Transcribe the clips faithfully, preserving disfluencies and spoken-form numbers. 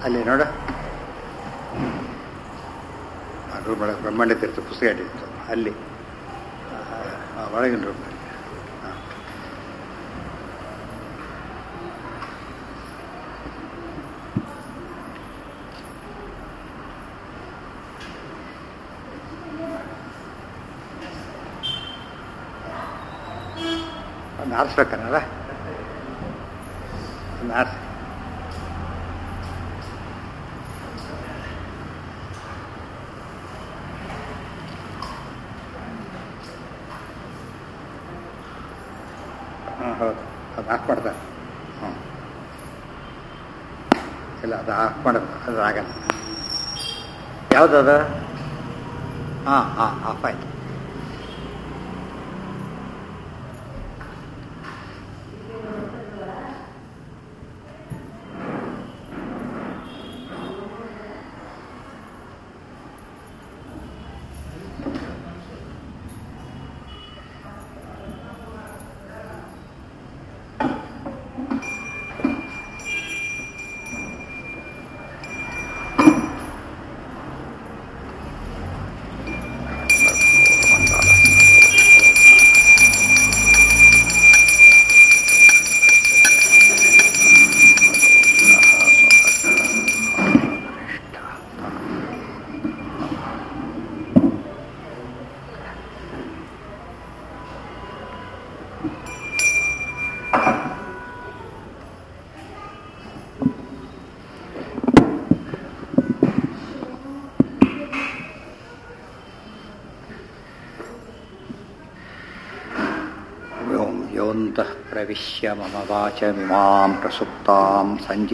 ಅಲ್ಲಿ ನೋಡು, ರೂಮ್ ಒಳಗೆ ಬ್ರಹ್ಮಾಂಡ ತೀರ್ಥ ಪುಸ್ತಕ ಇಟ್ಟಿತ್ತು ಅಲ್ಲಿ ಒಳಗಿನ ರೂಮ್ನಲ್ಲಿ. ಹಾಂ, ಒಂದು ಆರಿಸ್ಬೇಕನ್ನಲ್ಲ, ಒಂದು ಆರಿಸಿ. ಹಾಂ, ಹೌದು, ಅದು ಆಫ್ ಮಾಡ್ತಾರೆ. ಹ್ಞೂ, ಇಲ್ಲ, ಅದು ಆಫ್ ಮಾಡೋದು ಅದು ಆಗಲ್ಲ. ಯಾವುದದು? ಹಾಂ ಹಾಂ, ಆಫ್ ಆಯಿತು. ಪ್ರವಿಶ್ಯ ಮಮ ವಾಚಮಿಮಾಂ ಪ್ರಸುಪ್ತಾಂ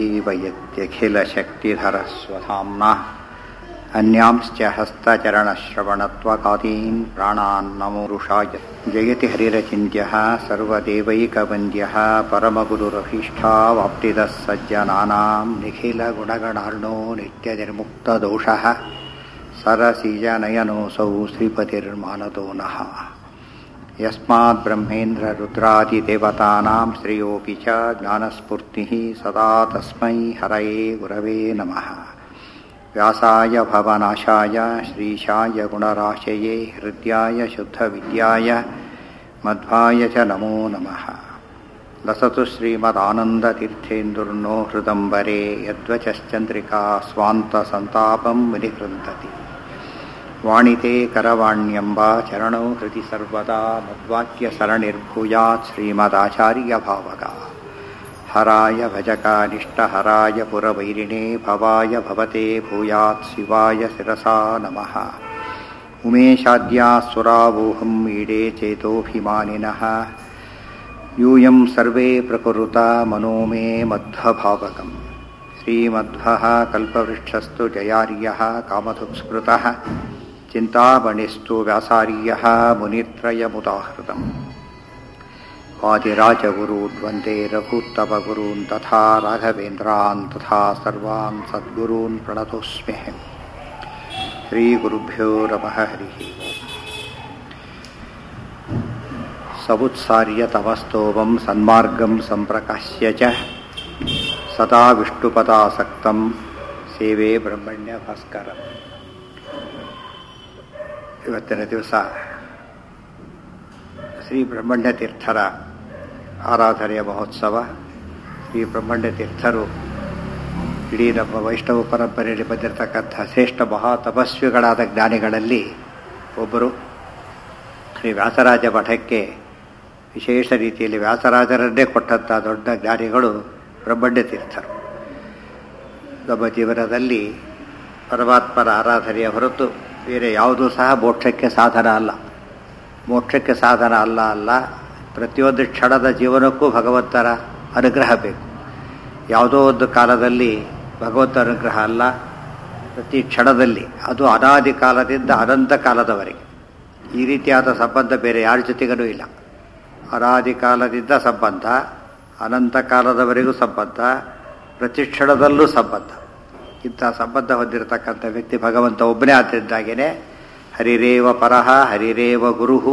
ಸಂಜೀವಯತ್ಯಖಿಲಶಕ್ತಿಧರಸ್ವಧಾಮ್ನಃ ಅನ್ಯಾಂಶ್ಚ ಹಸ್ತಚರಣಶ್ರವಣತ್ವಕಾದೀನ್ ಪ್ರಾಣಾನ್ ನಮೋರುಷಾಯ. ಜಯತಿ ಹರಿರಚಿಂತ್ಯಃ ಸರ್ವದೇವೈಕವಂದ್ಯಃ ಪರಮಗುರುರಭೀಷ್ಟಾವಾಪ್ತಿದಃ ಸಜ್ಜನಾನಾಂ ನಿಖಿಲಗುಣಗಣಾರ್ಣೋ ನಿತ್ಯನಿರ್ಮುಕ್ತದೋಷಃ ಸರಸಿಜನಯನೋऽಸೌ ಶ್ರೀಪತಿರ್ಮಾನದೋ ನಃ. ಯಸ್ಮಾತ್ ಬ್ರಹ್ಮೇಂದ್ರ ರುದ್ರಾದಿದೇವತಾನಾಂ ಶ್ರೇಯೋಪಿ ಚ ಜ್ಞಾನಸ್ಫೂರ್ತಿಃ ಸದಾ ತಸ್ಮೈ ಹರಯೇ ಗುರವೇ ನಮಃ. ವ್ಯಾಸಾಯ ಭವನಾಶಾಯ ಶ್ರೀಶಾಯ ಗುಣರಾಶಯೇ ಹೃದ್ಯಾಯ ಶುದ್ಧವಿದ್ಯಾಯ ಮಧ್ವಾಯ ಚ ನಮೋ ನಮಃ. ಲಸತು ಶ್ರೀಮದಾನಂದತೀರ್ಥೇಂದುರ್ನೋ ಹೃದಂಬರೆ ಯದ್ವಚಶ್ಚಂದ್ರಿಕಾ ಸ್ವಾಂತಸಂತಾಪಂ ವಿನಿಕೃಂತತಿ. ವಾಣಿತೆ ಕರವಾಣ್ಯಂಬ ಚರಣೌ ಹೃದಿ ಸರ್ವದಾ ಮದ್ವಾಕ್ಯ ಸರಣಿರ್ಭೂಯಾತ್ ಶ್ರೀಮದಾಚಾರ್ಯ ಭಾವಗ. ಹರಾಯ ಭಜಕಾನಿಷ್ಟಹರಾಯ ಪುರವೈರಿಣೇ ಭವಾಯ ಭವತೆ ಭೂಯಾತ್ ಶಿವಾಯ ಶಿರಸಾ ನಮಃ. ಉಮೇಶಾದ್ಯಾಸುರಾವೋಹಂ ಈಡೇ ಚೇತೋಭಿಮಾನಿನಃ ಯೂಯಂ ಸರ್ವೇ ಪ್ರಕುರುತ ಮನೋ ಮೇ ಮಧ್ವಭಾವಕಂ. ಶ್ರೀಮಧ್ವಃ ಕಲ್ಪವೃಕ್ಷಸ್ತು ಜಯಾರ್ಯಃ ಕಾಮಧುಕ್ಸ್ಮೃತಃ ಚಿಂತಾಮಣಿಸ್ತು ವ್ಯಾಸಾರ್ಯಃ ಮುನಿತ್ರಯಮುದಾಹೃತಂ. ವಾದಿರಾಜಗುರೂನ್ ವಂದೇ ರಘುತ್ತಮಗುರೂನ್ ತಥಾ ರಾಘವೇಂದ್ರಾನ್ ತಥಾ ಸರ್ವಾನ್ ಸದ್ಗುರೂನ್ ಪ್ರಣತೋಸ್ಮ್ಯಹಂ. ಶ್ರೀಗುರುಭ್ಯೋ ನಮಃ. ಹರಿ ಓಂ. ಸವುತ್ಸಾರ್ಯ ತಮಸ್ತೋಮಂ ಸನ್ಮಾರ್ಗಂ ಸಂಪ್ರಕಾಶ್ಯ ಚ ಸದಾ ವಿಷ್ಣುಪದಾಸಕ್ತಂ ಸೇವೆ ಬ್ರಹ್ಮಣ್ಯ ಭಾಸ್ಕರ. ಇವತ್ತಿನ ದಿವಸ ಶ್ರೀ ಬ್ರಹ್ಮಣ್ಯ ತೀರ್ಥರ ಆರಾಧನೆಯ ಮಹೋತ್ಸವ. ಶ್ರೀ ಬ್ರಹ್ಮಣ್ಯ ತೀರ್ಥರು ಇಡೀ ನಮ್ಮ ವೈಷ್ಣವ ಪರಂಪರೆಯಲ್ಲಿ ಬಂದಿರತಕ್ಕಂಥ ಶ್ರೇಷ್ಠ ಮಹಾ ತಪಸ್ವಿಗಳಾದ ಜ್ಞಾನಿಗಳಲ್ಲಿ ಒಬ್ಬರು. ಶ್ರೀ ವ್ಯಾಸರಾಜ ಮಠಕ್ಕೆ ವಿಶೇಷ ರೀತಿಯಲ್ಲಿ ವ್ಯಾಸರಾಜರನ್ನೇ ಕೊಟ್ಟಂಥ ದೊಡ್ಡ ಜ್ಞಾನಿಗಳು ಬ್ರಹ್ಮಣ್ಯ ತೀರ್ಥರು. ನಮ್ಮ ಜೀವನದಲ್ಲಿ ಪರಮಾತ್ಮನ ಆರಾಧನೆಯ ಹೊರತು ಬೇರೆ ಯಾವುದೂ ಸಹ ಮೋಕ್ಷಕ್ಕೆ ಸಾಧನ ಅಲ್ಲ. ಮೋಕ್ಷಕ್ಕೆ ಸಾಧನ ಅಲ್ಲ ಅಲ್ಲ ಪ್ರತಿಯೊಂದು ಕ್ಷಣದ ಜೀವನಕ್ಕೂ ಭಗವಂತನ ಅನುಗ್ರಹ ಬೇಕು. ಯಾವುದೋ ಒಂದು ಕಾಲದಲ್ಲಿ ಭಗವಂತ ಅನುಗ್ರಹ ಅಲ್ಲ, ಪ್ರತಿ ಕ್ಷಣದಲ್ಲಿ, ಅದು ಅನಾದಿ ಕಾಲದಿಂದ ಅನಂತ ಕಾಲದವರೆಗೆ. ಈ ರೀತಿಯಾದ ಸಂಬಂಧ ಬೇರೆ ಯಾರ ಜೊತೆಗೂ ಇಲ್ಲ. ಅನಾದಿ ಕಾಲದಿಂದ ಸಂಬಂಧ, ಅನಂತ ಕಾಲದವರೆಗೂ ಸಂಬಂಧ, ಪ್ರತಿ ಕ್ಷಣದಲ್ಲೂ ಸಂಬಂಧ. ಇಂಥ ಸಂಬಂಧ ಹೊಂದಿರತಕ್ಕಂಥ ವ್ಯಕ್ತಿ ಭಗವಂತ ಒಬ್ಬನೇ. ಆದ್ದರಿಂದಾಗೇನೆ ಹರಿರೇವ ಪರಹ ಹರಿರೇವ ಗುರುಹು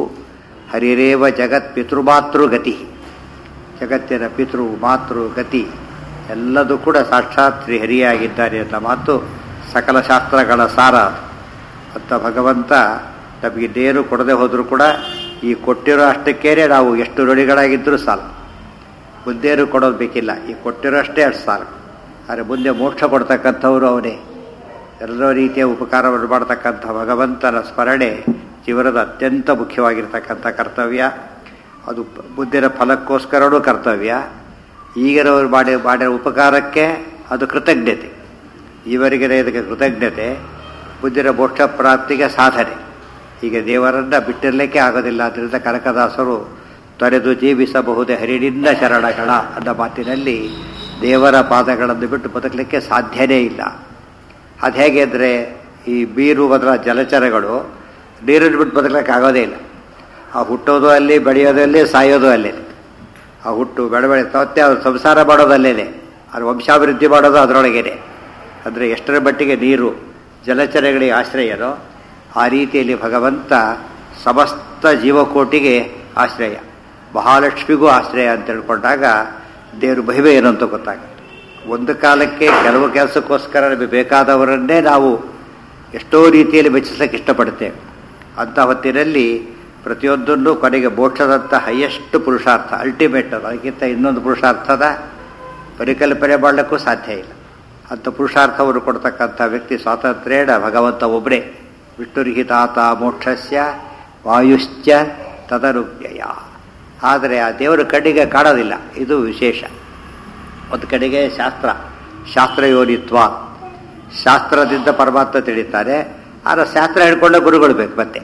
ಹರಿರೇವ ಜಗತ್ ಪಿತೃಮಾತೃಗತಿ. ಜಗತ್ತಿನ ಪಿತೃ ಮಾತೃ ಗತಿ ಎಲ್ಲದೂ ಕೂಡ ಸಾಕ್ಷಾತ್ ಶ್ರೀಹರಿಯಾಗಿದ್ದಾರೆ ಅಂತ ಮಾತು ಸಕಲ ಶಾಸ್ತ್ರಗಳ ಸಾರ ಅಂತ ಭಗವಂತ ನಮಗೆ ನೇರು ಕೊಡದೆ ಹೋದರೂ ಕೂಡ ಈ ಕೊಟ್ಟಿರೋ ಅಷ್ಟಕ್ಕೇನೆ ನಾವು ಎಷ್ಟು ಋಣಿಗಳಾಗಿದ್ದರೂ ಸಾಲ, ಮುಂದೇನು ಕೊಡೋದು ಬೇಕಿಲ್ಲ, ಈ ಕೊಟ್ಟಿರೋ ಅಷ್ಟೇ ಅಷ್ಟು ಸಾಲ. ಆದರೆ ಮುಂದೆ ಮೋಕ್ಷ ಕೊಡ್ತಕ್ಕಂಥವ್ರು ಅವನೇ. ಎಲ್ಲ ರೀತಿಯ ಉಪಕಾರವನ್ನು ಮಾಡ್ತಕ್ಕಂಥ ಭಗವಂತನ ಸ್ಮರಣೆ ಜೀವನದ ಅತ್ಯಂತ ಮುಖ್ಯವಾಗಿರ್ತಕ್ಕಂಥ ಕರ್ತವ್ಯ. ಅದು ಮುಂದಿನ ಫಲಕ್ಕೋಸ್ಕರವೂ ಕರ್ತವ್ಯ. ಈಗಿನವರು ಮಾಡಿ ಮಾಡಿರೋ ಉಪಕಾರಕ್ಕೆ ಅದು ಕೃತಜ್ಞತೆ, ಇವರಿಗೆ ಇದಕ್ಕೆ ಕೃತಜ್ಞತೆ, ಮುಂದಿನ ಮೋಕ್ಷ ಪ್ರಾಪ್ತಿಗೆ ಸಾಧನೆ. ಹೀಗೆ ದೇವರನ್ನು ಬಿಟ್ಟಿರಲಿಕ್ಕೆ ಆಗೋದಿಲ್ಲ. ಅದರಿಂದ ಕನಕದಾಸರು ತೊರೆದು ಜೀವಿಸಬಹುದೇ ಹರಿಣಿಂದ ಶರಣಗಳ ಅನ್ನೋ ಮಾತಿನಲ್ಲಿ ದೇವರ ಪಾದಗಳನ್ನು ಬಿಟ್ಟು ಬದುಕಲಿಕ್ಕೆ ಸಾಧ್ಯನೇ ಇಲ್ಲ. ಅದು ಹೇಗೆ ಅಂದರೆ ಈ ಬೀರು ಬದಲ ಜಲಚರಗಳು ನೀರನ್ನು ಬಿಟ್ಟು ಬದುಕಲಿಕ್ಕೆ ಆಗೋದೇ ಇಲ್ಲ. ಆ ಹುಟ್ಟೋದು ಅಲ್ಲಿ, ಬೆಳೆಯೋದು ಅಲ್ಲಿ, ಸಾಯೋದು ಅಲ್ಲೇ. ಆ ಹುಟ್ಟು ಬೆಳವಳೆ ಮತ್ತೆ ಅವ್ರು ಸಂಸಾರ ಮಾಡೋದಲ್ಲೇನೆ, ಅವ್ರ ವಂಶಾಭಿವೃದ್ಧಿ ಮಾಡೋದು ಅದರೊಳಗೇನೆ. ಅಂದರೆ ಎಷ್ಟರ ಮಟ್ಟಿಗೆ ನೀರು ಜಲಚರಗಳಿಗೆ ಆಶ್ರಯನೋ ಆ ರೀತಿಯಲ್ಲಿ ಭಗವಂತ ಸಮಸ್ತ ಜೀವಕೋಟಿಗೆ ಆಶ್ರಯ, ಮಹಾಲಕ್ಷ್ಮಿಗೂ ಆಶ್ರಯ ಅಂತ ತಿಳ್ಕೊಂಡಾಗ ದೇವರು ಮಹಿಮೆ ಏನು ಅಂತ ಗೊತ್ತಾಗುತ್ತೆ. ಒಂದು ಕಾಲಕ್ಕೆ ಕೆಲವು ಕೆಲಸಕ್ಕೋಸ್ಕರ ನಮಗೆ ಬೇಕಾದವರನ್ನೇ ನಾವು ಎಷ್ಟೋ ರೀತಿಯಲ್ಲಿ ಮೆಚ್ಚಿಸಲಿಕ್ಕೆ ಇಷ್ಟಪಡ್ತೇವೆ. ಅಂಥ ಹೊತ್ತಿನಲ್ಲಿ ಪ್ರತಿಯೊಂದನ್ನು ಕೊನೆಗೆ ಮೋಕ್ಷದಂಥ ಹೈಯೆಸ್ಟ್ ಪುರುಷಾರ್ಥ, ಅಲ್ಟಿಮೇಟ್, ಅದಕ್ಕಿಂತ ಇನ್ನೊಂದು ಪುರುಷಾರ್ಥದ ಪರಿಕಲ್ಪನೆ ಮಾಡಲಿಕ್ಕೂ ಸಾಧ್ಯ ಇಲ್ಲ. ಅಂಥ ಪುರುಷಾರ್ಥವನ್ನು ಕೊಡ್ತಕ್ಕಂಥ ವ್ಯಕ್ತಿ ಸ್ವಾತಂತ್ರ್ಯೇಣ ಭಗವಂತ ಒಬ್ಬರೇ. ವಿಷ್ಣುರ್ಹಿತಾತ ಮೋಕ್ಷಸ್ಯ ವಾಯುಶ್ಚ ತದನುಜ್ಞಯ. ಆದರೆ ಆ ದೇವರು ಕಡೆಗೆ ಕಾಣೋದಿಲ್ಲ, ಇದು ವಿಶೇಷ. ಒಂದು ಕಡೆಗೆ ಶಾಸ್ತ್ರ, ಶಾಸ್ತ್ರಯೋನಿತ್ವ, ಶಾಸ್ತ್ರದಿಂದ ಪರಮಾತ್ಮ ತಿಳಿತಾರೆ. ಆದರೆ ಶಾಸ್ತ್ರ ಹೇಳ್ಕೊಂಡ ಗುರುಗಳು ಬೇಕು. ಮತ್ತೆ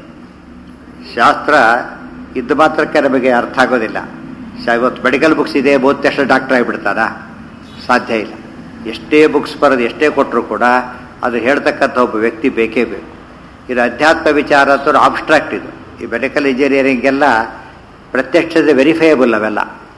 ಶಾಸ್ತ್ರ ಇದ್ದ ಮಾತ್ರಕ್ಕೆ ನಮಗೆ ಅರ್ಥ ಆಗೋದಿಲ್ಲ. ಇವತ್ತು ಮೆಡಿಕಲ್ ಬುಕ್ಸ್ ಇದೆ, ಓದಿದ ತಕ್ಷಣ ಡಾಕ್ಟರ್ ಆಗಿಬಿಡ್ತಾರಾ? ಸಾಧ್ಯ ಇಲ್ಲ. ಎಷ್ಟೇ ಬುಕ್ಸ್ ಬರೋದು ಎಷ್ಟೇ ಕೊಟ್ಟರು ಕೂಡ ಅದು ಹೇಳ್ತಕ್ಕಂಥ ಒಬ್ಬ ವ್ಯಕ್ತಿ ಬೇಕೇ ಬೇಕು. ಇದು ಅಧ್ಯಾತ್ಮ ವಿಚಾರ ಅಂತ ಆಬ್ಸ್ಟ್ರಾಕ್ಟ್. ಇದು ಈ ಮೆಡಿಕಲ್ ಇಂಜಿನಿಯರಿಂಗೆಲ್ಲ ಪ್ರತ್ಯಕ್ಷದ ವೆರಿಫೈಯಬಲ್ ಅವೆಲ್ಲ.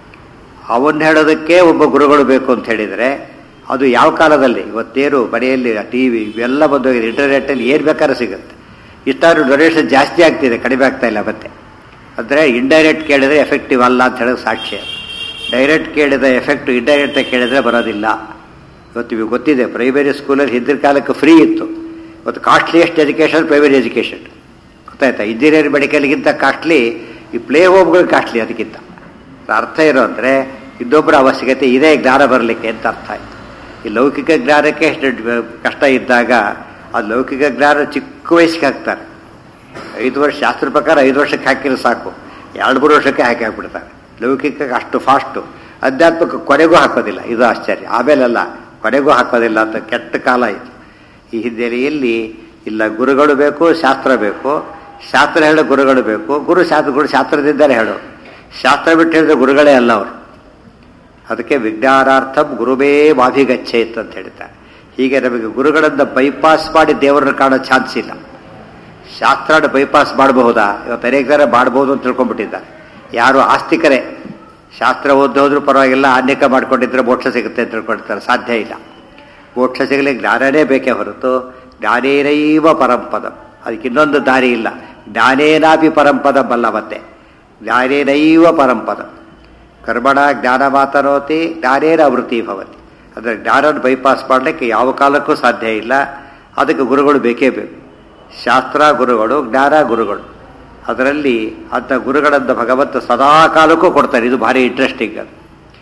ಅವನ್ನ ಹೇಳೋದಕ್ಕೆ ಒಬ್ಬ ಗುರುಗಳು ಬೇಕು ಅಂತ ಹೇಳಿದರೆ ಅದು ಯಾವ ಕಾಲದಲ್ಲಿ? ಇವತ್ತೇನು ಮನೆಯಲ್ಲಿ ಟಿ ವಿ ಇವೆಲ್ಲ ಬಂದೋಗಿದೆ, ಇಂಟರ್ನೆಟ್ಟಲ್ಲಿ ಏನು ಬೇಕಾದ್ರೂ ಸಿಗುತ್ತೆ. ಇಷ್ಟಾದ್ರೂ ಡೊನೇಷನ್ ಜಾಸ್ತಿ ಆಗ್ತಿದೆ, ಕಡಿಮೆ ಆಗ್ತಾ ಇಲ್ಲ. ಮತ್ತೆ ಅಂದರೆ ಇಂಡೈರೆಕ್ಟ್ ಕೇಳಿದರೆ ಎಫೆಕ್ಟಿವ್ ಅಲ್ಲ ಅಂತ ಹೇಳೋದು ಸಾಕ್ಷ್ಯ. ಡೈರೆಕ್ಟ್ ಕೇಳಿದ ಎಫೆಕ್ಟ್ ಇಂಡೈರೆಕ್ಟಾಗಿ ಕೇಳಿದರೆ ಬರೋದಿಲ್ಲ. ಇವತ್ತು ಇವಾಗ ಗೊತ್ತಿದೆ, ಪ್ರೈಮರಿ ಸ್ಕೂಲಲ್ಲಿ ಹಿಂದಿನ ಕಾಲಕ್ಕೆ ಫ್ರೀ ಇತ್ತು. ಇವತ್ತು ಕಾಸ್ಟ್ಲಿಯೆಸ್ಟ್ ಎಜುಕೇಷನ್ ಪ್ರೈಮರಿ ಎಜುಕೇಷನ್, ಗೊತ್ತಾಯ್ತಾ? ಇಂಜಿನಿಯರಿಂಗ್ ಮೆಡಿಕಲ್ಗಿಂತ ಕಾಸ್ಟ್ಲಿ ಈ ಪ್ಲೇ ಹೋಮ್ಗಳು ಕಾಸ್ಟ್ಲಿ. ಅದಕ್ಕಿಂತ ಅರ್ಥ ಇರೋ ಅಂದರೆ ಇನ್ನೊಬ್ಬರ ಅವಶ್ಯಕತೆ ಇದೆ ಜ್ಞಾನ ಬರಲಿಕ್ಕೆ ಅಂತ ಅರ್ಥ ಆಯಿತು. ಈ ಲೌಕಿಕ ಜ್ಞಾನಕ್ಕೆ ಎಷ್ಟು ಕಷ್ಟ ಇದ್ದಾಗ ಅದು ಲೌಕಿಕ ಜ್ಞಾನ ಚಿಕ್ಕ ವಯಸ್ಸಿಗೆ ಹಾಕ್ತಾರೆ. ಐದು ವರ್ಷ ಶಾಸ್ತ್ರ ಪ್ರಕಾರ ಐದು ವರ್ಷಕ್ಕೆ ಹಾಕಿದ್ರೆ ಸಾಕು, ಎರಡು ಮೂರು ವರ್ಷಕ್ಕೆ ಹಾಕಿ ಹಾಕ್ಬಿಡ್ತಾರೆ. ಲೌಕಿಕಕ್ಕೆ ಅಷ್ಟು ಫಾಸ್ಟು. ಅಧ್ಯಾತ್ಮಕ್ಕೆ ಕೊನೆಗೂ ಹಾಕೋದಿಲ್ಲ, ಇದು ಆಶ್ಚರ್ಯ. ಆಮೇಲೆಲ್ಲ ಕೊನೆಗೂ ಹಾಕೋದಿಲ್ಲ ಅಂತ ಕೆಟ್ಟ ಕಾಲ ಇತ್ತು. ಈ ಹಿನ್ನೆಲೆಯಲ್ಲಿ ಇಲ್ಲ, ಗುರುಗಳು ಬೇಕು, ಶಾಸ್ತ್ರ ಬೇಕು. ಶಾಸ್ತ್ರ ಹೇಳೋ ಗುರುಗಳು ಬೇಕು. ಗುರು ಶಾಸ್ತ್ರಗಳು ಶಾಸ್ತ್ರದಿಂದಲೇ ಹೇಳೋ, ಶಾಸ್ತ್ರ ಬಿಟ್ಟು ಹೇಳಿದ್ರೆ ಗುರುಗಳೇ ಅಲ್ಲ ಅವರು. ಅದಕ್ಕೆ ವಿಜ್ಞಾನಾರ್ಥಂ ಗುರುವೇ ಮಾಭಿಗಚ್ಚೇತ್ ಅಂತ ಹೇಳ್ತಾರೆ. ಹೀಗೆ ನಮಗೆ ಗುರುಗಳನ್ನು ಬೈಪಾಸ್ ಮಾಡಿ ದೇವರನ್ನು ಕಾಣೋ ಚಾನ್ಸ್ ಇಲ್ಲ. ಶಾಸ್ತ್ರನ ಬೈಪಾಸ್ ಮಾಡಬಹುದಾ? ಇವತ್ತು ಅನೇಕ ಜನ ಮಾಡ್ಬೋದು ಅಂತ ತಿಳ್ಕೊಂಡ್ಬಿಟ್ಟಿದ್ದಾರೆ. ಯಾರು ಆಸ್ತಿಕರೇ ಶಾಸ್ತ್ರ ಓದಿ ಹೋದ್ರೂ ಪರವಾಗಿಲ್ಲ, ಅನೇಕ ಮಾಡ್ಕೊಂಡಿದ್ರೆ ಮೋಕ್ಷ ಸಿಗುತ್ತೆ ಅಂತ ತಿಳ್ಕೊಳ್ತಾರೆ. ಸಾಧ್ಯ ಇಲ್ಲ. ಮೋಕ್ಷ ಸಿಗಲಿಕ್ಕೆ ಜ್ಞಾನನೇ ಬೇಕೇ ಹೊರತು ಜ್ಞಾನೇನೈವ ಪರಂಪದ, ಅದಕ್ಕೆ ಇನ್ನೊಂದು ದಾರಿ ಇಲ್ಲ. ಜ್ಞಾನೇನಾಪಿ ಪರಂಪದ ಬಲ್ಲ. ಮತ್ತೆ ಜ್ಞಾನೇನೈವ ಪರಂಪದ ಕರ್ಮಣ ಜ್ಞಾನ ಮಾತನೋತಿ ಜ್ಞಾನೇನ ವೃತ್ತಿ ಭವತಿ. ಅಂದರೆ ಜ್ಞಾನವನ್ನು ಬೈಪಾಸ್ ಮಾಡಲಿಕ್ಕೆ ಯಾವ ಕಾಲಕ್ಕೂ ಸಾಧ್ಯ ಇಲ್ಲ. ಅದಕ್ಕೆ ಗುರುಗಳು ಬೇಕೇ ಬೇಕು. ಶಾಸ್ತ್ರ ಗುರುಗಳು, ಜ್ಞಾನ ಗುರುಗಳು. ಅದರಲ್ಲಿ ಅಂಥ ಗುರುಗಳನ್ನು ಭಗವಂತ ಸದಾ ಕಾಲಕ್ಕೂ ಕೊಡ್ತಾರೆ. ಇದು ಭಾರಿ ಇಂಟ್ರೆಸ್ಟಿಂಗ್. ಅದು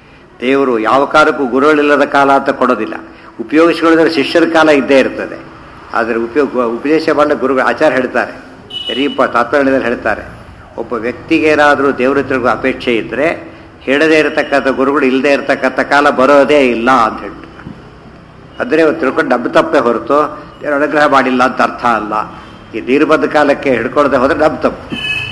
ದೇವರು ಯಾವ ಕಾಲಕ್ಕೂ ಗುರುಗಳಿಲ್ಲದ ಕಾಲ ಅಂತ ಕೊಡೋದಿಲ್ಲ. ಉಪಯೋಗಿಸಿಕೊಳ್ಳಿದ್ರೆ ಶಿಷ್ಯರ ಕಾಲ ಇದ್ದೇ ಇರ್ತದೆ. ಆದರೆ ಉಪಯೋಗ ಉಪದೇಶ ಮಾಡೋ ಗುರುಗಳು ಆಚಾರ ಹೇಳ್ತಾರೆ, ವೆರಿ ಇಂಪಾರ್ಟ್. ತಾತ್ಪರ್ಯದಲ್ಲಿ ಹೇಳ್ತಾರೆ, ಒಬ್ಬ ವ್ಯಕ್ತಿಗೆ ಏನಾದರೂ ದೇವರ ತಿರುಗೋ ಅಪೇಕ್ಷೆ ಇದ್ದರೆ ಹೇಳದೇ ಇರತಕ್ಕಂಥ ಗುರುಗಳು ಇಲ್ಲದೆ ಇರತಕ್ಕಂಥ ಕಾಲ ಬರೋದೇ ಇಲ್ಲ ಅಂತ ಹೇಳ್ತಾರೆ. ಅಂದರೆ ತಿಳ್ಕೊಂಡು ಡಬ್ಬು ತಪ್ಪೇ ಹೊರತು ದೇವರು ಅನುಗ್ರಹ ಮಾಡಿಲ್ಲ ಅಂತ ಅರ್ಥ ಅಲ್ಲ. ಈ ನೀರು ಬಂದ ಕಾಲಕ್ಕೆ ಹಿಡ್ಕೊಡದೆ ಹೋದರೆ ಡಬ್ಬು ತಪ್ಪು,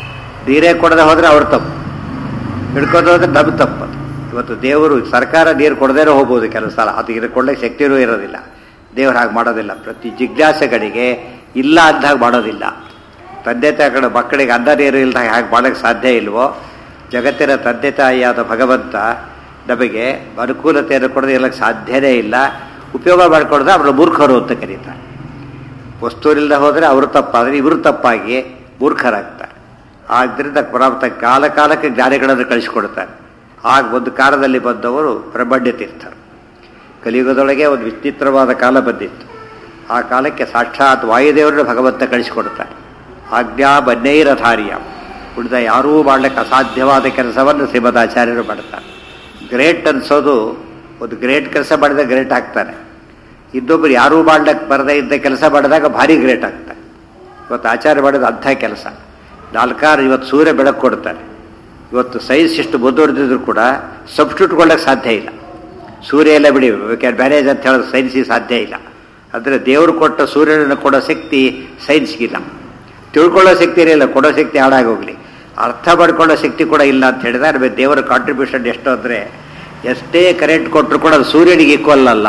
ನೀರೇ ಕೊಡದೆ ಹೋದರೆ ಅವ್ರ ತಪ್ಪು, ಹಿಡ್ಕೊಂಡು ಹೋದ್ರೆ ಡಬ್ಬು ತಪ್ಪು. ಇವತ್ತು ದೇವರು ಸರ್ಕಾರ ನೀರು ಕೊಡದೇನೋ ಹೋಗ್ಬೋದು ಕೆಲವು ಸಲ, ಅದು ಹಿಡ್ಕೊಳ್ಳೋಕೆ ಶಕ್ತಿಯೂ ಇರೋದಿಲ್ಲ. ದೇವರು ಹಾಗೆ ಮಾಡೋದಿಲ್ಲ. ಪ್ರತಿ ಜಿಜ್ಞಾಸೆಗಳಿಗೆ ಇಲ್ಲ ಅಂದಾಗ ಮಾಡೋದಿಲ್ಲ. ತಂದೆ ತಾಯಿಗಳ ಮಕ್ಕಳಿಗೆ ಅನ್ನ ನೀರು ಇಲ್ಲದಾಗ ಹಾಗೆ ಮಾಡೋಕ್ಕೆ ಸಾಧ್ಯ ಇಲ್ವೋ, ಜಗತ್ತಿನ ತಂದೆ ತಾಯಿಯಾದ ಭಗವಂತ ನಮಗೆ ಅನುಕೂಲತೆಯನ್ನು ಕೊಡದೆ ಇರಲಿಕ್ಕೆ ಸಾಧ್ಯನೇ ಇಲ್ಲ. ಉಪಯೋಗ ಮಾಡಿಕೊಡ್ರೆ ಅವರ ಮೂರ್ಖರು ಅಂತ ಕರೀತಾರೆ. ವಸ್ತುವಿಲ್ಲದೆ ಹೋದರೆ ಅವರು ತಪ್ಪಾದರೆ ಇವರು ತಪ್ಪಾಗಿ ಮೂರ್ಖರಾಗ್ತಾರೆ. ಆದ್ದರಿಂದ ಪರಮಾತ್ಮ ಕಾಲ ಕಾಲಕ್ಕೆ ಜ್ಞಾನಿಗಳನ್ನು ಕಳಿಸಿಕೊಡ್ತಾರೆ. ಆಗ ಒಂದು ಕಾಲದಲ್ಲಿ ಬಂದವರು ಬ್ರಹ್ಮಣ್ಯ ತೀರ್ಥರು. ಕಲಿಯುಗದೊಳಗೆ ಒಂದು ವಿಚಿತ್ರವಾದ ಕಾಲ ಬಂದಿತ್ತು. ಆ ಕಾಲಕ್ಕೆ ಸಾಕ್ಷಾತ್ ವಾಯುದೇವರನ್ನು ಭಗವಂತ ಕಳಿಸಿಕೊಡ್ತಾರೆ. ಆಜ್ಞಾ ಬನ್ನೈರಧಾರ್ಯ, ಉಳಿದ ಯಾರೂ ಮಾಡಲಿಕ್ಕೆ ಅಸಾಧ್ಯವಾದ ಕೆಲಸವನ್ನು ಶ್ರೀಮದಾಚಾರ್ಯರು ಮಾಡ್ತಾರೆ. ಗ್ರೇಟ್ ಅನ್ಸೋದು, ಒಂದು ಗ್ರೇಟ್ ಕೆಲಸ ಮಾಡಿದಾಗ ಗ್ರೇಟ್ ಆಗ್ತಾನೆ. ಇನ್ನೊಬ್ಬರು ಯಾರೂ ಮಾಡ್ಲಿಕ್ಕೆ ಬರದೇ ಇದ್ದ ಕೆಲಸ ಮಾಡಿದಾಗ ಭಾರಿ ಗ್ರೇಟ್ ಆಗ್ತಾರೆ. ಇವತ್ತು ಆಚಾರ್ಯ ಮಾಡೋದು ಅಂಥ ಕೆಲಸ. ನಾಲ್ಕಾರು ಇವತ್ತು ಸೂರ್ಯ ಬೆಳಕು ಕೊಡ್ತಾರೆ. ಇವತ್ತು ಸೈನ್ಸ್ ಇಷ್ಟು ಮುಂದುವರೆದಿದ್ರು ಕೂಡ ಸಬ್ಸ್ಟಿಟ್ಯೂಟ್ ಕೊಡೋಕ್ಕೆ ಸಾಧ್ಯ ಇಲ್ಲ. ಸೂರ್ಯ ಎಲ್ಲ ಬಿಡಿ, ಮ್ಯಾನೇಜ್ ಅಂತ ಹೇಳೋದು ಸೈನ್ಸಿಗೆ ಸಾಧ್ಯ ಇಲ್ಲ. ಅಂದರೆ ದೇವರು ಕೊಟ್ಟ ಸೂರ್ಯನನ್ನು ಕೊಡೋ ಶಕ್ತಿ ಸೈನ್ಸ್ಗಿಲ್ಲ. ತಿಳ್ಕೊಳ್ಳೋ ಶಕ್ತಿ ಇರಲಿಲ್ಲ, ಕೊಡೋ ಶಕ್ತಿ ಹಾಳಾಗೋಗ್ಲಿ. ಅರ್ಥ ಮಾಡ್ಕೊಳ್ಳೋ ಶಕ್ತಿ ಕೂಡ ಇಲ್ಲ ಅಂತ ಹೇಳಿದ್ರೆ ದೇವರ ಕಾಂಟ್ರಿಬ್ಯೂಷನ್ ಎಷ್ಟು ಅಂದರೆ, ಎಷ್ಟೇ ಕರೆಂಟ್ ಕೊಟ್ಟರು ಕೂಡ ಅದು ಸೂರ್ಯನಿಗೆ ಈಕ್ವಲ್ ಅಲ್ಲ.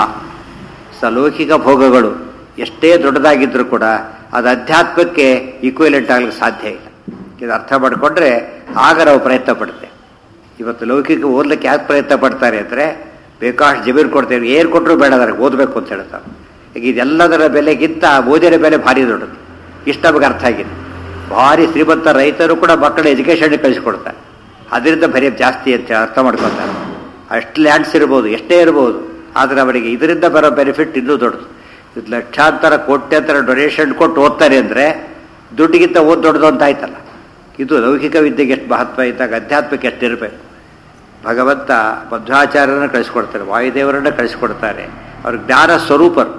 ಸ ಲೌಕಿಕ ಭೋಗಗಳು ಎಷ್ಟೇ ದೊಡ್ಡದಾಗಿದ್ದರೂ ಕೂಡ ಅದು ಅಧ್ಯಾತ್ಮಕ್ಕೆ ಈಕ್ವಲೆಂಟ್ ಆಗಲಿಕ್ಕೆ ಸಾಧ್ಯ ಇಲ್ಲ. ಇದು ಅರ್ಥ ಮಾಡಿಕೊಂಡ್ರೆ ಆಗ ನಾವು ಪ್ರಯತ್ನ ಪಡ್ತೇವೆ. ಇವತ್ತು ಲೌಕಿಕ ಓದಲಿಕ್ಕೆ ಯಾಕೆ ಪ್ರಯತ್ನ ಪಡ್ತಾರೆ ಅಂದರೆ, ಬೇಕಾಷ್ಟು ಜಮೀನು ಕೊಡ್ತೇವೆ, ಏನು ಕೊಟ್ಟರು ಬೇಡ ಅದಕ್ಕೆ ಓದಬೇಕು ಅಂತ ಹೇಳ್ತಾರೆ. ಈಗ ಇದೆಲ್ಲದರ ಬೆಲೆಗಿಂತ ಓದಿನ ಬೆಲೆ ಭಾರಿ ದೊಡ್ಡದು. ಇಷ್ಟು ನಮಗೆ ಅರ್ಥ ಆಗಿದೆ. ಭಾರಿ ಶ್ರೀಮಂತ ರೈತರು ಕೂಡ ಮಕ್ಕಳ ಎಜುಕೇಷನ್ಗೆ ಕಳಿಸ್ಕೊಡ್ತಾರೆ. ಅದರಿಂದ ಬರೀ ಜಾಸ್ತಿ ಅಂತ ಅರ್ಥ ಮಾಡ್ಕೊತಾರೆ. ಅಷ್ಟು ಲ್ಯಾಂಡ್ಸ್ ಇರ್ಬೋದು, ಎಷ್ಟೇ ಇರ್ಬೋದು, ಆದರೆ ಅವರಿಗೆ ಇದರಿಂದ ಬರೋ ಬೆನಿಫಿಟ್ ಇನ್ನೂ ದೊಡ್ಡದು. ಇದು ಲಕ್ಷಾಂತರ ಕೋಟ್ಯಾಂತರ ಡೊನೇಷನ್ ಕೊಟ್ಟು ಓದ್ತಾರೆ ಅಂದರೆ ದುಡ್ಡಿಗಿಂತ ಓದ್ ದೊಡ್ಡದು ಅಂತ ಆಯ್ತಲ್ಲ. ಇದು ಲೌಕಿಕ ವಿದ್ಯೆಗೆ ಎಷ್ಟು ಮಹತ್ವ ಇದ್ದಾಗ ಅಧ್ಯಾತ್ಮಕ್ಕೆ ಎಷ್ಟಿರಬೇಕು. ಭಗವಂತ ಮಧ್ವಾಚಾರ್ಯರನ್ನು ಕಳಿಸ್ಕೊಡ್ತಾರೆ, ವಾಯುದೇವರನ್ನು ಕಳಿಸ್ಕೊಡ್ತಾರೆ. ಅವ್ರ ಜ್ಞಾನ ಸ್ವರೂಪರು.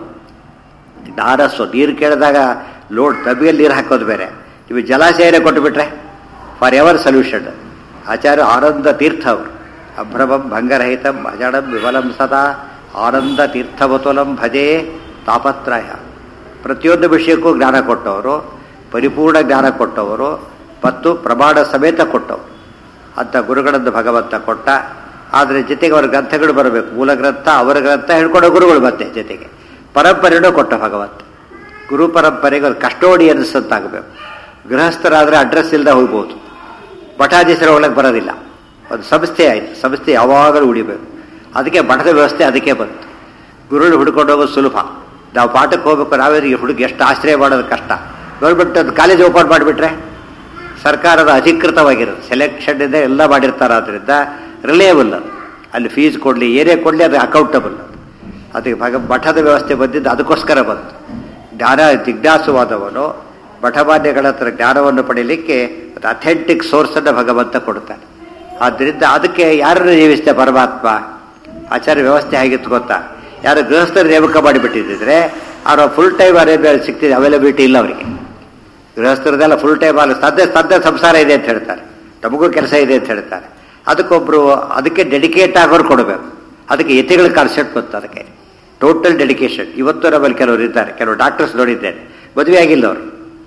ಜ್ಞಾನ ಸ್ವ ನೀರು ಕೇಳಿದಾಗ ಲೋಡ್ ತಬ್ಬಿಯಲ್ಲಿ ನೀರು ಹಾಕೋದು ಬೇರೆ, ಇವು ಜಲಾಶಯನೇ ಕೊಟ್ಟುಬಿಟ್ರೆ for ever solution. Acharya Ananda Tirtha ಅವರು. ಅಭ್ರಮಂ ಭಂಗರಹಿತಂ ಅಜಡಂ ವಿಮಲಂ ಸದಾ ಆನಂದ ತೀರ್ಥವತುಲಂ ಭಜೆ ತಾಪತ್ರಯ. ಪ್ರತಿಯೊಂದು ವಿಷಯಕ್ಕೂ ಜ್ಞಾನ ಕೊಟ್ಟವರು, ಪರಿಪೂರ್ಣ ಜ್ಞಾನ ಕೊಟ್ಟವರು ಮತ್ತು ಪ್ರಮಾಣ ಸಮೇತ ಕೊಟ್ಟವರು ಅಂತ ಗುರುಗಳನ್ನು ಭಗವಂತ ಕೊಟ್ಟ. ಆದರೆ ಜೊತೆಗೆ ಅವರ ಗ್ರಂಥಗಳು ಬರಬೇಕು. ಮೂಲ ಗ್ರಂಥ, ಅವರ ಗ್ರಂಥ ಹೇಳ್ಕೊಡೋ ಗುರುಗಳು ಮತ್ತೆ ಜೊತೆಗೆ ಪರಂಪರೆನೂ ಕೊಟ್ಟ ಭಗವಂತ. ಗುರು ಪರಂಪರೆಗೆ ಒಂದು ಕಸ್ಟೋಡಿಯನ್ಸ್ ಅಂತ ಆಗಬೇಕು. ಗೃಹಸ್ಥರಾದರೆ ಅಡ್ರೆಸ್ ಇಲ್ಲದೆ ಹೋಗ್ಬೋದು, ಮಠಾಧೀಶರು ಹೋಗ್ಲಿಕ್ಕೆ ಬರೋದಿಲ್ಲ. ಒಂದು ಸಂಸ್ಥೆ ಆಯಿತು, ಸಂಸ್ಥೆ ಯಾವಾಗಲೂ ಉಳಿಬೇಕು. ಅದಕ್ಕೆ ಮಠದ ವ್ಯವಸ್ಥೆ ಅದಕ್ಕೆ ಬಂತು. ಗುರುಗಳು ಹುಡ್ಕೊಂಡು ಹೋಗೋದು ಸುಲಭ. ನಾವು ಪಾಠಕ್ಕೆ ಹೋಗ್ಬೇಕು, ನಾವೇ ಹುಡುಗಿ ಎಷ್ಟು ಆಶ್ರಯ ಮಾಡೋದು ಕಷ್ಟ. ಗೌರ್ಮೆಂಟ್ ಅದು ಕಾಲೇಜ್ ಓಪನ್ ಮಾಡಿಬಿಟ್ರೆ ಸರ್ಕಾರದ ಅಧಿಕೃತವಾಗಿರೋದು, ಸೆಲೆಕ್ಷನ್ನಿಂದ ಎಲ್ಲ ಮಾಡಿರ್ತಾರೆ. ಆದ್ದರಿಂದ ರಿಲೇಯಬಲ್ ಅದು. ಅಲ್ಲಿ ಫೀಸ್ ಕೊಡಲಿ, ಏನೇ ಕೊಡಲಿ, ಅದು ಅಕೌಂಟಬಲ್. ಅದಕ್ಕೆ ಭಗ ಮಠದ ವ್ಯವಸ್ಥೆ ಬಂದಿದ್ದು ಅದಕ್ಕೋಸ್ಕರ ಬಂತು. ಜ್ಞಾನ ಜಿಜ್ಞಾಸುವಾದವನು ಮಠಮಾನ್ಯಗಳ ಹತ್ರ ಜ್ಞಾನವನ್ನು ಪಡೀಲಿಕ್ಕೆ ಅಥೆಂಟಿಕ್ ಸೋರ್ಸನ್ನು ಭಗವಂತ ಕೊಡ್ತಾನೆ. ಆದ್ದರಿಂದ ಅದಕ್ಕೆ ಯಾರನ್ನು ನೇಮಿಸ್ತೆ ಪರಮಾತ್ಮ. ಆಚಾರ್ಯ ವ್ಯವಸ್ಥೆ ಹೇಗಿತ್ತು ಗೊತ್ತಾ? ಯಾರು ಗೃಹಸ್ಥರು ನೇಮಕ ಮಾಡಿಬಿಟ್ಟಿದ್ರೆ ಅವರ ಫುಲ್ ಟೈಮ್ ಅರೇಬಿಯಲ್ಲಿ ಸಿಗ್ತಿದೆ, ಅವೈಲಬಿಲಿಟಿ ಇಲ್ಲ ಅವರಿಗೆ. ಗೃಹಸ್ಥರದೆಲ್ಲ ಫುಲ್ ಟೈಮ್ ಅಲ್ಲಿ ಸದ್ಯ ಸದ್ಯ ಸಂಸಾರ ಇದೆ ಅಂತ ಹೇಳ್ತಾರೆ, ನಮಗೂ ಕೆಲಸ ಇದೆ ಅಂತ ಹೇಳ್ತಾರೆ. ಅದಕ್ಕೊಬ್ಬರು ಅದಕ್ಕೆ ಡೆಡಿಕೇಟ್ ಆಗೋರು ಕೊಡಬೇಕು. ಅದಕ್ಕೆ ಯತಿಗಳ ಕಾನ್ಸೆಪ್ಟ್ ಬಂತು. ಅದಕ್ಕೆ ಟೋಟಲ್ ಡೆಡಿಕೇಶನ್. ಇವತ್ತು ನಮ್ಮಲ್ಲಿ ಕೆಲವರು ಇದ್ದಾರೆ, ಕೆಲವು ಡಾಕ್ಟರ್ಸ್ ನೋಡಿದ್ದೇನೆ, ಮದುವೆ ಆಗಿಲ್ಲ ಅವರು,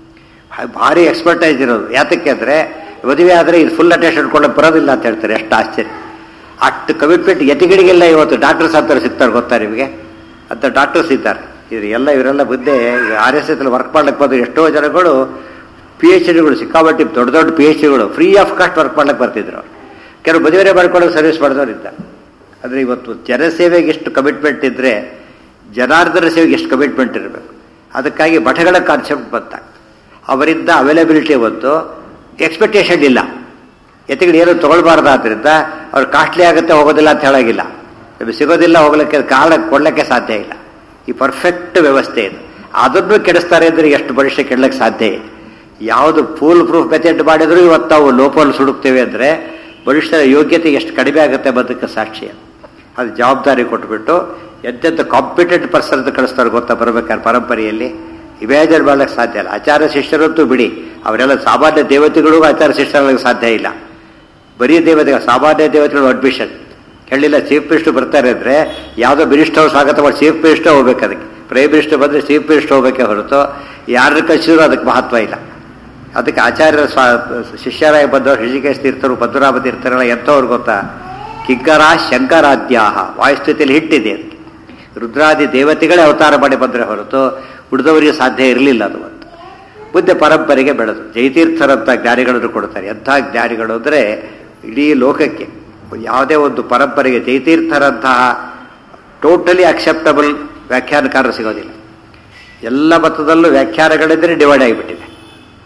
ಭಾರಿ ಎಕ್ಸ್ಪರ್ಟೈಸ್ ಇರೋದು. ಯಾತಕ್ಕೆ ಅಂದರೆ ಮದುವೆ ಆದರೆ ಇದು ಫುಲ್ ಅಟೆನ್ಷನ್ ಕೊಡೋಕೆ ಬರೋದಿಲ್ಲ ಅಂತ ಹೇಳ್ತಾರೆ. ಎಷ್ಟು ಆಶ್ಚರ್ಯ! ಅಷ್ಟು ಕಮಿಟ್ಮೆಂಟ್ ಯತಿಗಳಿಗೆಲ್ಲ ಇವತ್ತು ಡಾಕ್ಟರ್ಸ್ ಅಂತಾರೆ ಸಿಗ್ತಾರೆ. ಗೊತ್ತಾ ನಿಮಗೆ? ಅಂತ ಡಾಕ್ಟರ್ಸ್ ಇದ್ದಾರೆ. ಇದು ಎಲ್ಲ ಇವರೆಲ್ಲ ಬುದ್ಧಿ ಆರ್ ಎಸ್ ಎಸ್ ವರ್ಕ್ ಮಾಡ್ಲಿಕ್ಕೆ ಬಂದು ಎಷ್ಟೋ ಜನಗಳು ಪಿ ಎಚ್ ಡಿಗಳು ಸಿಕ್ಕಾಬಟ್ಟಿ ದೊಡ್ಡ ದೊಡ್ಡ ಪಿ ಎಚ್ ಡಿಗಳು ಫ್ರೀ ಆಫ್ ಕಾಸ್ಟ್ ವರ್ಕ್ ಮಾಡ್ಲಿಕ್ಕೆ ಬರ್ತಿದ್ರು. ಅವರು ಕೆಲವು ಮದುವೆ ಮಾಡ್ಕೊಳ್ಳೋಕೆ ಸರ್ವಿಸ್ ಮಾಡಿದವರು ಇದ್ದಾರೆ. ಅಂದರೆ ಇವತ್ತು ಜನಸೇವೆಗೆ ಎಷ್ಟು ಕಮಿಟ್ಮೆಂಟ್ ಇದ್ದರೆ ಜನಾರ್ದನ ಸೇವೆಗೆ ಎಷ್ಟು ಕಮಿಟ್ಮೆಂಟ್ ಇರಬೇಕು. ಅದಕ್ಕಾಗಿ ಮಠಗಳ ಕಾನ್ಸೆಪ್ಟ್ ಬಂತಾಗ್ತದೆ. ಅವರಿಂದ ಅವೈಲಬಿಲಿಟಿ ಬಂತು, ಎಕ್ಸ್ಪೆಕ್ಟೇಷನ್ ಇಲ್ಲ. ಯತಿಗಳು ಏನು ತೊಗೊಳ್ಬಾರ್ದು. ಆದ್ದರಿಂದ ಅವ್ರು ಕಾಸ್ಟ್ಲಿ ಆಗುತ್ತೆ, ಹೋಗೋದಿಲ್ಲ ಅಂತ ಹೇಳೋಗಿಲ್ಲ. ನಮಗೆ ಸಿಗೋದಿಲ್ಲ, ಹೋಗ್ಲಿಕ್ಕೆ ಕಾರಣ ಕೊಡ್ಲಿಕ್ಕೆ ಸಾಧ್ಯ ಇಲ್ಲ. ಈ ಪರ್ಫೆಕ್ಟ್ ವ್ಯವಸ್ಥೆ ಇದೆ. ಅದನ್ನು ಕೆಡಿಸ್ತಾರೆ ಅಂದರೆ ಎಷ್ಟು ಭವಿಷ್ಯ ಕೆಡಲಿಕ್ಕೆ ಸಾಧ್ಯ ಇದೆ. ಯಾವುದು ಫೂಲ್ ಪ್ರೂಫ್ ಮೆಥಡ್ ಮಾಡಿದ್ರು ಇವತ್ತು ನಾವು ಲೋಪಲ್ಲಿ ಸುಡುಕ್ತೇವೆ ಅಂದರೆ ಭವಿಷ್ಯದ ಯೋಗ್ಯತೆ ಎಷ್ಟು ಕಡಿಮೆ ಆಗುತ್ತೆ ಬದುಕ ಸಾಕ್ಷಿ. ಅದು ಜವಾಬ್ದಾರಿ ಕೊಟ್ಬಿಟ್ಟು ಎಂತೆಂಥ ಕಾಂಪಿಟೆಂಟ್ ಪರ್ಸನ್ ಅಂತ ಕಳಿಸ್ತಾರೆ ಗೊತ್ತಾ ಬರಬೇಕಾದ್ರೆ ಪರಂಪರೆಯಲ್ಲಿ. ಇಮ್ಯಾಜಿನ್ ಮಾಡ್ಲಿಕ್ಕೆ ಸಾಧ್ಯ ಇಲ್ಲ. ಆಚಾರ್ಯ ಶಿಷ್ಯರಂತೂ ಬಿಡಿ, ಅವರೆಲ್ಲ ಸಾಮಾನ್ಯ ದೇವತೆಗಳಿಗೂ ಆಚಾರ್ಯ ಶಿಷ್ಯರಾಗಲಿಕ್ಕೆ ಸಾಧ್ಯ ಇಲ್ಲ. ಬರೀ ದೇವತೆಗಳು, ಸಾಮಾನ್ಯ ದೇವತೆಗಳು ಅಡ್ಮಿಷನ್ ಹೇಳಿಲ್ಲ. ಚೀಫ್ ಮಿನಿಸ್ಟರ್ ಬರ್ತಾರೆ ಅಂದರೆ ಯಾವುದೋ ಮಿನಿಸ್ಟರ್ ಸ್ವಾಗತ ಮಾಡಿ ಚೀಫ್ ಮಿನಿಸ್ಟರ್ ಹೋಗ್ಬೇಕು. ಅದಕ್ಕೆ ಪ್ರೈಮ್ ಮಿನಿಸ್ಟರ್ ಬಂದರೆ ಚೀಫ್ ಮಿನಿಸ್ಟರ್ ಹೋಗಬೇಕೆ ಹೊರತು ಯಾರನ್ನ ಕಳಿಸಿದ್ರು ಅದಕ್ಕೆ ಮಹತ್ವ ಇಲ್ಲ. ಅದಕ್ಕೆ ಆಚಾರ್ಯರ ಸ್ವಾ ಶಿಷ್ಯರಾಗಿ ಬಂದವರು ಋಷಿಕೇಶ ತೀರ್ಥರು, ಪದ್ಮನಾಭ ತೀರ್ಥರೆಲ್ಲ ಎಂಥವ್ರು ಗೊತ್ತಾ? ಕಿಂಕರ ಶಂಕರಾದ್ಯಾಹ ವಾಯುಸ್ಥಿತಿಯಲ್ಲಿ ಹಿಟ್ಟಿದೆ ಅಂತ. ರುದ್ರಾದಿ ದೇವತೆಗಳೇ ಅವತಾರ ಮಾಡಿ ಬಂದರೆ ಹೊರತು ಉಳಿದವರಿಗೆ ಸಾಧ್ಯ ಇರಲಿಲ್ಲ. ಅದು ಒಂದು ಬುದ್ಧ ಪರಂಪರೆಗೆ ಬೆಳೆದು ಜಯತೀರ್ಥರಂಥ ಜ್ಞಾನಿಗಳನ್ನು ಕೊಡ್ತಾರೆ. ಎಂಥ ಜ್ಞಾನಿಗಳು ಅಂದರೆ ಇಡೀ ಲೋಕಕ್ಕೆ ಯಾವುದೇ ಒಂದು ಪರಂಪರೆಗೆ ಜಯತೀರ್ಥರಂತಹ ಟೋಟಲಿ ಅಕ್ಸೆಪ್ಟಬಲ್ ವ್ಯಾಖ್ಯಾನಕಾರರು ಸಿಗೋದಿಲ್ಲ. ಎಲ್ಲ ಮತದಲ್ಲೂ ವ್ಯಾಖ್ಯಾನಗಳಿದ್ದರೆ ಡಿವೈಡ್ ಆಗಿಬಿಟ್ಟಿದೆ.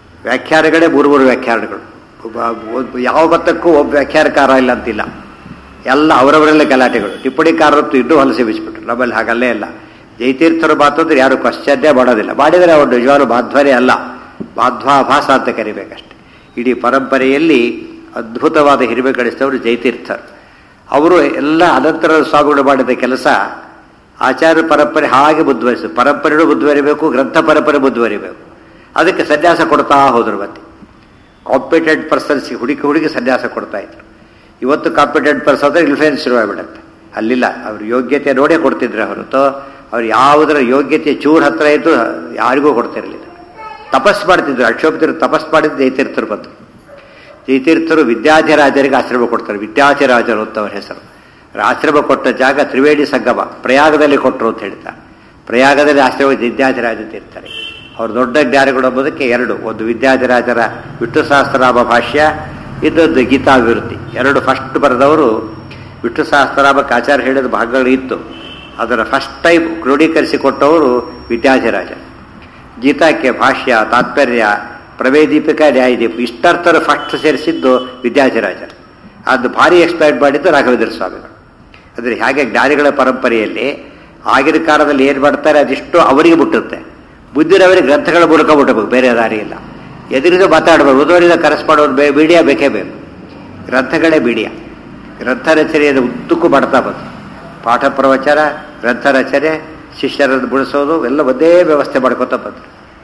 ವ್ಯಾಖ್ಯಾನಗಳೇ ಮೂರು ಮೂರು ವ್ಯಾಖ್ಯಾನಗಳು. ಯಾವ ಮತಕ್ಕೂ ಒಬ್ಬ ವ್ಯಾಖ್ಯಾನಕಾರ ಇಲ್ಲ ಅಂತಿಲ್ಲ. ಎಲ್ಲ ಅವರವರೆಲ್ಲ ಗಲಾಟೆಗಳು. ಟಿಪ್ಪಣಿಕಾರರತ್ತು ಇನ್ನೂ ಹೊಲಸೆ ಬಿಚ್ಚಿಬಿಟ್ರು. ನಮ್ಮಲ್ಲಿ ಹಾಗಲ್ಲೇ ಇಲ್ಲ. ಜೈತೀರ್ಥರು ಮಾತು ಅಂದ್ರೆ ಯಾರು ಕ್ವಶ್ಚನ್ನೇ ಮಾಡೋದಿಲ್ಲ. ಮಾಡಿದರೆ ಅವರು ನಿಜವಾಗ್ಲೂ ಮಾಧ್ವರೇ ಅಲ್ಲ, ಮಾಧ್ವಾಭಾಸ ಅಂತ ಕರಿಬೇಕಷ್ಟೆ. ಇಡೀ ಪರಂಪರೆಯಲ್ಲಿ ಅದ್ಭುತವಾದ ಹಿರಿಮೆ ಗಳಿಸಿದವರು ಜೈತೀರ್ಥರು. ಅವರು ಎಲ್ಲ ಅನಂತರ ಸ್ವಾಮಿಗಳು ಮಾಡಿದ ಕೆಲಸ ಆಚಾರ್ಯ ಪರಂಪರೆ ಹಾಗೆ ಮುಂದುವರಿಸು. ಪರಂಪರೆಯೂ ಮುಂದುವರಿಬೇಕು, ಗ್ರಂಥ ಪರಂಪರೆ ಮುಂದುವರಿಬೇಕು. ಅದಕ್ಕೆ ಸನ್ಯಾಸ ಕೊಡ್ತಾ ಹೋದ್ರು. ಮತ್ತೆ ಕಾಂಪಿಟೆಂಟ್ ಪರ್ಸನ್ಸ್ಗೆ ಹುಡುಕಿ ಹುಡುಕಿ ಸನ್ಯಾಸ ಕೊಡ್ತಾ ಇದ್ರು. ಇವತ್ತು ಕಾಂಪಿಟೆಂಟ್ ಪರ್ಸನ್ ಅಂದರೆ ಇನ್ಫ್ಲೂಯೆನ್ಸ್ ಶುರುವಾಗಿಬಿಡುತ್ತೆ. ಅಲ್ಲಿಲ್ಲ, ಅವ್ರ ಯೋಗ್ಯತೆ ನೋಡೇ ಕೊಡ್ತಿದ್ರೆ ಹೊರತು ಅವ್ರು ಯಾವುದರ ಯೋಗ್ಯತೆ ಚೂರು ಹತ್ರ ಇದ್ದು ಯಾರಿಗೂ ಕೊಡ್ತಿರಲಿಲ್ಲ. ತಪಸ್ ಮಾಡ್ತಿದ್ರು. ಅಕ್ಷೋಭ್ಯರು ತಪಸ್ ಮಾಡಿದ್ದು ಜೈತೀರ್ಥರು ಬಂದರು. ಜೈತೀರ್ಥರು ವಿದ್ಯಾಧಿರಾಜರಿಗೆ ಆಶ್ರಮ ಕೊಡ್ತಾರೆ. ವಿದ್ಯಾಧಿರಾಜರು ಅಂತ ಅವ್ರ ಹೆಸರು. ಆಶ್ರಮ ಕೊಟ್ಟ ಜಾಗ ತ್ರಿವೇಣಿ ಸಂಗಮ ಪ್ರಯಾಗದಲ್ಲಿ ಕೊಟ್ಟರು ಅಂತ ಹೇಳ್ತಾರೆ. ಪ್ರಯಾಗದಲ್ಲಿ ಆಶ್ರಮ ವಿದ್ಯಾಧಿರಾಜ ತೀರ್ಥರೆ. ಅವ್ರ ದೊಡ್ಡ ಜ್ಞಾನಿಗಳು ಎಂಬುದಕ್ಕೆ ಎರಡು, ಒಂದು ವಿದ್ಯಾಧಿರಾಜರ ವಿಷ್ಣು ಸಹಸ್ರನಾಮ ಭಾಷ್ಯ, ಇದೊಂದು ಗೀತಾಭಿವೃದ್ಧಿ. ಎರಡು ಫಸ್ಟ್ ಬರೆದವರು. ವಿಷ್ಣು ಸಹಸ್ರನಾಮಕ್ಕೆ ಆಚಾರ್ಯ ಹೇಳಿದ ಭಾಗಗಳು ಇತ್ತು, ಅದರ ಫಸ್ಟ್ ಟೈಮ್ ಕ್ರೋಢೀಕರಿಸಿಕೊಟ್ಟವರು ವಿದ್ಯಾಧಿರಾಜ. ಗೀತಾಕ್ಕೆ ಭಾಷ್ಯ, ತಾತ್ಪರ್ಯ, ಪ್ರವೇದೀಪಿಕಾ, ನ್ಯಾಯದೀಪ ಇಷ್ಟರ್ಥರ ಫಸ್ಟ್ ಸೇರಿಸಿದ್ದು ವಿದ್ಯಾಧಿರಾಜರು. ಅದು ಭಾರಿ ಎಕ್ಸ್ಪ್ಲೈನ್ ಮಾಡಿದ್ದು ರಾಘವೇಂದ್ರ ಸ್ವಾಮಿಗಳು. ಅಂದರೆ ಹಾಗೆ ಜ್ಞಾನಿಗಳ ಪರಂಪರೆಯಲ್ಲಿ ಆಗಿನ ಕಾಲದಲ್ಲಿ ಏನು ಮಾಡ್ತಾರೆ ಅದಿಷ್ಟು ಅವರಿಗೆ ಮುಟ್ಟುತ್ತೆ. ಬುದ್ಧಿರವರಿಗೆ ಗ್ರಂಥಗಳ ಮೂಲಕ ಮುಟ್ಟಬೇಕು, ಬೇರೆ ದಾರಿ ಇಲ್ಲ. ಎದುರಿಗೂ ಮಾತಾಡಬೇಕು, ಓದೋರಿಂದ ಕರೆಸ್ಪಾಡೋದು ಬೇ ಮೀಡಿಯಾ ಬೇಕೇ ಬೇಕು. ಗ್ರಂಥಗಳೇ ಮೀಡಿಯಾ. ಗ್ರಂಥ ರಚನೆಯನ್ನು ಉದ್ದಕ್ಕೂ ಮಾಡ್ತಾ ಬಂತು. ಪಾಠ ಪ್ರವಚನ, ಗ್ರಂಥ ರಚನೆ, ಶಿಷ್ಯರನ್ನು ಬಿಡಿಸೋದು ಎಲ್ಲ ಒಂದೇ ವ್ಯವಸ್ಥೆ ಮಾಡ್ಕೊತಾ ಬಂದರು.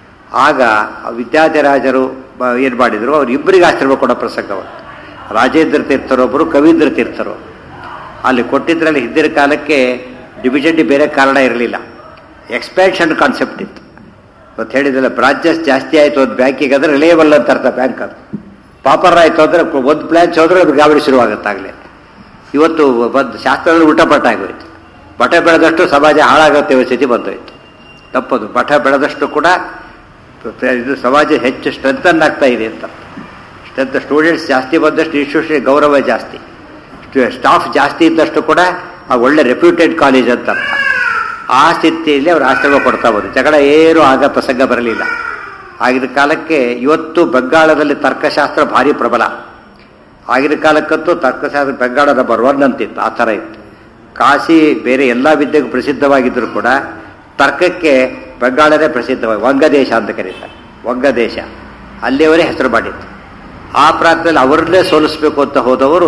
ಆಗ ವಿದ್ಯಾಧಿರಾಜರು ಏನು ಮಾಡಿದರು, ಅವ್ರು ಇಬ್ಬರಿಗೆ ಆಶ್ರಮ ಕೊಡೋ ಪ್ರಸಂಗ ಬಂತು. ರಾಜೇಂದ್ರ ತೀರ್ಥರೊಬ್ಬರು, ಕವೀಂದ್ರ ತೀರ್ಥರು. ಅಲ್ಲಿ ಕೊಟ್ಟಿದ್ರಲ್ಲಿ ಹಿಂದಿನ ಕಾಲಕ್ಕೆ ಡಿವಿಷನ್ ಬೇರೆ ಕಾರಣ ಇರಲಿಲ್ಲ, ಎಕ್ಸ್ಪ್ಯಾನ್ಷನ್ ಕಾನ್ಸೆಪ್ಟ್ ಇತ್ತು. ಮತ್ತು ಹೇಳಿದ್ರಲ್ಲ, ಬ್ರಾಂಚಸ್ ಜಾಸ್ತಿ ಆಯಿತು ಒಂದು ಬ್ಯಾಂಕಿಗೆ ಅಂದರೆ ರಿಲೇಬಲ್ ಅಂತ ಅರ್ಥ. ಬ್ಯಾಂಕ್ ಅದು ಪಾಪರ್ ಆಯಿತು ಅಂದರೆ ಒಂದು ಬ್ರಾಂಚ್ ಹೋದ್ರೆ ಅದು ಗಾಬರಿ ಶುರುವಾಗುತ್ತಾಗಲೇ. ಇವತ್ತು ಒಂದು ಶಾಸ್ತ್ರದಲ್ಲಿ ಉಲ್ಟಪಟ್ಟ ಆಗೋಯ್ತು. ಮಠ ಬೆಳೆದಷ್ಟು ಸಮಾಜ ಹಾಳಾಗುತ್ತೆ ಸ್ಥಿತಿ ಬಂದೋಯ್ತು. ತಪ್ಪದು. ಮಠ ಬೆಳೆದಷ್ಟು ಕೂಡ ಇದು ಸಮಾಜ ಹೆಚ್ಚು ಸ್ಟ್ರೆಂಥನ್ ಆಗ್ತಾ ಇದೆ ಅಂತ. ಸ್ಟ್ರೆಂತ್ ಸ್ಟೂಡೆಂಟ್ಸ್ ಜಾಸ್ತಿ ಬಂದಷ್ಟು ಇನ್ಸ್ಟಿಟ್ಯೂಷನ್ ಗೌರವ ಜಾಸ್ತಿ, ಸ್ಟಾಫ್ ಜಾಸ್ತಿ ಇದ್ದಷ್ಟು ಕೂಡ ಆ ಒಳ್ಳೆ ರೆಪ್ಯೂಟೆಡ್ ಕಾಲೇಜ್ ಅಂತ ಅರ್ಥ. ಆ ಸ್ಥಿತಿಯಲ್ಲಿ ಅವರು ಆಶ್ರಮ ಕೊಡ್ತಾ ಹೋದ್ರು. ಜಗಳ ಏನು ಆಗ ಪ್ರಸಂಗ ಬರಲಿಲ್ಲ. ಆಗಿನ ಕಾಲಕ್ಕೆ ಇವತ್ತು ಬಂಗಾಳದಲ್ಲಿ ತರ್ಕಶಾಸ್ತ್ರ ಭಾರಿ ಪ್ರಬಲ. ಆಗಿನ ಕಾಲಕ್ಕಂತೂ ತರ್ಕಶಾಸ್ತ್ರ ಬೆಂಗಾಳ ನಂಬರ್ ಒನ್ ಅಂತಿತ್ತು. ಆ ಥರ ಇತ್ತು. ಕಾಶಿ ಬೇರೆ ಎಲ್ಲ ವಿದ್ಯೆಗೂ ಪ್ರಸಿದ್ಧವಾಗಿದ್ದರೂ ಕೂಡ ತರ್ಕಕ್ಕೆ ಬೆಂಗಾಳನೇ ಪ್ರಸಿದ್ಧವಾಗಿ ವಂಗದೇಶ ಅಂತ ಕರೀತಾರೆ. ವಂಗದೇಶ ಅಲ್ಲಿಯವರೇ ಹೆಸರು ಮಾಡಿತ್ತು. ಆ ಪ್ರಾಂತದಲ್ಲಿ ಅವರನ್ನೇ ಸೋಲಿಸಬೇಕು ಅಂತ ಹೋದವರು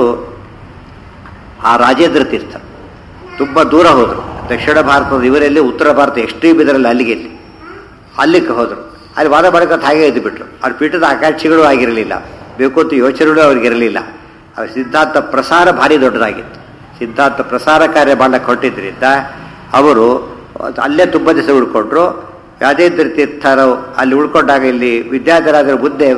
ಆ ರಾಜೇಂದ್ರ ತೀರ್ಥ. ತುಂಬ ದೂರ ಹೋದರು. ದಕ್ಷಿಣ ಭಾರತದ ಇವರಲ್ಲಿ ಉತ್ತರ ಭಾರತ ಎಕ್ಸ್ಟ್ರೀಮ್ ಇದರಲ್ಲಿ ಅಲ್ಲಿಗೆ ಇಲ್ಲಿ ಅಲ್ಲಿಗೆ ಹೋದರು. ಅಲ್ಲಿ ವಾದ ಮಾಡಕಂತ ಹಾಗೆ ಇದ್ದು ಬಿಟ್ರು. ಅವ್ರ ಪೀಠದ ಆಕಾಂಕ್ಷಿಗಳು ಆಗಿರಲಿಲ್ಲ, ಬೇಕು ಅಂತ ಯೋಚನೆಗಳು ಅವ್ರಿಗಿರಲಿಲ್ಲ. ಅವ್ರ ಸಿದ್ಧಾಂತ ಪ್ರಸಾರ ಭಾರಿ ದೊಡ್ಡದಾಗಿತ್ತು. ಸಿದ್ಧಾಂತ ಪ್ರಸಾರ ಕಾರ್ಯ ಮಾಡಕ್ಕೆ ಹೊರಟಿದ್ರಿಂದ ಅವರು ಅಲ್ಲೇ ತುಂಬ ದಿವಸ ಉಳ್ಕೊಂಡ್ರು. ರಾಜೇಂದ್ರ ತೀರ್ಥರು ಅಲ್ಲಿ ಉಳ್ಕೊಂಡಾಗ ಇಲ್ಲಿ ವಿದ್ಯಾಧರಾಜರ ಮುಂದೆ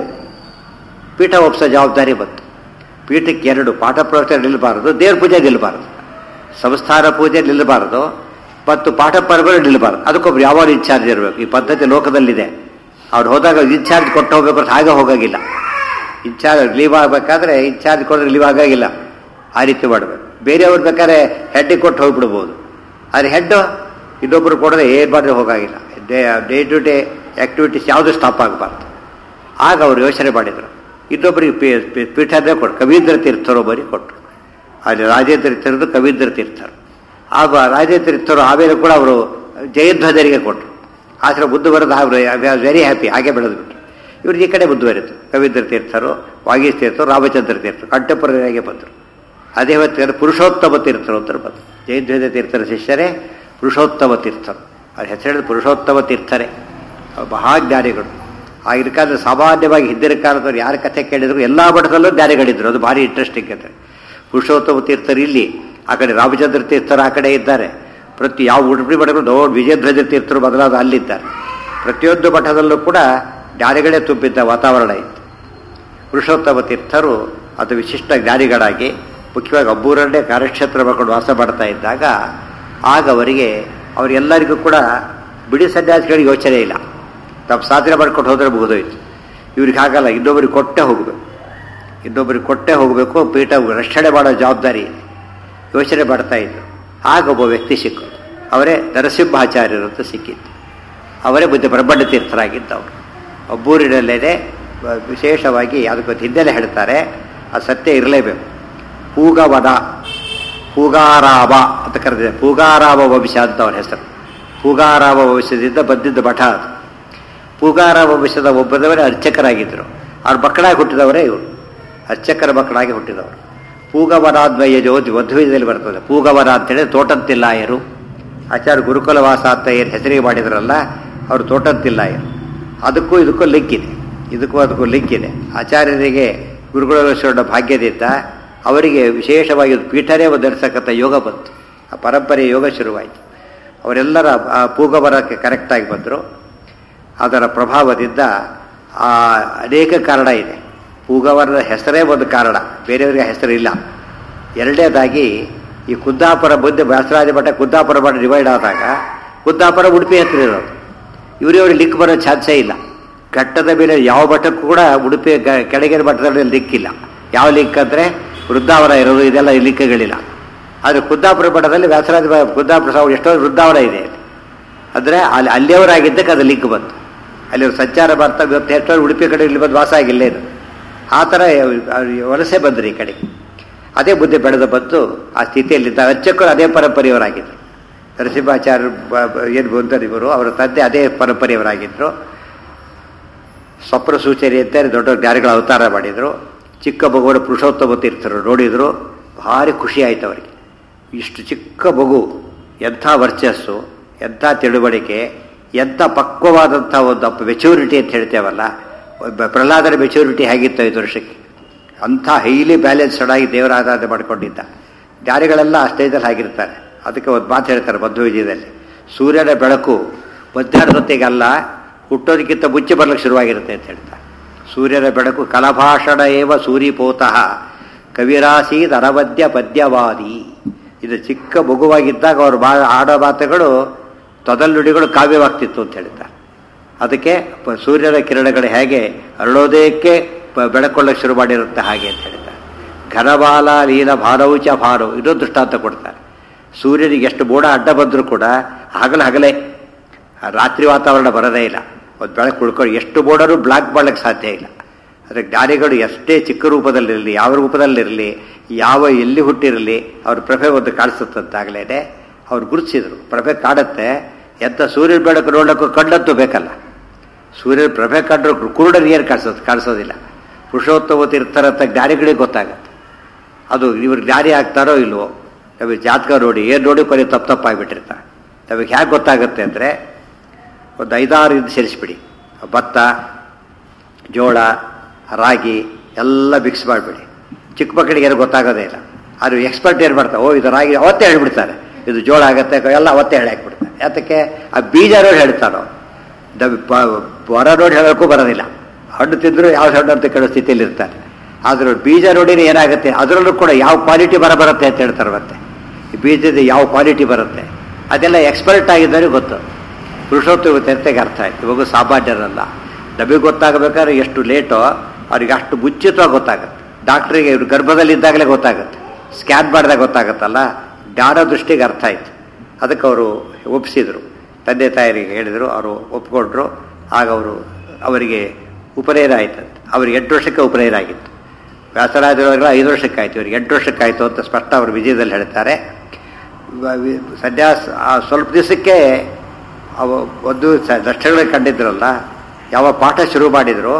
ಪೀಠ ಒಪ್ಪಿಸೋ ಜವಾಬ್ದಾರಿ ಬಂತು. ಪೀಠಕ್ಕೆ ಎರಡು, ಪಾಠ ಪ್ರವಚನ ನಿಲ್ಲಬಾರದು, ದೇವ್ರ ಪೂಜೆ ನಿಲ್ಲಬಾರದು, ಸಂಸ್ಥಾನ ಪೂಜೆ ನಿಲ್ಲಬಾರದು, ಮತ್ತು ಪಾಠ ಪರ್ವಗಳು ನಿಲ್ಲಬಾರದು. ಅದಕ್ಕೊಬ್ರು ಯಾವಾಗ ಇನ್ಚಾರ್ಜ್ ಇರಬೇಕು. ಈ ಪದ್ಧತಿ ಲೋಕದಲ್ಲಿದೆ. ಅವ್ರು ಹೋದಾಗ ಇನ್ಚಾರ್ಜ್ ಕೊಟ್ಟು ಹೋಗ್ಬೇಕು ಅಂತ ಹಾಗೆ ಹೋಗಾಗಿಲ್ಲ. ಇನ್ಚಾರ್ಜ್ ಲೀವ್ ಆಗಬೇಕಾದ್ರೆ ಇನ್ಚಾರ್ಜ್ ಕೊಟ್ಟರೆ ಲೀವ್ ಆಗಾಗಿಲ್ಲ. ಆ ರೀತಿ ಮಾಡಬೇಕು. ಬೇರೆಯವ್ರು ಬೇಕಾದ್ರೆ ಹೆಡ್ಡಿಗೆ ಕೊಟ್ಟು ಹೋಗ್ಬಿಡ್ಬೋದು. ಆದರೆ ಹೆಡ್ಡು ಇನ್ನೊಬ್ಬರು ಕೊಡದೆ ಏನು ಮಾಡಿದ್ರೆ ಹೋಗಾಗಿಲ್ಲ. Day day to day activities ಯಾವುದು ಸ್ಟಾಪ್ ಆಗಬಾರ್ದು. ಆಗ ಅವರು ಯೋಚನೆ ಮಾಡಿದರು. ಇನ್ನೊಬ್ಬರಿಗೆ ಪೀಠನೇ ಕೊಟ್ಟು ಕವೀಂದ್ರ ತೀರ್ಥರು ಬರೀ ಕೊಟ್ಟರು. ಅಲ್ಲಿ ರಾಜೇಂದ್ರ ತೀರ್ಥರು, ಕವೀಂದ್ರ ತೀರ್ಥರು. ಆಗ ರಾಜೇಂದ್ರ ತೀರ್ಥರು ಆಮೇಲೆ ಕೂಡ ಅವರು ಜಯಧ್ವಜರಿಗೆ ಕೊಟ್ಟರು. ಆಶ್ರಮ ಮುಂದುವರೆದು ಅವರು ವೆರಿ ಹ್ಯಾಪಿ, ಹಾಗೆ ಬೆಳೆದ್ಬಿಟ್ರು. ಇವ್ರಿಗೆ ಈ ಕಡೆ ಮುಂದುವರಿತು. ಕವೀಂದ್ರ ತೀರ್ಥರು, ವಾಗೀಶ್ ತೀರ್ಥರು, ರಾಮಚಂದ್ರ ತೀರ್ಥರು ಕಂಟೆಂಪರರಿಯಾಗಿ ಬಂದರು. ಅದೇ ಹೊತ್ತಿಗೆ ಪುರುಷೋತ್ತಮ ತೀರ್ಥರು ಅಂತ ಬಂದರು. ಜಯಧ್ವಜ ತೀರ್ಥರ ಶಿಷ್ಯರೇ ಪುರುಷೋತ್ತಮ ತೀರ್ಥರು. ಅವ್ರ ಹೆಸರು ಪುರುಷೋತ್ತಮ ತೀರ್ಥರೇ. ಮಹಾಜ್ಞಾನಿಗಳು. ಆಗಿನ ಕಾಲದಲ್ಲಿ ಸಾಮಾನ್ಯವಾಗಿ ಹಿಂದಿನ ಕಾಲದವ್ರು ಯಾರ ಕಥೆ ಕೇಳಿದ್ರು ಎಲ್ಲ ಮಠದಲ್ಲೂ ಜ್ಞಾನಿಗಳಿದ್ರು. ಅದು ಭಾರಿ ಇಂಟ್ರೆಸ್ಟಿಂಗ್ ಅಂತ. ಪುರುಷೋತ್ತಮ ತೀರ್ಥರು ಇಲ್ಲಿ, ಆ ಕಡೆ ರಾಮಚಂದ್ರ ತೀರ್ಥರು ಆ ಕಡೆ ಇದ್ದಾರೆ. ಪ್ರತಿ ಯಾವ ಉಡುಪಿ ಮಠಗಳು ದೊಡ್ಡ ವಿಜಯಧ್ವಜ ತೀರ್ಥರು ಬದಲಾದ ಅಲ್ಲಿದ್ದಾರೆ. ಪ್ರತಿಯೊಂದು ಮಠದಲ್ಲೂ ಕೂಡ ಜ್ಞಾನಿಗಳೇ ತುಂಬಿದ್ದ ವಾತಾವರಣ ಇತ್ತು. ಪುರುಷೋತ್ತಮ ತೀರ್ಥರು ಅದು ವಿಶಿಷ್ಟ ಜ್ಞಾನಿಗಳಾಗಿ ಮುಖ್ಯವಾಗಿ ಅಬ್ಬೂರನ್ನೇ ಕಾರ್ಯಕ್ಷೇತ್ರ ಮಾಡ್ಕೊಂಡು ವಾಸ ಮಾಡ್ತಾ ಇದ್ದಾಗ ಆಗ ಅವರಿಗೆ ಅವರೆಲ್ಲರಿಗೂ ಕೂಡ ಬಿಡಿ ಸನ್ಯಾಸಿಗಳಿಗೆ ಯೋಚನೆ ಇಲ್ಲ. ತಮ್ಮ ಸಾಧನೆ ಮಾಡ್ಕೊಂಡು ಹೋದರೆ ಮುಗಿದೋಯ್ತು. ಇವ್ರಿಗೆ ಹಾಗಲ್ಲ, ಇನ್ನೊಬ್ಬರಿಗೆ ಕೊಟ್ಟೆ ಹೋಗಬೇಕು, ಇನ್ನೊಬ್ಬರಿಗೆ ಕೊಟ್ಟೆ ಹೋಗಬೇಕು, ಪೀಠ ರಕ್ಷಣೆ ಮಾಡೋ ಜವಾಬ್ದಾರಿ ಯೋಚನೆ ಮಾಡ್ತಾ ಇದ್ರು. ಆಗ ಒಬ್ಬ ವ್ಯಕ್ತಿ ಸಿಕ್ಕೋದು. ಅವರೇ ನರಸಿಂಹಾಚಾರ್ಯರು ಅಂತ ಸಿಕ್ಕಿತ್ತು. ಅವರೇ ಬುದ್ಧ ಬ್ರಹ್ಮಣ್ಯ ತೀರ್ಥರಾಗಿದ್ದವರು. ಒಬ್ಬೂರಿನಲ್ಲೇ ವಿಶೇಷವಾಗಿ ಅದಕ್ಕೊಂದು ಹಿನ್ನೆಲೆ ಹೇಳ್ತಾರೆ, ಅದು ಸತ್ಯ ಇರಲೇಬೇಕು. ಪೂಗವನ ಪೂಗಾರಾವ ಅಂತ ಕರೆದಿದೆ. ಪೂಗಾರಾವ ವಂಶ ಅಂತ ಅವನ ಹೆಸರು. ಪೂಗಾರಾವ ವಂಶದಿಂದ ಬಂದಿದ್ದ ಮಠ ಅದು. ಪೂಗಾರಾವ ವಂಶದ ಒಬ್ಬದವರೇ ಅರ್ಚಕರಾಗಿದ್ದರು. ಅವ್ರ ಮಕ್ಕಳಾಗಿ ಹುಟ್ಟಿದವರೇ ಇವರು, ಅರ್ಚಕರ ಮಕ್ಕಳಾಗಿ ಹುಟ್ಟಿದವರು. ಪೂಗವರಾದ್ವಯ ಜ್ಯೋತಿ ಮಧ್ವದಲ್ಲಿ ಬರ್ತದೆ. ಪೂಗವರ ಅಂತೇಳಿ ತೋಟಂತಿಲ್ಲಾಯರು. ಆಚಾರ್ಯ ಗುರುಕುಲವಾಸ ಅಂತ ಏನು ಹೆಸರಿಗೆ ಮಾಡಿದ್ರಲ್ಲ ಅವರು ತೋಟಂತಿಲ್ಲಾಯರು. ಅದಕ್ಕೂ ಇದಕ್ಕೂ ಲಿಂಕ್ ಇದೆ, ಇದಕ್ಕೂ ಅದಕ್ಕೂ ಲಿಂಕ್ ಇದೆ. ಆಚಾರ್ಯರಿಗೆ ಗುರುಕುಲವೇಶ್ವರನ ಭಾಗ್ಯದಿಂದ ಅವರಿಗೆ ವಿಶೇಷವಾಗಿ ಪೀಠನೇ ಒದಗಿಸತಕ್ಕಂಥ ಯೋಗ ಬಂತು. ಆ ಪರಂಪರೆಯ ಯೋಗ ಶುರುವಾಯಿತು. ಅವರೆಲ್ಲರ ಆ ಪೂಗವರಕ್ಕೆ ಕರೆಕ್ಟಾಗಿ ಬಂದರು. ಅದರ ಪ್ರಭಾವದಿಂದ ಆ ಅನೇಕ ಕಾರಣ ಇದೆ. ಪೂಗವರದ ಹೆಸರೇ ಒಂದು ಕಾರಣ, ಬೇರೆಯವರಿಗೆ ಹೆಸರಿಲ್ಲ. ಎರಡನೇದಾಗಿ ಈ ಕುದ್ದಾಪುರ ಮುಂದೆ ವ್ಯಾಸರಾಜ ಮಠ ಕುದ್ದಾಪುರ ಮಠ ಡಿವೈಡ್ ಆದಾಗ ಕುದ್ದಾಪುರ ಉಡುಪಿ ಹತ್ತಿರ ಇರೋದು. ಇವರಿವ್ರಿಗೆ ಲಿಂಕ್ ಬರೋ ಚಾನ್ಸೇ ಇಲ್ಲ. ಘಟ್ಟದ ಮೇಲೆ ಯಾವ ಮಠಕ್ಕೂ ಕೂಡ ಉಡುಪಿ ಕೆಳಗಿನ ಮಠದಲ್ಲಿ ಲಿಂಕ್ ಇಲ್ಲ. ಯಾವ ಲಿಂಕ್ ಅಂದರೆ ವೃದ್ಧಾವರ ಇರೋದು, ಇದೆಲ್ಲ ಲಿಂಕ್ಗಳಿಲ್ಲ. ಆದರೆ ಕುದ್ದಾಪುರ ಮಠದಲ್ಲಿ ವ್ಯಾಸರಾಜ ಕುದ್ದಾಪುರ ಸಾವು ಎಷ್ಟೋ ವೃದ್ಧಾವರ ಇದೆ. ಅಂದರೆ ಅಲ್ಲಿ ಅಲ್ಲಿಯವರಾಗಿದ್ದಕ್ಕೆ ಅದು ಲಿಂಕ್ ಬಂತು. ಅಲ್ಲಿ ಸಂಚಾರ ಬರ್ತಾ ಇವತ್ತು ಎಷ್ಟೋ ಉಡುಪಿ ಕಡೆ ಇಲ್ಲಿ ಬಂದು ವಾಸ ಆಗಿಲ್ಲ ಇದು. ಆ ಥರ ವಲಸೆ ಬಂದರು ಈ ಕಡೆಗೆ. ಅದೇ ಬುದ್ಧಿ ಬೆಳೆದ ಬಂತು. ಆ ಸ್ಥಿತಿಯಲ್ಲಿದ್ದ ಅರ್ಚಕರು ಅದೇ ಪರಂಪರೆಯವರಾಗಿದ್ದರು. ನರಸಿಂಹಾಚಾರ್ಯ ಏನು ಬಂದರು ಇವರು, ಅವರ ತಂದೆ ಅದೇ ಪರಂಪರೆಯವರಾಗಿದ್ದರು. ಸ್ವಪ್ನ ಸೂಚನೆ ಅಂತ ದೊಡ್ಡ ಜ್ಞಾನಿಗಳ ಅವತಾರ ಮಾಡಿದರು. ಚಿಕ್ಕ ಮಗುವರ ಪುರುಷೋತ್ತಮ ತೀರ್ಥರು ನೋಡಿದರು, ಭಾರಿ ಖುಷಿ ಆಯಿತು ಅವರಿಗೆ. ಇಷ್ಟು ಚಿಕ್ಕ ಮಗು, ಎಂಥ ವರ್ಚಸ್ಸು, ಎಂಥ ತಿಳುವಳಿಕೆ, ಎಂಥ ಪಕ್ವವಾದಂಥ ಒಂದು ಅಪ್ಪ ಮೆಚೂರಿಟಿ ಅಂತ ಹೇಳ್ತೇವಲ್ಲ, ಪ್ರಹ್ಲಾದರ ಮೆಚೂರಿಟಿ ಹೇಗಿತ್ತು ಐದು ವರ್ಷಕ್ಕೆ. ಅಂಥ ಹೈಲಿ ಬ್ಯಾಲೆನ್ಸ್ಡ್ ಆಗಿ ದೇವರ ಆರಾಧನೆ ಮಾಡಿಕೊಂಡಿದ್ದ. ಜ್ಞಾನಿಗಳೆಲ್ಲ ಆ ಸ್ಟೇಜಲ್ಲಿ ಆಗಿರ್ತಾರೆ. ಅದಕ್ಕೆ ಒಂದು ಮಾತು ಹೇಳ್ತಾರೆ ಮಧ್ವ ವಿಜಯದಲ್ಲಿ, ಸೂರ್ಯನ ಬೆಳಕು ಮಧ್ಯಾಹ್ನದ ಹೊತ್ತಿಗಲ್ಲ, ಹುಟ್ಟೋದಕ್ಕಿಂತ ಮುಂಚೆ ಬರ್ಲಿಕ್ಕೆ ಶುರುವಾಗಿರುತ್ತೆ ಅಂತ ಹೇಳ್ತಾರೆ. ಸೂರ್ಯನ ಬೆಳಕು ಕಲಭಾಷಣ ಏವ ಸೂರಿಪೋತಃ ಕವಿರಾಸೀದ್ ಅನವದ್ಯ ಪದ್ಯವಾದಿ. ಇದು ಚಿಕ್ಕ ಮಗುವಾಗಿದ್ದಾಗ ಅವರು ಬಾ ಆಡೋ ಮಾತುಗಳು ತೊದಲ್ನುಡಿಗಳು ಕಾವ್ಯವಾಗ್ತಿತ್ತು ಅಂತ ಹೇಳ್ತಾರೆ. ಅದಕ್ಕೆ ಸೂರ್ಯನ ಕಿರಣಗಳು ಹೇಗೆ ಅರಳೋದಕ್ಕೆ ಬೆಳಕೊಳ್ಳಕ್ಕೆ ಶುರು ಮಾಡಿರುತ್ತೆ ಹಾಗೆ ಅಂತ ಹೇಳ್ತಾರೆ. ಘನಬಾಲ ಲೀನ ಭಾರೌಚ ಭಾರು, ಇನ್ನೊಂದು ದೃಷ್ಟಾಂತ ಕೊಡ್ತಾರೆ. ಸೂರ್ಯನಿಗೆ ಎಷ್ಟು ಮೋಡ ಅಡ್ಡ ಬಂದರೂ ಕೂಡ ಹಗಲು ಹಗಲೇ, ರಾತ್ರಿ ವಾತಾವರಣ ಬರೋದೇ ಇಲ್ಲ. ಒಂದು ಬೆಳಕು ಉಳ್ಕೊಂಡು ಎಷ್ಟು ಮೋಡರೂ ಬ್ಲಾಕ್ ಮಾಡಲಿಕ್ಕೆ ಸಾಧ್ಯ ಇಲ್ಲ. ಆದರೆ ಜ್ಞಾನಿಗಳು ಎಷ್ಟೇ ಚಿಕ್ಕ ರೂಪದಲ್ಲಿರಲಿ, ಯಾವ ರೂಪದಲ್ಲಿರಲಿ, ಯಾವ ಎಲ್ಲಿ ಹುಟ್ಟಿರಲಿ, ಅವ್ರ ಪ್ರಭೆ ಒಂದು ಕಾಣಿಸುತ್ತಂತಾಗಲೇ ಅವ್ರು ಗುರುತಿಸಿದ್ರು. ಪ್ರಭೆ ಕಾಡುತ್ತೆ. ಎಂಥ ಸೂರ್ಯನ ಬೆಳಕು ನೋಡೋಕ್ಕೂ ಕಣ್ಣಂತೂ ಬೇಕಲ್ಲ. ಸೂರ್ಯನ ಪ್ರಭೆ ಕಂಡ್ರು ಕುರುಡರಿಗೆ ಏನು ಕಾಣಿಸೋದು ಕಾಣಿಸೋದಿಲ್ಲ. ಪುರುಷೋತ್ತಮ ತೀರ್ಥರಂಥ ಜ್ಞಾನಿಗಳಿಗೆ ಗೊತ್ತಾಗತ್ತೆ. ಅದು ಇವ್ರು ಜ್ಞಾನಿ ಆಗ್ತಾರೋ ಇಲ್ವೋ, ನಮಗೆ ಜಾತಕ ನೋಡಿ ಏನು ನೋಡಿ ಕೊನೆ ತಪ್ಪು ತಪ್ಪಾಗಿಬಿಟ್ಟಿರ್ತಾರೆ. ನಮಗೆ ಹೇಗೆ ಗೊತ್ತಾಗುತ್ತೆ ಅಂದರೆ, ಒಂದು ಐದಾರು ಇದು ಸೇರಿಸ್ಬಿಡಿ, ಭತ್ತ, ಜೋಳ, ರಾಗಿ ಎಲ್ಲ ಮಿಕ್ಸ್ ಮಾಡಿಬಿಡಿ. ಚಿಕ್ಕ ಮಕ್ಕಳಿಗೆ ಏನು ಗೊತ್ತಾಗೋದೇ ಇಲ್ಲ. ಅದು ಎಕ್ಸ್ಪರ್ಟ್ ಏನು ಮಾಡ್ತಾರೆ, ಓ ಇದು ರಾಗಿ ಅವತ್ತೇ ಹೇಳ್ಬಿಡ್ತಾರೆ, ಇದು ಜೋಳ ಆಗುತ್ತೆ ಎಲ್ಲ ಅವತ್ತೇ ಹೇಳಿ ಹಾಕ್ಬಿಡ್ತಾರೆ. ಯಾತಕ್ಕೆ? ಆ ಬೀಜ ನೋಡಿ ಹೇಳ್ತಾರೋ, ಹೊರ ನೋಡಿ ಹೇಳೋಕ್ಕೂ ಬರೋದಿಲ್ಲ. ಹಣ್ಣು ತಿಂದರೂ ಯಾವ ಹಣ್ಣು ಅಂತ ಕೇಳೋ ಸ್ಥಿತಿಯಲ್ಲಿ ಇರ್ತಾರೆ. ಆದರೂ ಬೀಜ ನೋಡಿನೇ ಏನಾಗುತ್ತೆ, ಅದರಲ್ಲೂ ಕೂಡ ಯಾವ ಕ್ವಾಲಿಟಿ ಬರ ಬರುತ್ತೆ ಅಂತ ಹೇಳ್ತಾರೆ. ಮತ್ತೆ ಈ ಬೀಜದ ಯಾವ ಕ್ವಾಲಿಟಿ ಬರುತ್ತೆ ಅದೆಲ್ಲ ಎಕ್ಸ್ಪರ್ಟ್ ಆಗಿದ್ದವರಿಗೆ ಗೊತ್ತು. ಪುರುಷೋತ್ತಮ ತೀರ್ಥಕ್ಕೆ ಅರ್ಥ ಆಯ್ತು. ಇವಾಗ ಸಾಮಾನ್ಯರಲ್ಲ. ನಮಗೆ ಗೊತ್ತಾಗಬೇಕಾದ್ರೆ ಎಷ್ಟು ಲೇಟೋ ಅವ್ರಿಗೆ ಅಷ್ಟು ಮುಂಚಿತವಾಗಿ ಗೊತ್ತಾಗುತ್ತೆ. ಡಾಕ್ಟ್ರಿಗೆ ಇವರು ಗರ್ಭದಲ್ಲಿದ್ದಾಗಲೇ ಗೊತ್ತಾಗುತ್ತೆ, ಸ್ಕ್ಯಾನ್ ಮಾಡಿದಾಗ ಗೊತ್ತಾಗುತ್ತಲ್ಲ. ಜ್ಞಾನ ದೃಷ್ಟಿಗೆ ಅರ್ಥ ಆಯಿತು. ಅದಕ್ಕೆ ಅವರು ಒಪ್ಪಿಸಿದರು, ತಂದೆ ತಾಯರಿಗೆ ಹೇಳಿದರು, ಅವರು ಒಪ್ಪಿಕೊಂಡ್ರು. ಆಗ ಅವರು ಅವರಿಗೆ ಉಪನಯನ ಆಯ್ತಂತೆ. ಅವ್ರಿಗೆ ಎಂಟು ವರ್ಷಕ್ಕೆ ಉಪನಯನ ಆಗಿತ್ತು. ವ್ಯಾಸರಾಜರವರೆಲ್ಲ ಐದು ವರ್ಷಕ್ಕಾಯ್ತು, ಇವರಿಗೆ ಎಂಟು ವರ್ಷಕ್ಕಾಯಿತು ಅಂತ ಸ್ಪಷ್ಟ ಅವರು ವಿಜಯದಲ್ಲಿ ಹೇಳ್ತಾರೆ. ಸನ್ಯಾಸ ಸ್ವಲ್ಪ ದಿವಸಕ್ಕೆ ಅವ ಒಂದು ಲಕ್ಷಗಳಿಗೆ ಕಂಡಿದ್ರಲ್ಲ, ಯಾವ ಪಾಠ ಶುರು ಮಾಡಿದ್ರು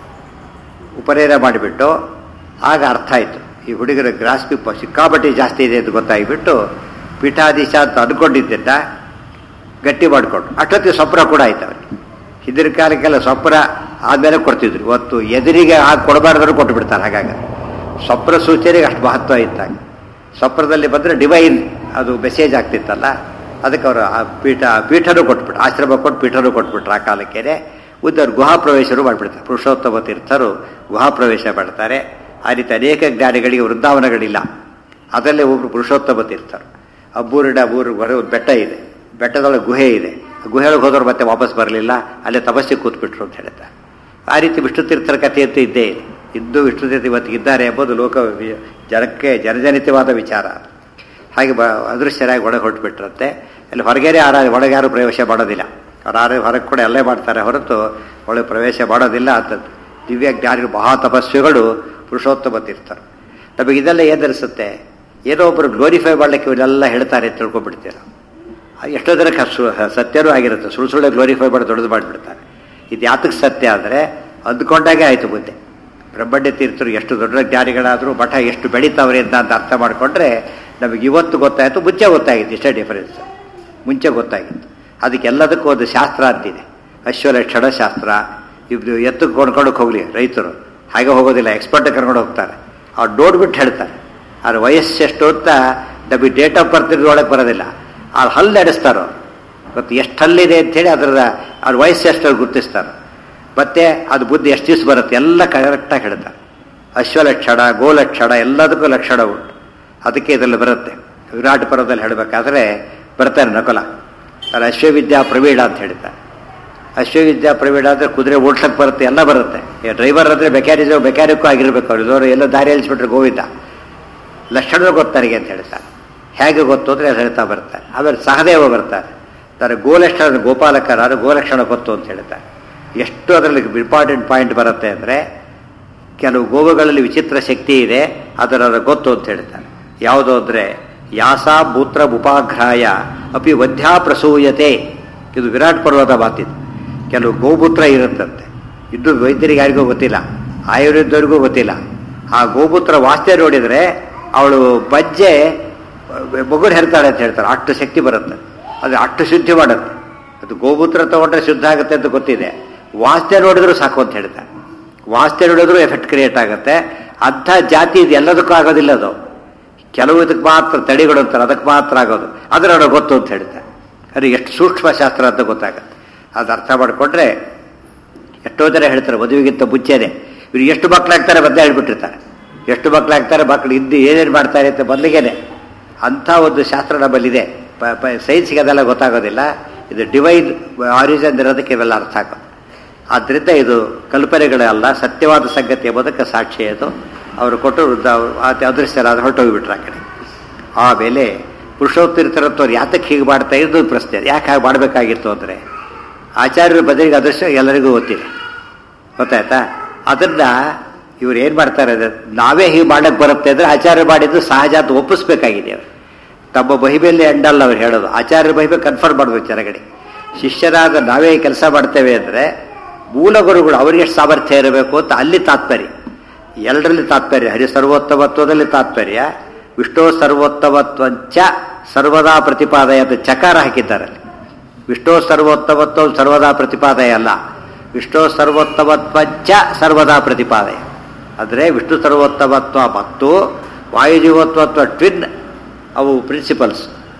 ಉಪನಯನ ಮಾಡಿಬಿಟ್ಟು ಆಗ ಅರ್ಥ ಆಯಿತು, ಈ ಹುಡುಗರ ಗ್ರಾಸ್ಪಿ ಸಿಕ್ಕಾಪಟ್ಟಿ ಜಾಸ್ತಿ ಇದೆ ಅಂತ ಗೊತ್ತಾಗಿಬಿಟ್ಟು ಪೀಠಾಧೀಶ ಅಂತ ಅಂದ್ಕೊಂಡಿದ್ದನ್ನ ಗಟ್ಟಿ ಮಾಡಿಕೊಂಡು ಅಷ್ಟೊತ್ತಿಗೆ ಸ್ವಪ್ನ ಕೂಡ ಆಯ್ತು ಅವ್ರಿಗೆ. ಹಿಂದಿನ ಕಾಲಕ್ಕೆಲ್ಲ ಸ್ವಪ್ನ ಆದಮೇಲೆ ಕೊಡ್ತಿದ್ರು. ಇವತ್ತು ಎದುರಿಗೆ ಆಗ ಕೊಡಬಾರ್ದ್ರು ಕೊಟ್ಟು ಬಿಡ್ತಾರೆ. ಹಾಗಾಗಿ ಸ್ವಪ್ನ ಸೂಚನೆಗೆ ಅಷ್ಟು ಮಹತ್ವ ಇದ್ದಾಗ ಸ್ವಪ್ನದಲ್ಲಿ ಬಂದರೆ ಡಿವೈನ್ ಅದು ಮೆಸೇಜ್ ಆಗ್ತಿತ್ತಲ್ಲ, ಅದಕ್ಕೆ ಅವರು ಆ ಪೀಠ ಪೀಠನೂ ಕೊಟ್ಬಿಟ್ರು, ಆಶ್ರಮ ಕೊಟ್ಟು ಪೀಠನೂ ಕೊಟ್ಬಿಟ್ರು. ಆ ಕಾಲಕ್ಕೇನೆ ಉದ್ದರು ಗುಹಾ ಪ್ರವೇಶರು ಮಾಡಿಬಿಡ್ತಾರೆ. ಪುರುಷೋತ್ತಮ ತೀರ್ಥರು ಗುಹಾ ಪ್ರವೇಶ ಮಾಡ್ತಾರೆ. ಆ ರೀತಿ ಅನೇಕ ಜ್ಞಾನಿಗಳಿಗೆ ವೃಂದಾವನಗಳಿಲ್ಲ. ಅದರಲ್ಲೇ ಒಬ್ಬರು ಪುರುಷೋತ್ತಮ ತೀರ್ಥರು. ಅಬ್ಬೂರಿನ ಊರು ಹೊರ ಒಂದು ಬೆಟ್ಟ ಇದೆ, ಬೆಟ್ಟದೊಳಗೆ ಗುಹೆ ಇದೆ. ಗುಹೆಯೊಳಗೆ ಹೋದವ್ರು ಮತ್ತೆ ವಾಪಸ್ ಬರಲಿಲ್ಲ, ಅಲ್ಲೇ ತಪಸ್ಸಿಗೆ ಕೂತ್ಬಿಟ್ರು ಅಂತ ಹೇಳ್ತಾರೆ. ಆ ರೀತಿ ವಿಷ್ಣು ತೀರ್ಥರ ಕಥೆ ಅಂತೂ ಇದ್ದೇ ಇದೆ. ಇದ್ದು ವಿಷ್ಣು ತೀರ್ಥ ಇವತ್ತಿಗಿದ್ದಾರೆ ಎಂಬುದು ಲೋಕ ಜನಕ್ಕೆ ಜನಜನಿತವಾದ ವಿಚಾರ. ಹಾಗೆ ಬ ಅದೃಶ್ಯರಾಗಿ ಒಳಗೆ ಹೊರಟುಬಿಟ್ರಂತೆ. ಅಲ್ಲಿ ಹೊರಗೇನೆ ಆರ ಒಳಗೆ ಯಾರು ಪ್ರವೇಶ ಮಾಡೋದಿಲ್ಲ. ಅವ್ರು ಆರು ಹೊರಗೆ ಕೂಡ ಎಲ್ಲೇ ಮಾಡ್ತಾರೆ ಹೊರತು ಒಳಗೆ ಪ್ರವೇಶ ಮಾಡೋದಿಲ್ಲ. ಅಂತದ್ದು ದಿವ್ಯ ಜ್ಞಾನಿಗಳು ಮಹಾ ತಪಸ್ವಿಗಳು ಪುರುಷೋತ್ತಮ ತೀರ್ಥರು. ನಮಗೆ ಇದೆಲ್ಲ ಏನಿಸುತ್ತೆ, ಏನೋ ಒಬ್ಬರು ಗ್ಲೋರಿಫೈ ಮಾಡಲಿಕ್ಕೆ ಇವರೆಲ್ಲ ಹೇಳ್ತಾರೆ ಅಂತ ತಿಳ್ಕೊಂಡ್ಬಿಡ್ತೀರ. ಎಷ್ಟೋ ಜನಕ್ಕೆ ಸತ್ಯನೂ ಆಗಿರುತ್ತೆ, ಸುಳ್ಳು ಸುಳ್ಳು ಗ್ಲೋರಿಫೈ ಮಾಡಿ ದೊಡ್ಡದು ಮಾಡಿಬಿಡ್ತಾರೆ. ಇದು ಯಾತಕ್ಕೆ ಸತ್ಯ ಅಂದರೆ ಅಂದ್ಕೊಂಡಾಗೆ ಆಯಿತು ಬುದ್ಧಿ. ಬ್ರಹ್ಮಣ್ಯ ತೀರ್ಥರು ಎಷ್ಟು ದೊಡ್ಡ ಜ್ಞಾನಿಗಳಾದರೂ ಮಠ ಎಷ್ಟು ಬೆಳೀತಾವ್ರೆ ಅಂತ ಅಂತ ಅರ್ಥ ಮಾಡಿಕೊಂಡ್ರೆ ನಮಗೆ ಇವತ್ತು ಗೊತ್ತಾಯಿತು, ಮುಂಚೆ ಗೊತ್ತಾಗಿತ್ತು. ಇಷ್ಟೇ ಡಿಫರೆನ್ಸ್, ಮುಂಚೆ ಗೊತ್ತಾಗಿತ್ತು. ಅದಕ್ಕೆಲ್ಲದಕ್ಕೂ ಒಂದು ಶಾಸ್ತ್ರ ಅಂತಿದೆ, ಅಶ್ವಲಕ್ಷಣ ಶಾಸ್ತ್ರ. ಇದು ಎತ್ತು ಕೊಂಡ್ಕೊಂಡಕ್ಕೆ ಹೋಗಲಿ ರೈತರು ಹಾಗೆ ಹೋಗೋದಿಲ್ಲ, ಎಕ್ಸ್ಪರ್ಟ್ ಕರ್ಕೊಂಡು ಹೋಗ್ತಾರೆ. ಅವ್ರು ನೋಡ್ಬಿಟ್ಟು ಹೇಳ್ತಾರೆ. ಅವ್ರ ವಯಸ್ಸೆಷ್ಟು ಅಂತ ನಮಗೆ ಡೇಟ್ ಆಫ್ ಬರ್ತ್ ಒಳಗೆ ಬರೋದಿಲ್ಲ. ಅವ್ರು ಹಲ್ಲು ನಡೆಸ್ತಾರೋ ಮತ್ತು ಎಷ್ಟು ಹಲ್ಲಿದೆ ಅಂಥೇಳಿ ಅದರ ಅವ್ರ ವಯಸ್ಸೆಷ್ಟು ಗುರುತಿಸ್ತಾರೆ. ಮತ್ತು ಅದು ಬುದ್ಧಿ ಎಷ್ಟು ದಿವಸ ಬರುತ್ತೆ ಎಲ್ಲ ಕರೆಕ್ಟಾಗಿ ಹೇಳ್ತಾರೆ. ಅಶ್ವಲಕ್ಷಣ, ಗೋಲಕ್ಷಣ ಎಲ್ಲದಕ್ಕೂ ಲಕ್ಷಣ ಉಂಟು. ಅದಕ್ಕೆ ಇದರಲ್ಲಿ ಬರುತ್ತೆ. ವಿರಾಟ್ ಪರ್ವದಲ್ಲಿ ಹೇಳಬೇಕಾದ್ರೆ ಬರ್ತಾರೆ ನಕುಲ, ಅದು ಅಶ್ವವಿದ್ಯಾ ಪ್ರವೀಣ ಅಂತ ಹೇಳ್ತಾರೆ. ಅಶ್ವವಿದ್ಯಾ ಪ್ರವೀಣ ಅಂದರೆ ಕುದುರೆ ಓಡ್ಸಕ್ಕೆ ಬರುತ್ತೆ, ಎಲ್ಲ ಬರುತ್ತೆ. ಡ್ರೈವರ್ ಅಂದರೆ ಮೆಕ್ಯಾನಿಸಮ್ ಮೆಕ್ಯಾನಿಕ್ಕೂ ಆಗಿರಬೇಕು. ಅವ್ರು ಇಲ್ಲವರು ಎಲ್ಲ ದಾರಿ ಎಳಿಸ್ಬಿಟ್ರೆ ಗೋವಿಂದ. ಲಕ್ಷಣ ಗೊತ್ತಾರಿಗೆ ಅಂತ ಹೇಳ್ತಾರೆ. ಹೇಗೆ ಗೊತ್ತು ಅಂದರೆ ಅದು ಹೇಳ್ತಾ ಬರ್ತಾರೆ. ಆಮೇಲೆ ಸಹದೇವ ಬರ್ತಾರೆ, ತಾರೆ ಗೋಲಕ್ಷಣ ಗೋಪಾಲಕರ ಗೋಲಕ್ಷಣ ಗೊತ್ತು ಅಂತ ಹೇಳ್ತಾರೆ. ಎಷ್ಟು ಅದರಲ್ಲಿ ಇಂಪಾರ್ಟೆಂಟ್ ಪಾಯಿಂಟ್ ಬರುತ್ತೆ ಅಂದರೆ ಕೆಲವು ಗೋವುಗಳಲ್ಲಿ ವಿಚಿತ್ರ ಶಕ್ತಿ ಇದೆ, ಅದರ ಗೊತ್ತು ಅಂತ ಹೇಳ್ತಾರೆ. ಯಾವುದು ಅಂದರೆ ಯಾಸ ಮೂತ್ರ ಉಪಾಘ್ರಾಯ ಅಪಿ ವಧ್ಯಾ ಪ್ರಸೂಯತೆ. ಇದು ವಿರಾಟ್ ಪರ್ವದ ಮಾತಿದ್ದು. ಕೆಲವು ಗೋಮೂತ್ರ ಇರುತ್ತಂತೆ, ಇದು ವೈದ್ಯರಿಗೆ ಯಾರಿಗೂ ಗೊತ್ತಿಲ್ಲ, ಆಯುರ್ವೇದವರಿಗೂ ಗೊತ್ತಿಲ್ಲ. ಆ ಗೋಮೂತ್ರ ವಾಸನೆ ನೋಡಿದರೆ ಅವಳು ಬಜ್ಜೆ ಮಗುರು ಹೆರ್ತಾಳೆ ಅಂತ ಹೇಳ್ತಾರೆ. ಅಷ್ಟು ಶಕ್ತಿ ಬರುತ್ತೆ, ಅದು ಅಷ್ಟು ಶುದ್ಧಿ ಮಾಡುತ್ತೆ. ಅದು ಗೋಮೂತ್ರ ತಗೊಂಡ್ರೆ ಶುದ್ಧ ಆಗುತ್ತೆ ಅಂತ ಗೊತ್ತಿದೆ. ವಾಸನೆ ನೋಡಿದ್ರು ಸಾಕು ಅಂತ ಹೇಳ್ತಾರೆ. ವಾಸನೆ ನೋಡಿದ್ರು ಎಫೆಕ್ಟ್ ಕ್ರಿಯೇಟ್ ಆಗುತ್ತೆ. ಅಂಥ ಜಾತಿ ಇದು ಎಲ್ಲದಕ್ಕೂ ಆಗೋದಿಲ್ಲ. ಅದು ಕೆಲವು ಇದಕ್ಕೆ ಮಾತ್ರ ತಡಿಗಳು ಅಂತಾರೆ, ಅದಕ್ಕೆ ಮಾತ್ರ ಆಗೋದು. ಅದರ ಅವ್ರಿಗೆ ಗೊತ್ತು ಅಂತ ಹೇಳ್ತಾರೆ. ಅದು ಎಷ್ಟು ಸೂಕ್ಷ್ಮ ಶಾಸ್ತ್ರ ಅಂತ ಗೊತ್ತಾಗುತ್ತೆ. ಅದು ಅರ್ಥ ಮಾಡಿಕೊಂಡ್ರೆ ಎಷ್ಟೋ ಜನ ಹೇಳ್ತಾರೆ ಮದುವೆಗಿಂತ ಮುಂಚೆನೆ ಇವ್ರು ಎಷ್ಟು ಮಕ್ಕಳಾಗ್ತಾರೆ ಬದಲೇ ಹೇಳ್ಬಿಟ್ಟಿರ್ತಾರೆ. ಎಷ್ಟು ಮಕ್ಕಳಾಗ್ತಾರೆ, ಮಕ್ಕಳು ಇದ್ದು ಏನೇನು ಮಾಡ್ತಾರೆ ಅಂತ ಮೊದಲಿಗೆನೆ ಅಂಥ ಒಂದು ಶಾಸ್ತ್ರ ನಮ್ಮಲ್ಲಿದೆ. ಸೈನ್ಸ್ಗೆ ಅದೆಲ್ಲ ಗೊತ್ತಾಗೋದಿಲ್ಲ. ಇದು ಡಿವೈನ್ ಆರಿಜಿನ್ ಇರೋದಕ್ಕೆ ಇವೆಲ್ಲ ಅರ್ಥ ಆಗೋದು. ಆದ್ದರಿಂದ ಇದು ಕಲ್ಪನೆಗಳೇ ಅಲ್ಲ, ಸತ್ಯವಾದ ಸಂಗತಿ ಎಂಬುದಕ್ಕೆ ಸಾಕ್ಷಿ. ಅದು ಅವರು ಕೊಟ್ಟು ಅದೃಶ್ಯರಾದ ಹೊರಟೋಗಿಬಿಟ್ರು ಆ ಕಡೆ. ಆಮೇಲೆ ಪುರುಷೋತ್ತೀರ್ಥರತ್ವರು ಯಾತಕ್ಕೆ ಹೀಗೆ ಮಾಡ್ತಾ ಇದ್ದು ಪ್ರಶ್ನೆ. ಯಾಕೆ ಹಾಗೆ ಮಾಡಬೇಕಾಗಿತ್ತು ಅಂದರೆ ಆಚಾರ್ಯರ ಬದಲಿಗೆ ಅದೃಶ್ಯ ಎಲ್ಲರಿಗೂ ಗೊತ್ತಿದೆ, ಗೊತ್ತಾಯ್ತಾ? ಅದನ್ನು ಇವ್ರು ಏನು ಮಾಡ್ತಾರೆ ಅಂದರೆ ನಾವೇ ಹೀಗೆ ಮಾಡಕ್ಕೆ ಬರುತ್ತೆ ಅಂದರೆ ಆಚಾರ್ಯ ಮಾಡಿದ್ದು ಸಹಜ ಅಂತ ಒಪ್ಪಿಸ್ಬೇಕಾಗಿದೆ. ಅವರು ತಮ್ಮ ಮಹಿಮೆಯಲ್ಲಿ ಎಂಡಲ್ಲ ಅವ್ರು ಹೇಳೋದು. ಆಚಾರ್ಯರ ಮಹಿಮೆ ಕನ್ಫರ್ಮ್ ಮಾಡಬೇಕು ಜನಗಡೆ. ಶಿಷ್ಯರಾದ ನಾವೇ ಕೆಲಸ ಮಾಡ್ತೇವೆ ಅಂದರೆ ಮೂಲ ಗುರುಗಳು ಅವರಿಗೆ ಎಷ್ಟು ಸಾಮರ್ಥ್ಯ ಇರಬೇಕು ಅಂತ ಅಲ್ಲಿ ತಾತ್ಪರ್ಯ. ಎಲ್ಲರಲ್ಲಿ ತಾತ್ಪರ್ಯ. ಹರಿ ಸರ್ವೋತ್ತಮತ್ವದಲ್ಲಿ ತಾತ್ಪರ್ಯ. ವಿಷ್ಣು ಸರ್ವೋತ್ತಮತ್ವಂಚ ಸರ್ವದಾ ಪ್ರತಿಪಾದಯ ಅಂತ ಚಕಾರ ಹಾಕಿದ್ದಾರೆ. ವಿಷ್ಣು ಸರ್ವೋತ್ತಮತ್ವ ಸರ್ವದಾ ಪ್ರತಿಪಾದಯ ಅಲ್ಲ, ವಿಷ್ಣು ಸರ್ವೋತ್ತಮತ್ವಂಚ ಸರ್ವದಾ ಪ್ರತಿಪಾದಯ. ಅಂದರೆ ವಿಷ್ಣು ಸರ್ವೋತ್ತಮತ್ವ ಮತ್ತು ವಾಯುಜೀವೋತ್ತಮತ್ವ ಟ್ವಿನ್ ಅವು ಪ್ರಿನ್ಸಿಪಲ್ಸ್.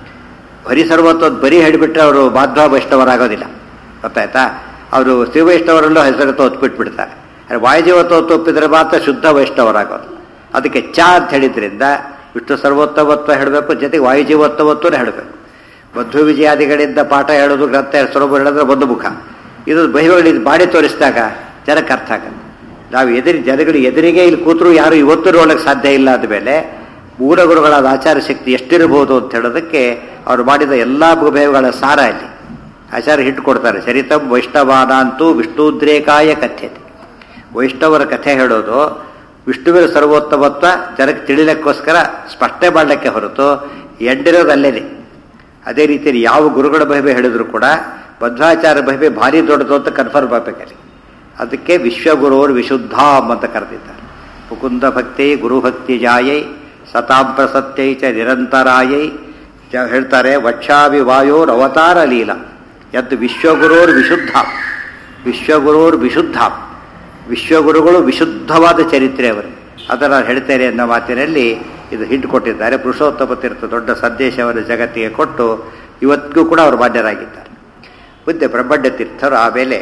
ಹರಿ ಸರ್ವೋತ್ತಮ ಬರೀ ಹೇಳಿಬಿಟ್ರೆ ಅವರು ಮಾಧ್ವ ವೈಷ್ಣವರಾಗೋದಿಲ್ಲ, ಗೊತ್ತಾಯ್ತಾ? ಅವರು ಶ್ರೀ ವೈಷ್ಣವರಲ್ಲೂ ಹೆಸರತ್ತು ಒತ್ಬಿಟ್ಬಿಡ್ತಾರೆ. ವಾಯುಜೀವತ್ವ ಒಪ್ಪಿದ್ರೆ ಮಾತ್ರ ಶುದ್ಧ ವೈಷ್ಣವರಾಗೋದು. ಅದಕ್ಕೆ ಚ ಅಂತ ಹೇಳಿದ್ರಿಂದ ವಿಷ್ಣು ಸರ್ವೋತ್ತಮತ್ವ ಹೇಳಬೇಕು, ಜೊತೆಗೆ ವಾಯುಜೀವೋತ್ತಮತ್ವನೇ ಹೇಳಬೇಕು. ಮಧ್ವ ವಿಜಯಾದಿಗಳಿಂದ ಪಾಠ ಹೇಳೋದು, ಗ್ರಂಥ ಸ್ವರೂಪ ಹೇಳಿದ್ರೆ ಒಂದು ಮುಖ. ಇದು ಬಹಿಗಳು ಮಾಡಿ ತೋರಿಸಿದಾಗ ಜನಕ್ಕೆ ಅರ್ಥ ಆಗಲ್ಲ. ನಾವು ಎದುರಿ ಜನಗಳು ಎದುರಿಗೆ ಇಲ್ಲಿ ಕೂತರು ಯಾರು ಇವತ್ತು ನೋಡೋಕ್ಕೆ ಸಾಧ್ಯ ಇಲ್ಲ. ಆದಮೇಲೆ ಮೂಲ ಗುರುಗಳಾದ ಆಚಾರ ಶಕ್ತಿ ಎಷ್ಟಿರಬಹುದು ಅಂತ ಹೇಳೋದಕ್ಕೆ ಅವರು ಮಾಡಿದ ಎಲ್ಲ ಭೇವಗಳ ಸಾರ ಇಲ್ಲಿ ಆಚಾರ್ಯ ಹಿಟ್ಟು ಕೊಡ್ತಾರೆ. ಚರಿತಂ ವೈಷ್ಣವಾನಾಂತೂ ವಿಷ್ಣುದ್ರೇಕಾಯ ಕಥ್ಯತೆ. ವೈಷ್ಣವರ ಕಥೆ ಹೇಳೋದು ವಿಷ್ಣುವಿನ ಸರ್ವೋತ್ತಮತ್ವ ಜನಕ್ಕೆ ತಿಳಿಲಿಕ್ಕೋಸ್ಕರ ಸ್ಪಷ್ಟನೆ ಮಾಡಲಿಕ್ಕೆ ಹೊರತು ಎಂಡಿರೋದು ಅಲ್ಲೇನೆ. ಅದೇ ರೀತಿಯಲ್ಲಿ ಯಾವ ಗುರುಗಳ ಮಹಿಮೆ ಹೇಳಿದ್ರು ಕೂಡ ಮಧ್ವಾಚಾರ್ಯ ಮಹಿಮೆ ಭಾರಿ ದೊಡ್ಡದು ಅಂತ ಕನ್ಫರ್ಮ್ ಆಗಬೇಕಲ್ಲಿ. ಅದಕ್ಕೆ ವಿಶ್ವಗುರೋರ್ ವಿಶುದ್ಧಾಂ ಅಂತ ಕರೆದಿದ್ದಾರೆ. ಮುಕುಂದ ಭಕ್ತಿ ಗುರುಭಕ್ತಿ ಜಾಯೈ ಸತಾಂ ಪ್ರಸತ್ಯೈ ಚ ನಿರಂತರಾಯೈ ಹೇಳ್ತಾರೆ. ವಕ್ಷಾಭಿ ವಾಯೋರ್ ಅವತಾರ ಲೀಲಾ ಯದ್ ವಿಶ್ವಗುರೋರ್ ವಿಶುದ್ಧಾಂ. ವಿಶ್ವಗುರೋರ್ ವಿಶುದ್ಧಾಂ, ವಿಶ್ವಗುರುಗಳು ವಿಶುದ್ಧವಾದ ಚರಿತ್ರೆ ಅವರು. ಅದನ್ನು ಹೇಳ್ತೇನೆ ಅನ್ನೋ ಮಾತಿನಲ್ಲಿ ಇದು ಹಿಂಟು ಕೊಟ್ಟಿದ್ದಾರೆ. ಪುರುಷೋತ್ತಮ ತೀರ್ಥ ದೊಡ್ಡ ಸಂದೇಶವನ್ನು ಜಗತ್ತಿಗೆ ಕೊಟ್ಟು ಇವತ್ತಿಗೂ ಕೂಡ ಅವರು ಮಾನ್ಯರಾಗಿದ್ದಾರೆ. ಮುಂದೆ ಬ್ರಹ್ಮಣ್ಯ ತೀರ್ಥರು ಆಮೇಲೆ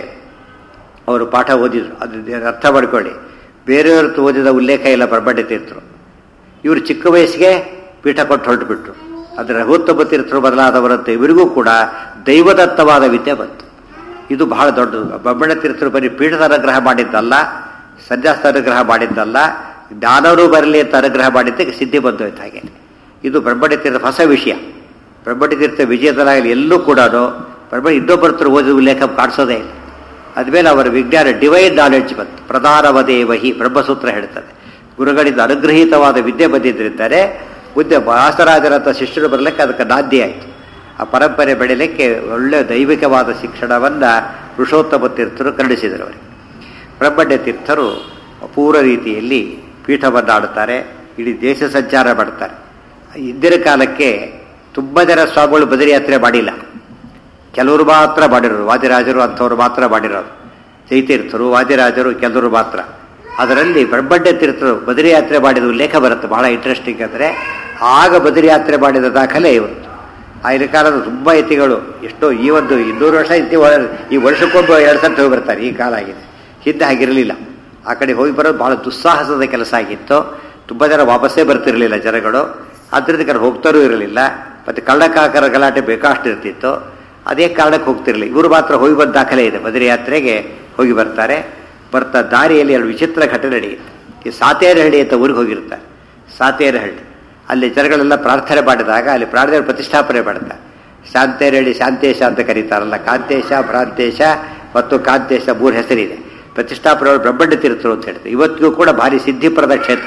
ಅವರು ಪಾಠ ಓದಿದ್ರು. ಅದು ಅರ್ಥ ಮಾಡ್ಕೊಳ್ಳಿ, ಬೇರೆಯವ್ರದ್ದು ಓದಿದ ಉಲ್ಲೇಖ ಇಲ್ಲ ಬ್ರಹ್ಮಣ್ಯ ತೀರ್ಥರು. ಇವರು ಚಿಕ್ಕ ವಯಸ್ಸಿಗೆ ಪೀಠ ಕೊಟ್ಟು ಹೊರಟುಬಿಟ್ರು. ಆದರೆ ರಘುತ್ತಮ ತೀರ್ಥರು ಬದಲಾದವರಂತೆ ಇವರಿಗೂ ಕೂಡ ದೈವದತ್ತವಾದ ವಿದ್ಯೆ ಬಂತು. ಇದು ಬಹಳ ದೊಡ್ಡದು. ಬ್ರಹ್ಮಣ್ಯ ತೀರ್ಥರು ಬರೀ ಪೀಠದ ಅನುಗ್ರಹ ಮಾಡಿದ್ದಲ್ಲ, ಸನ್ಯಾಸ ಅನುಗ್ರಹ ಮಾಡಿದ್ದಲ್ಲ, ಜ್ಞಾನವೂ ಬರಲಿ ಅಂತ ಅನುಗ್ರಹ ಮಾಡಿದ್ದಕ್ಕೆ ಸಿದ್ಧಿ ಬಂದೋಯ್ತು. ಹಾಗೆ ಇದು ಬ್ರಹ್ಮಣ್ಯ ತೀರ್ಥ ಹೊಸ ವಿಷಯ. ಬ್ರಹ್ಮಣ್ಯ ತೀರ್ಥ ವಿಜಯದಲ್ಲಾಗಲಿ ಎಲ್ಲೂ ಕೂಡ ಬ್ರಹ್ಮಣ್ಯ ಇನ್ನೊಬ್ಬರತ್ರ ಓದಿದ ಉಲ್ಲೇಖ ಕಾಣಿಸೋದೇ ಇಲ್ಲ. ಅದ್ಮೇಲೆ ಅವರ ವಿಜ್ಞಾನ ಡಿವೈನ್ ನಾಲೆಡ್ಜ್ ಬಂತು. ಪ್ರಧಾನವದೇ ವಹಿ ಬ್ರಹ್ಮಸೂತ್ರ ಹೇಳ್ತದೆ. ಗುರುಗಳಿಂದ ಅನುಗ್ರಹೀತವಾದ ವಿದ್ಯೆ ಬಂದಿದ್ದರಿಂದ ಬುದ್ಧ ವ್ಯಾಸರಾಜರಂಥ ಶಿಷ್ಯರು ಬರಲಿಕ್ಕೆ ಅದಕ್ಕೆ ನಾಂದಿ ಆಯಿತು. ಆ ಪರಂಪರೆ ಬೆಳೀಲಿಕ್ಕೆ ಒಳ್ಳೆಯ ದೈವಿಕವಾದ ಶಿಕ್ಷಣವನ್ನು ಋಷೋತ್ತಮ ತೀರ್ಥರು ಕರುಣಿಸಿದರು. ಅವರಿಗೆ ಬ್ರಹ್ಮಣ್ಯ ತೀರ್ಥರು ಅಪೂರ್ವ ರೀತಿಯಲ್ಲಿ ಪೀಠವನ್ನು ಆಡುತ್ತಾರೆ, ಇಡೀ ದೇಶ ಸಂಚಾರ ಮಾಡ್ತಾರೆ. ಹಿಂದಿನ ಕಾಲಕ್ಕೆ ತುಂಬ ಜನ ಸ್ವಾಮಿಗಳು ಬದರಿ ಯಾತ್ರೆ ಮಾಡಿಲ್ಲ, ಕೆಲವರು ಮಾತ್ರ ಮಾಡಿರೋರು, ವಾದಿರಾಜರು ಅಂಥವ್ರು ಮಾತ್ರ ಮಾಡಿರೋರು. ಜೈತೀರ್ಥರು, ವಾದಿರಾಜರು ಕೆಲವರು ಮಾತ್ರ. ಅದರಲ್ಲಿ ಬ್ರಹ್ಮಣ್ಯ ತೀರ್ಥರು ಬದರಿ ಯಾತ್ರೆ ಮಾಡಿದ ಉಲ್ಲೇಖ ಬರುತ್ತೆ. ಬಹಳ ಇಂಟ್ರೆಸ್ಟಿಂಗ್ ಅಂದರೆ ಆಗ ಬದರಿ ಯಾತ್ರೆ ಮಾಡಿದ ದಾಖಲೆ ಇವರು. ಆಗಿನ ಕಾಲದ ತುಂಬ ಯತಿಗಳು ಎಷ್ಟೋ ಈ ಒಂದು ಇನ್ನೂರು ವರ್ಷ ಇತಿ ಈ ವರ್ಷಕ್ಕೊಬ್ಬ ಎರಡು ಸರ್ತಿ ಹೋಗಿ ಬರ್ತಾರೆ. ಈ ಕಾಲ ಆಗಿದೆ, ಹಿಂದೆ ಹಾಗಿರಲಿಲ್ಲ. ಆ ಕಡೆ ಹೋಗಿ ಬರೋದು ಭಾಳ ದುಸ್ಸಾಹಸದ ಕೆಲಸ ಆಗಿತ್ತು. ತುಂಬ ಜನ ವಾಪಸ್ಸೇ ಬರ್ತಿರಲಿಲ್ಲ ಜನಗಳು, ಆದ್ದರಿಂದ ಕಡೆ ಹೋಗ್ತಾರೂ ಇರಲಿಲ್ಲ. ಮತ್ತು ಕಳ್ಳಕಾಕರ ಗಲಾಟೆ ಬೇಕಾಷ್ಟು ಇರ್ತಿತ್ತು, ಅದೇ ಕಾರಣಕ್ಕೆ ಹೋಗ್ತಿರಲಿಲ್ಲ. ಇವರು ಮಾತ್ರ ಹೋಗಿ ಬಂದ ದಾಖಲೆ ಇದೆ. ಬದರಿ ಯಾತ್ರೆಗೆ ಹೋಗಿ ಬರ್ತಾರೆ. ಬರ್ತಾ ದಾರಿಯಲ್ಲಿ ಎರಡು ವಿಚಿತ್ರ ಘಟನೆ ನಡೆಯುತ್ತೆ. ಈ ಸಾತೇರಹಳ್ಳಿ ಅಂತ ಊರಿಗೆ ಹೋಗಿರ್ತಾರೆ. ಸಾತೇರಹಳ್ಳಿ ಅಲ್ಲಿ ಜನಗಳೆಲ್ಲ ಪ್ರಾರ್ಥನೆ ಮಾಡಿದಾಗ ಅಲ್ಲಿ ಪ್ರಾರ್ಥನೆ ಪ್ರತಿಷ್ಠಾಪನೆ ಮಾಡ್ತಾರೆ. ಶಾಂತೇರಹಳ್ಳಿ ಶಾಂತೇಶ ಅಂತ ಕರೀತಾರಲ್ಲ, ಕಾಂತೇಶ, ಭ್ರಾಂತೇಶ ಮತ್ತು ಕಾಂತೇಶ ಮೂರು ಹೆಸರಿದೆ. ಪ್ರತಿಷ್ಠಾಪನೆ ಬ್ರಹ್ಮಣ್ಯ ತೀರ್ಥರು ಅಂತ ಹೇಳ್ತಾರೆ. ಇವತ್ತಿಗೂ ಕೂಡ ಭಾರಿ ಸಿದ್ಧಿಪ್ರದ ಕ್ಷೇತ್ರ.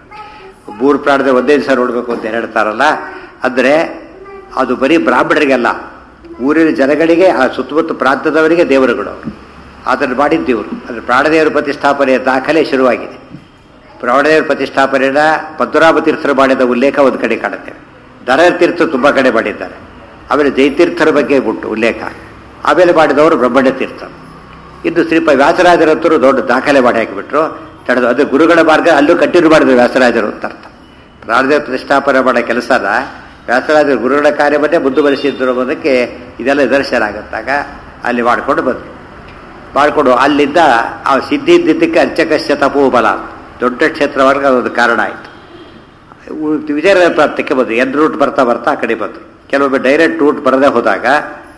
ಮೂರು ಪ್ರಾಣದ ಒಂದೇ ದಿವಸ ನೋಡಬೇಕು ಅಂತ ಹೇಳ್ತಾರಲ್ಲ, ಅಂದರೆ ಅದು ಬರೀ ಬ್ರಾಹ್ಮಣರಿಗೆಲ್ಲ, ಊರಿನ ಜನಗಳಿಗೆ, ಆ ಸುತ್ತಮುತ್ತ ಪ್ರಾಂತದವರಿಗೆ ದೇವರುಗಳು ಅವರು. ಅದನ್ನು ಮಾಡಿದ್ದೀವರು. ಅದು ಪ್ರಾಣದೇವರ ಪ್ರತಿಷ್ಠಾಪನೆಯ ದಾಖಲೆ ಶುರುವಾಗಿದೆ. ಪ್ರಾಣದೇವರ ಪ್ರತಿಷ್ಠಾಪನೆಯ ಪದ್ಮನಾಭ ತೀರ್ಥರು ಮಾಡಿದ ಉಲ್ಲೇಖ ಒಂದು ಕಡೆ ಕಾಣುತ್ತೇವೆ. ಧರ ತೀರ್ಥರು ತುಂಬ ಕಡೆ ಮಾಡಿದ್ದಾರೆ. ಆಮೇಲೆ ಜೈತೀರ್ಥರ ಬಗ್ಗೆ ಬಿಟ್ಟು ಉಲ್ಲೇಖ. ಆಮೇಲೆ ಮಾಡಿದವರು ಬ್ರಹ್ಮಣ್ಯ ತೀರ್ಥರು. ಇನ್ನು ಶ್ರೀಪ ವ್ಯಾಸರಾಜರಂತರು ದೊಡ್ಡ ದಾಖಲೆ ಮಾಡಿ ಹಾಕಿಬಿಟ್ರು. ತಡೆದು ಅದು ಗುರುಗಳ ಮಾರ್ಗ ಅಲ್ಲೂ ಕಂಟಿನ್ಯೂ ಮಾಡಿದ್ರು ವ್ಯಾಸರಾಜರು ಅಂತ ಅರ್ಥ. ಪ್ರಾಣದೇವ ಪ್ರತಿಷ್ಠಾಪನೆ ಮಾಡೋ ಕೆಲಸನ ವ್ಯಾಸರಾಜರು ಗುರುಗಳ ಕಾರ್ಯವನ್ನೇ ಮುಂದುವರಿಸಿದ್ರು ಅನ್ನೋದಕ್ಕೆ ಇದೆಲ್ಲ ನಿದರ್ಶನ ಆಗುತ್ತಾಗ ಅಲ್ಲಿ ಮಾಡಿಕೊಂಡು ಬಂದರು. ಮಾಡಿಕೊಂಡು ಅಲ್ಲಿಂದ ಆ ಸಿದ್ಧಿ ಇದ್ದಿದ್ದಕ್ಕೆ ಅರ್ಚಕಶ್ಯ ತಪೋಬಲ ದೊಡ್ಡ ಕ್ಷೇತ್ರವರ್ಗ ಅದೊಂದು ಕಾರಣ ಆಯಿತು. ವಿಜಯನಗರ ಪ್ರಾಂತ್ಯಕ್ಕೆ ಬಂದರು. ಎನ್ ರೂಟ್ ಬರ್ತಾ ಬರ್ತಾ ಆ ಕಡೆ ಬಂದರು. ಕೆಲವೊಮ್ಮೆ ಡೈರೆಕ್ಟ್ ರೂಟ್ ಬರದೇ ಹೋದಾಗ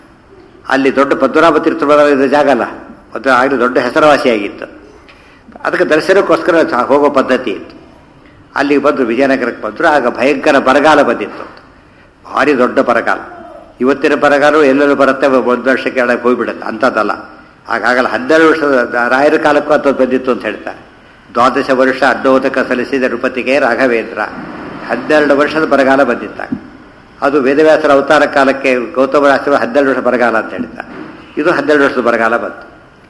ಅಲ್ಲಿ ದೊಡ್ಡ ಪದ್ಮನಾಭ ತೀರ್ಥ ಬರೋದ ಜಾಗ ಅಲ್ಲ, ಅದು ಆಗಲಿ ದೊಡ್ಡ ಹೆಸರುವಾಸಿಯಾಗಿತ್ತು. ಅದಕ್ಕೆ ದರ್ಶನಕ್ಕೋಸ್ಕರ ಹೋಗೋ ಪದ್ಧತಿ ಇತ್ತು. ಅಲ್ಲಿಗೆ ಬಂದರು, ವಿಜಯನಗರಕ್ಕೆ ಬಂದರು. ಆಗ ಭಯಂಕರ ಬರಗಾಲ ಬಂದಿತ್ತು, ಭಾರಿ ದೊಡ್ಡ ಬರಗಾಲ. ಇವತ್ತಿನ ಬರಗಾಲ ಎಲ್ಲೆಲ್ಲೂ ಬರುತ್ತೆ, ಒಂದು ವರ್ಷಕ್ಕೆ ಎಳಕ್ಕೆ ಹೋಗಿಬಿಡುತ್ತೆ, ಅಂಥದ್ದಲ್ಲ. ಹಾಗಾಗಲ್ಲ. ಹನ್ನೆರಡು ವರ್ಷದ ರಾಯರ ಕಾಲಕ್ಕೂ ಅಂಥದ್ದು ಬಂದಿತ್ತು ಅಂತ ಹೇಳ್ತಾರೆ. ದ್ವಾದಶ ವರ್ಷ ಅಡ್ಡೋದಕ ಸಲ್ಲಿಸಿದ ನೃಪತಿಗೆ ರಾಘವೇಂದ್ರ, ಹನ್ನೆರಡು ವರ್ಷದ ಬರಗಾಲ ಬಂದಿತ್ತಾಗ. ಅದು ವೇದವ್ಯಾಸರ ಅವತಾರ ಕಾಲಕ್ಕೆ ಗೌತಮರಾಷ್ಟ್ರ ಹನ್ನೆರಡು ವರ್ಷ ಬರಗಾಲ ಅಂತ ಹೇಳ್ತಾರೆ. ಇದು ಹನ್ನೆರಡು ವರ್ಷದ ಬರಗಾಲ ಬಂತು.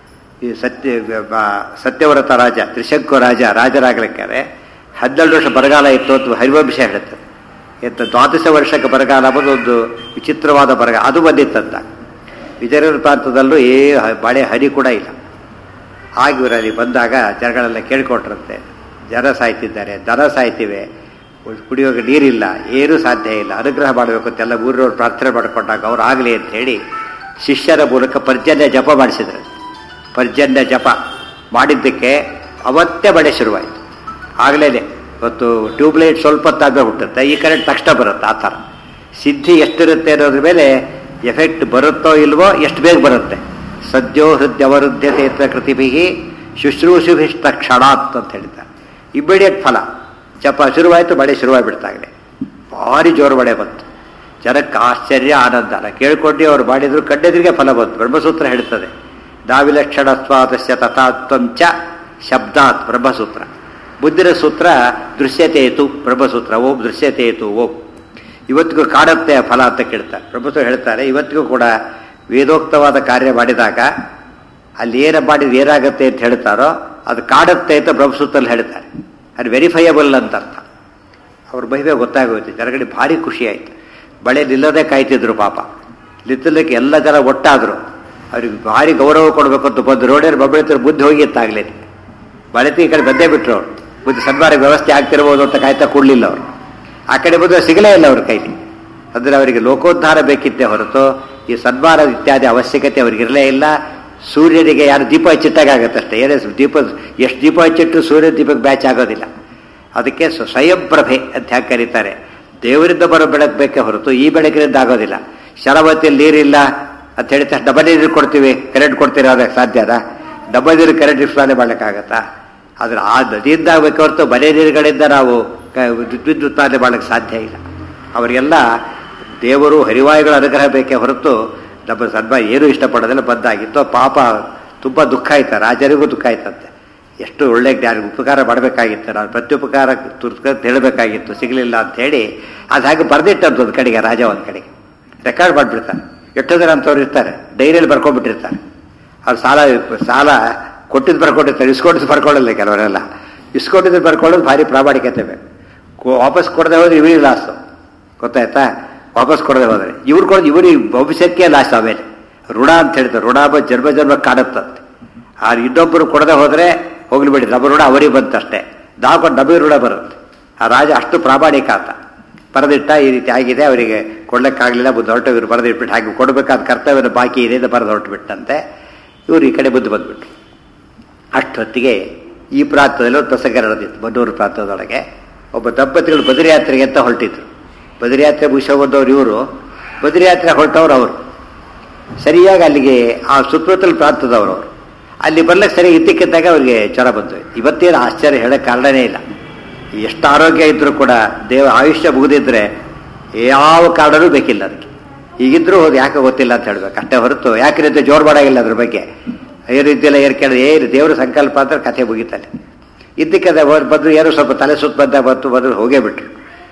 ಈ ಸತ್ಯ ಸತ್ಯವ್ರತ ರಾಜ, ತ್ರಿಶಂಕು ರಾಜ ರಾಜರಾಗಲಿಕ್ಕಾರೆ ಹನ್ನೆರಡು ವರ್ಷ ಬರಗಾಲ ಇತ್ತು ಅಂತ ಹರಿವಂಶ ಹೇಳುತ್ತದೆ. ಎಂತ ದ್ವಾದಶ ವರ್ಷಕ್ಕೆ ಬರಗಾಲ ಅನ್ನೋದು ಒಂದು ವಿಚಿತ್ರವಾದ ಬರಗಾಲ ಅದು ಬಂದಿತ್ತಂತ. ವಿಜಯನಗರ ಪ್ರಾಂತದಲ್ಲೂ ಏ ಮಳೆ ಹರಿ ಕೂಡ ಇಲ್ಲ. ಆಗಿವರಲ್ಲಿ ಬಂದಾಗ ಜನಗಳೆಲ್ಲ ಕೇಳ್ಕೊಟ್ರಂತೆ, ಜನ ಸಾಯ್ತಿದ್ದಾರೆ, ದನ ಸಾಯ್ತಿವೆ, ಕುಡಿಯೋಕೆ ನೀರಿಲ್ಲ, ಏನೂ ಸಾಧ್ಯ ಇಲ್ಲ, ಅನುಗ್ರಹ ಮಾಡಬೇಕು ಅಂತೆಲ್ಲ ಊರಿನವ್ರು ಪ್ರಾರ್ಥನೆ ಮಾಡಿಕೊಂಡಾಗ ಅವ್ರು ಆಗಲಿ ಅಂತ ಹೇಳಿ ಶಿಷ್ಯರ ಮೂಲಕ ಪರ್ಜನ್ಯ ಜಪ ಮಾಡಿಸಿದ್ರು. ಪರ್ಜನ್ಯ ಜಪ ಮಾಡಿದ್ದಕ್ಕೆ ಅವತ್ತೇ ಮಳೆ ಶುರುವಾಯಿತು. ಆಗಲೇ ಇವತ್ತು ಟ್ಯೂಬ್ಲೈಟ್ ಸ್ವಲ್ಪ ಹೊತ್ತಾಗ ಹುಟ್ಟುತ್ತೆ, ಈ ಕರೆಂಟ್ ತಕ್ಷಣ ಬರುತ್ತೆ. ಆ ಥರ ಸಿದ್ಧಿ ಎಷ್ಟಿರುತ್ತೆ ಅನ್ನೋದ್ರ ಮೇಲೆ ಎಫೆಕ್ಟ್ ಬರುತ್ತೋ ಇಲ್ವೋ, ಎಷ್ಟು ಬೇಗ ಬರುತ್ತೆ. ಸದ್ಯೋ ಹೃದಯವರುದ್ಧತೆ ಕೃತಿಭಿ ಶುಶ್ರೂಷುಭಿಷ್ಟ ಕ್ಷಣಾತ್ ಅಂತ ಹೇಳ್ತಾರೆ. ಇಮಿಡಿಯೇಟ್ ಫಲ. ಜಪ ಶುರುವಾಯಿತು, ಮಳೆ ಶುರುವಾಗಿಬಿಡ್ತಾಗಲೇ ಭಾರಿ ಜೋರು ಮಳೆ ಬಂತು. ಜನಕ್ಕೆ ಆಶ್ಚರ್ಯ, ಆನಂದ. ಕೇಳ್ಕೊಂಡು ಅವ್ರು ಮಾಡಿದ್ರು, ಕಣ್ಣೆದುರಿಗೆ ಫಲ ಬಂತು. ಬ್ರಹ್ಮಸೂತ್ರ ಹೇಳ್ತದೆ, ನಾವಿಲಕ್ಷಣ ಸ್ವಾತಸ್ಯ ತಥಾತ್ವಂಚ ಶಬ್ದಾತ್ ಬ್ರಹ್ಮಸೂತ್ರ. ಬುದ್ಧಿರ ಸೂತ್ರ ದೃಶ್ಯತೆಯಿತು, ಬ್ರಹ್ಮಸೂತ್ರ ಓಂ ದೃಶ್ಯತೆಯಿತು ಓಂ. ಇವತ್ತಿಗೂ ಕಾಡುತ್ತೆ ಫಲ ಅಂತ ಕೇಳ್ತಾರೆ. ಬ್ರಹ್ಮಸೂತ್ರ ಹೇಳ್ತಾರೆ, ಇವತ್ತಿಗೂ ಕೂಡ ವೇದೋಕ್ತವಾದ ಕಾರ್ಯ ಮಾಡಿದಾಗ ಅಲ್ಲಿ ಏನ ಮಾಡಿದ ಏನಾಗುತ್ತೆ ಅಂತ ಹೇಳ್ತಾರೋ ಅದು ಕಾಡುತ್ತೆ ಅಂತ ಬ್ರಹ್ಮಸೂತ್ರದಲ್ಲಿ ಹೇಳ್ತಾರೆ. ಅದು ವೆರಿಫೈಯಬಲ್ ಅಂತ ಅರ್ಥ. ಅವ್ರ ಮಹಿಮೆ ಗೊತ್ತಾಗೋಯ್ತು. ಜನಗಡೆ ಭಾರಿ ಖುಷಿ ಆಯಿತು. ಮಳೆ ನಿಲ್ಲದೆ ಕಾಯ್ತಿದ್ರು ಪಾಪ. ನಿಲ್ಲಕ್ಕೆ ಎಲ್ಲ ಜನ ಒಟ್ಟಾದರು. ಅವ್ರಿಗೆ ಭಾರಿ ಗೌರವ ಕೊಡಬೇಕು ಅಂತ ಬಂದು ರೋಡಲ್ಲಿ ಬಬ್ಬಳಿದ್ರು. ಬುದ್ಧಿ ಹೋಗಿತ್ತಾಗಲೇ ಮಳೆತಿ ಈ ಕಡೆ ಬಂದೇ ಬಿಟ್ಟರು. ಅವರು ಬುದ್ಧಿ ಸನ್ಮಾನ ವ್ಯವಸ್ಥೆ ಆಗ್ತಿರ್ಬೋದು ಅಂತ ಕಾಯ್ತಾ ಕೊಡಲಿಲ್ಲ ಅವರು. ಆ ಕಡೆ ಬಂದು ಸಿಗಲೇ ಇಲ್ಲ ಅವ್ರ ಕೈಲಿ. ಅಂದರೆ ಅವರಿಗೆ ಲೋಕೋದ್ಧಾರ ಬೇಕಿತ್ತೆ ಹೊರತು ಈ ಸನ್ಮಾನ ಇತ್ಯಾದಿ ಅವಶ್ಯಕತೆ ಅವ್ರಿಗಿರಲೇ ಇಲ್ಲ. ಸೂರ್ಯನಿಗೆ ಯಾರು ದೀಪ ಹಚ್ಚಿಟ್ಟಾಗತ್ತಷ್ಟೇ. ಏನೇ ದೀಪ ಎಷ್ಟು ದೀಪ ಹಚ್ಚಿಟ್ಟು ಸೂರ್ಯ ದೀಪಕ್ಕೆ ಬ್ಯಾಚ್ ಆಗೋದಿಲ್ಲ. ಅದಕ್ಕೆ ಸ್ವಯಂ ಪ್ರಭೆ ಅಂತ ಯಾಕೆ ಕರೀತಾರೆ. ದೇವರಿಂದ ಬರೋ ಬೆಳಕು ಬೇಕೇ ಹೊರತು ಈ ಬೆಳಕಿನಿಂದ ಆಗೋದಿಲ್ಲ. ಶರಾವತಿಯಲ್ಲಿ ನೀರಿಲ್ಲ ಅಂತ ಹೇಳ್ತಾರೆ, ಡಬಲ್ ನೀರು ಕೊಡ್ತೀವಿ, ಕರೆಂಟ್ ಕೊಡ್ತೀರಾ, ಅದಕ್ಕೆ ಸಾಧ್ಯದ? ಡಬಲ್ ನೀರು ಕರೆಂಟ್ ಇಸ್ಲಾನೆ ಮಾಡ್ಲಿಕ್ಕಾಗತ್ತಾ? ಆದ್ರೆ ಆ ನದಿಯಿಂದ ಆಗಬೇಕು ಹೊರತು ಮನೆ ನೀರುಗಳಿಂದ ನಾವು ವಿದ್ಯುತ್ ಉತ್ಪಾದನೆ ಮಾಡೋಕ್ಕೆ ಸಾಧ್ಯ ಇಲ್ಲ. ಅವರಿಗೆಲ್ಲ ದೇವರು ಹರಿವಾಯುಗಳ ಅನುಗ್ರಹ ಬೇಕೇ ಹೊರತು ನಮ್ಮ ಸನ್ಮಾನ ಏನೂ ಇಷ್ಟಪಡೋದೆಲ್ಲ ಬಂದಾಗಿತ್ತು. ಪಾಪ ತುಂಬ ದುಃಖ ಆಯ್ತು, ರಾಜರಿಗೂ ದುಃಖ ಆಯ್ತಂತೆ. ಎಷ್ಟು ಒಳ್ಳೆ ಜ್ಞಾನ ಉಪಕಾರ ಮಾಡಬೇಕಾಗಿತ್ತು, ನಾನು ಪ್ರತ್ಯುಪಕಾರ ತುರ್ಕಂತ ಹೇಳಬೇಕಾಗಿತ್ತು, ಸಿಗಲಿಲ್ಲ ಅಂತ ಹೇಳಿ ಅದು ಹಾಗೆ ಬರೆದಿಟ್ಟದ್ದು ಒಂದು ಕಡೆಗೆ ರಾಜ ಒಂದು ಕಡೆಗೆ ರೆಕಾರ್ಡ್ ಮಾಡಿಬಿಡ್ತಾರೆ. ಎಷ್ಟೋ ಜನ ಅಂಥವ್ರು ಇರ್ತಾರೆ, ಡೈರಿಯಲ್ಲಿ ಬರ್ಕೊಂಡ್ಬಿಟ್ಟಿರ್ತಾರೆ. ಅವ್ರು ಸಾಲ ಸಾಲ ಕೊಟ್ಟಿದ್ದು ಬರ್ಕೊಂಡಿರ್ತಾರೆ, ಇಸ್ಕೊಂಡಿದ್ದು ಬರ್ಕೊಳ್ಳಲ್ಲ. ಕೆಲವರೆಲ್ಲ ಇಸ್ಕೊಂಡಿದ್ದು ಬರ್ಕೊಳ್ಳೋದು ಭಾರಿ ಪ್ರಾಮಾಣಿಕತೆ ಬೇಕು. ವಾಪಸ್ ಕೊಡದೆ ಹೋದ್ರೆ ಇವರಿಗೆ ಲಾಸು, ಗೊತ್ತಾಯ್ತಾ? ವಾಪಸ್ ಕೊಡದೆ ಹೋದರೆ ಇವ್ರು ಕೊಡೋದು ಇವ್ರಿಗೆ ಭವಿಷ್ಯಕ್ಕೆ ಲಾಸ್. ಆಮೇಲೆ ಋಣ ಅಂತ ಹೇಳ್ತಾರೆ, ಋಣ ಜನ್ಮ ಜನ್ಮ ಕಾಡುತ್ತಂತೆ. ಆ ಇನ್ನೊಬ್ಬರು ಕೊಡದೆ ಹೋದರೆ ಹೋಗ್ಲಿ ಬಿಡಿ, ನಮ್ಮ ಋಣ ಅವರಿಗೆ ಬಂತಷ್ಟೇ, ನಾವು ಕೊಟ್ಟು ನಮಗೆ ಋಣ ಬರುತ್ತೆ. ಆ ರಾಜ ಅಷ್ಟು ಪ್ರಾಮಾಣಿಕ ಆತ. ಬರೆದಿಟ್ಟ, ಈ ರೀತಿ ಆಗಿದೆ, ಅವರಿಗೆ ಕೊಡ್ಲಿಕ್ಕಾಗಲಿಲ್ಲ, ಬುದ್ಧ ಹೊರಟು ಇವರು ಬರೆದಿಟ್ಬಿಟ್ಟು ಹಾಗೆ ಕೊಡಬೇಕಾದ ಕರ್ತವ್ಯದ ಬಾಕಿ ಇದೆ ಅಂತ ಬರೆದು ಹೊರಟುಬಿಟ್ಟಂತೆ. ಇವರು ಈ ಕಡೆ ಬುದ್ಧಿ ಬಂದ್ಬಿಟ್ರು. ಅಷ್ಟೊತ್ತಿಗೆ ಈ ಪ್ರಾಂತದಲ್ಲಿ ಒಂದು ಪ್ರಸಂಗ ನಡೆದಿತ್ತು. ಬನ್ನೂರು ಪ್ರಾಂತದೊಳಗೆ ಒಬ್ಬ ದಂಪತಿಗಳು ಬದರಿ ಯಾತ್ರೆಗೆ ಅಂತ ಹೊರಟಿದ್ರು. ಬದರಿ ಯಾತ್ರೆ ಮುಗಿಸೋ ಬಂದವರು ಇವರು, ಬದರಿ ಯಾತ್ರೆ ಹೊರಟವ್ರು ಅವರು. ಸರಿಯಾಗಿ ಅಲ್ಲಿಗೆ ಆ ಸುತ್ತಮುತ್ತಲ ಪ್ರಾಂತದವರು ಅವರು ಅಲ್ಲಿ ಬರ್ಲಿಕ್ಕೆ ಸರಿಯಾಗಿ ಇದ್ದಕ್ಕಿದ್ದಾಗ ಅವ್ರಿಗೆ ಜ್ವರ ಬಂತು. ಇವತ್ತೇನು ಆಶ್ಚರ್ಯ ಹೇಳೋಕ್ಕೆ ಕಾರಣನೇ ಇಲ್ಲ. ಎಷ್ಟು ಆರೋಗ್ಯ ಇದ್ರೂ ಕೂಡ ದೇವ ಆಯುಷ್ಯ ಮುಗಿದಿದ್ರೆ ಯಾವ ಕಾರಣನೂ ಬೇಕಿಲ್ಲ ಅದಕ್ಕೆ. ಈಗಿದ್ರೂ ಹೋದು ಯಾಕೆ ಗೊತ್ತಿಲ್ಲ ಅಂತ ಹೇಳ್ಬೇಕು ಅಷ್ಟೇ ಹೊರತು ಯಾಕೆ ರೀತಿ ಜೋರು ಮಾಡೋಂಗಿಲ್ಲ ಅದ್ರ ಬಗ್ಗೆ. ಏನು ಇದ್ದಿಲ್ಲ, ಏರು ಕೇಳಿದ್ರೆ ಏನು ದೇವ್ರ ಸಂಕಲ್ಪ ಅಂದ್ರೆ ಕಥೆ ಮುಗಿತಲ್ಲಿ. ಇದ್ದಕ್ಕೆ ಬಂದು ಏನೋ ಸ್ವಲ್ಪ ತಲೆ ಸುತ್ತ ಬಂದಾಗ ಬಂತು ಬಂದು ಹೋಗೇ ಬಿಟ್ರು.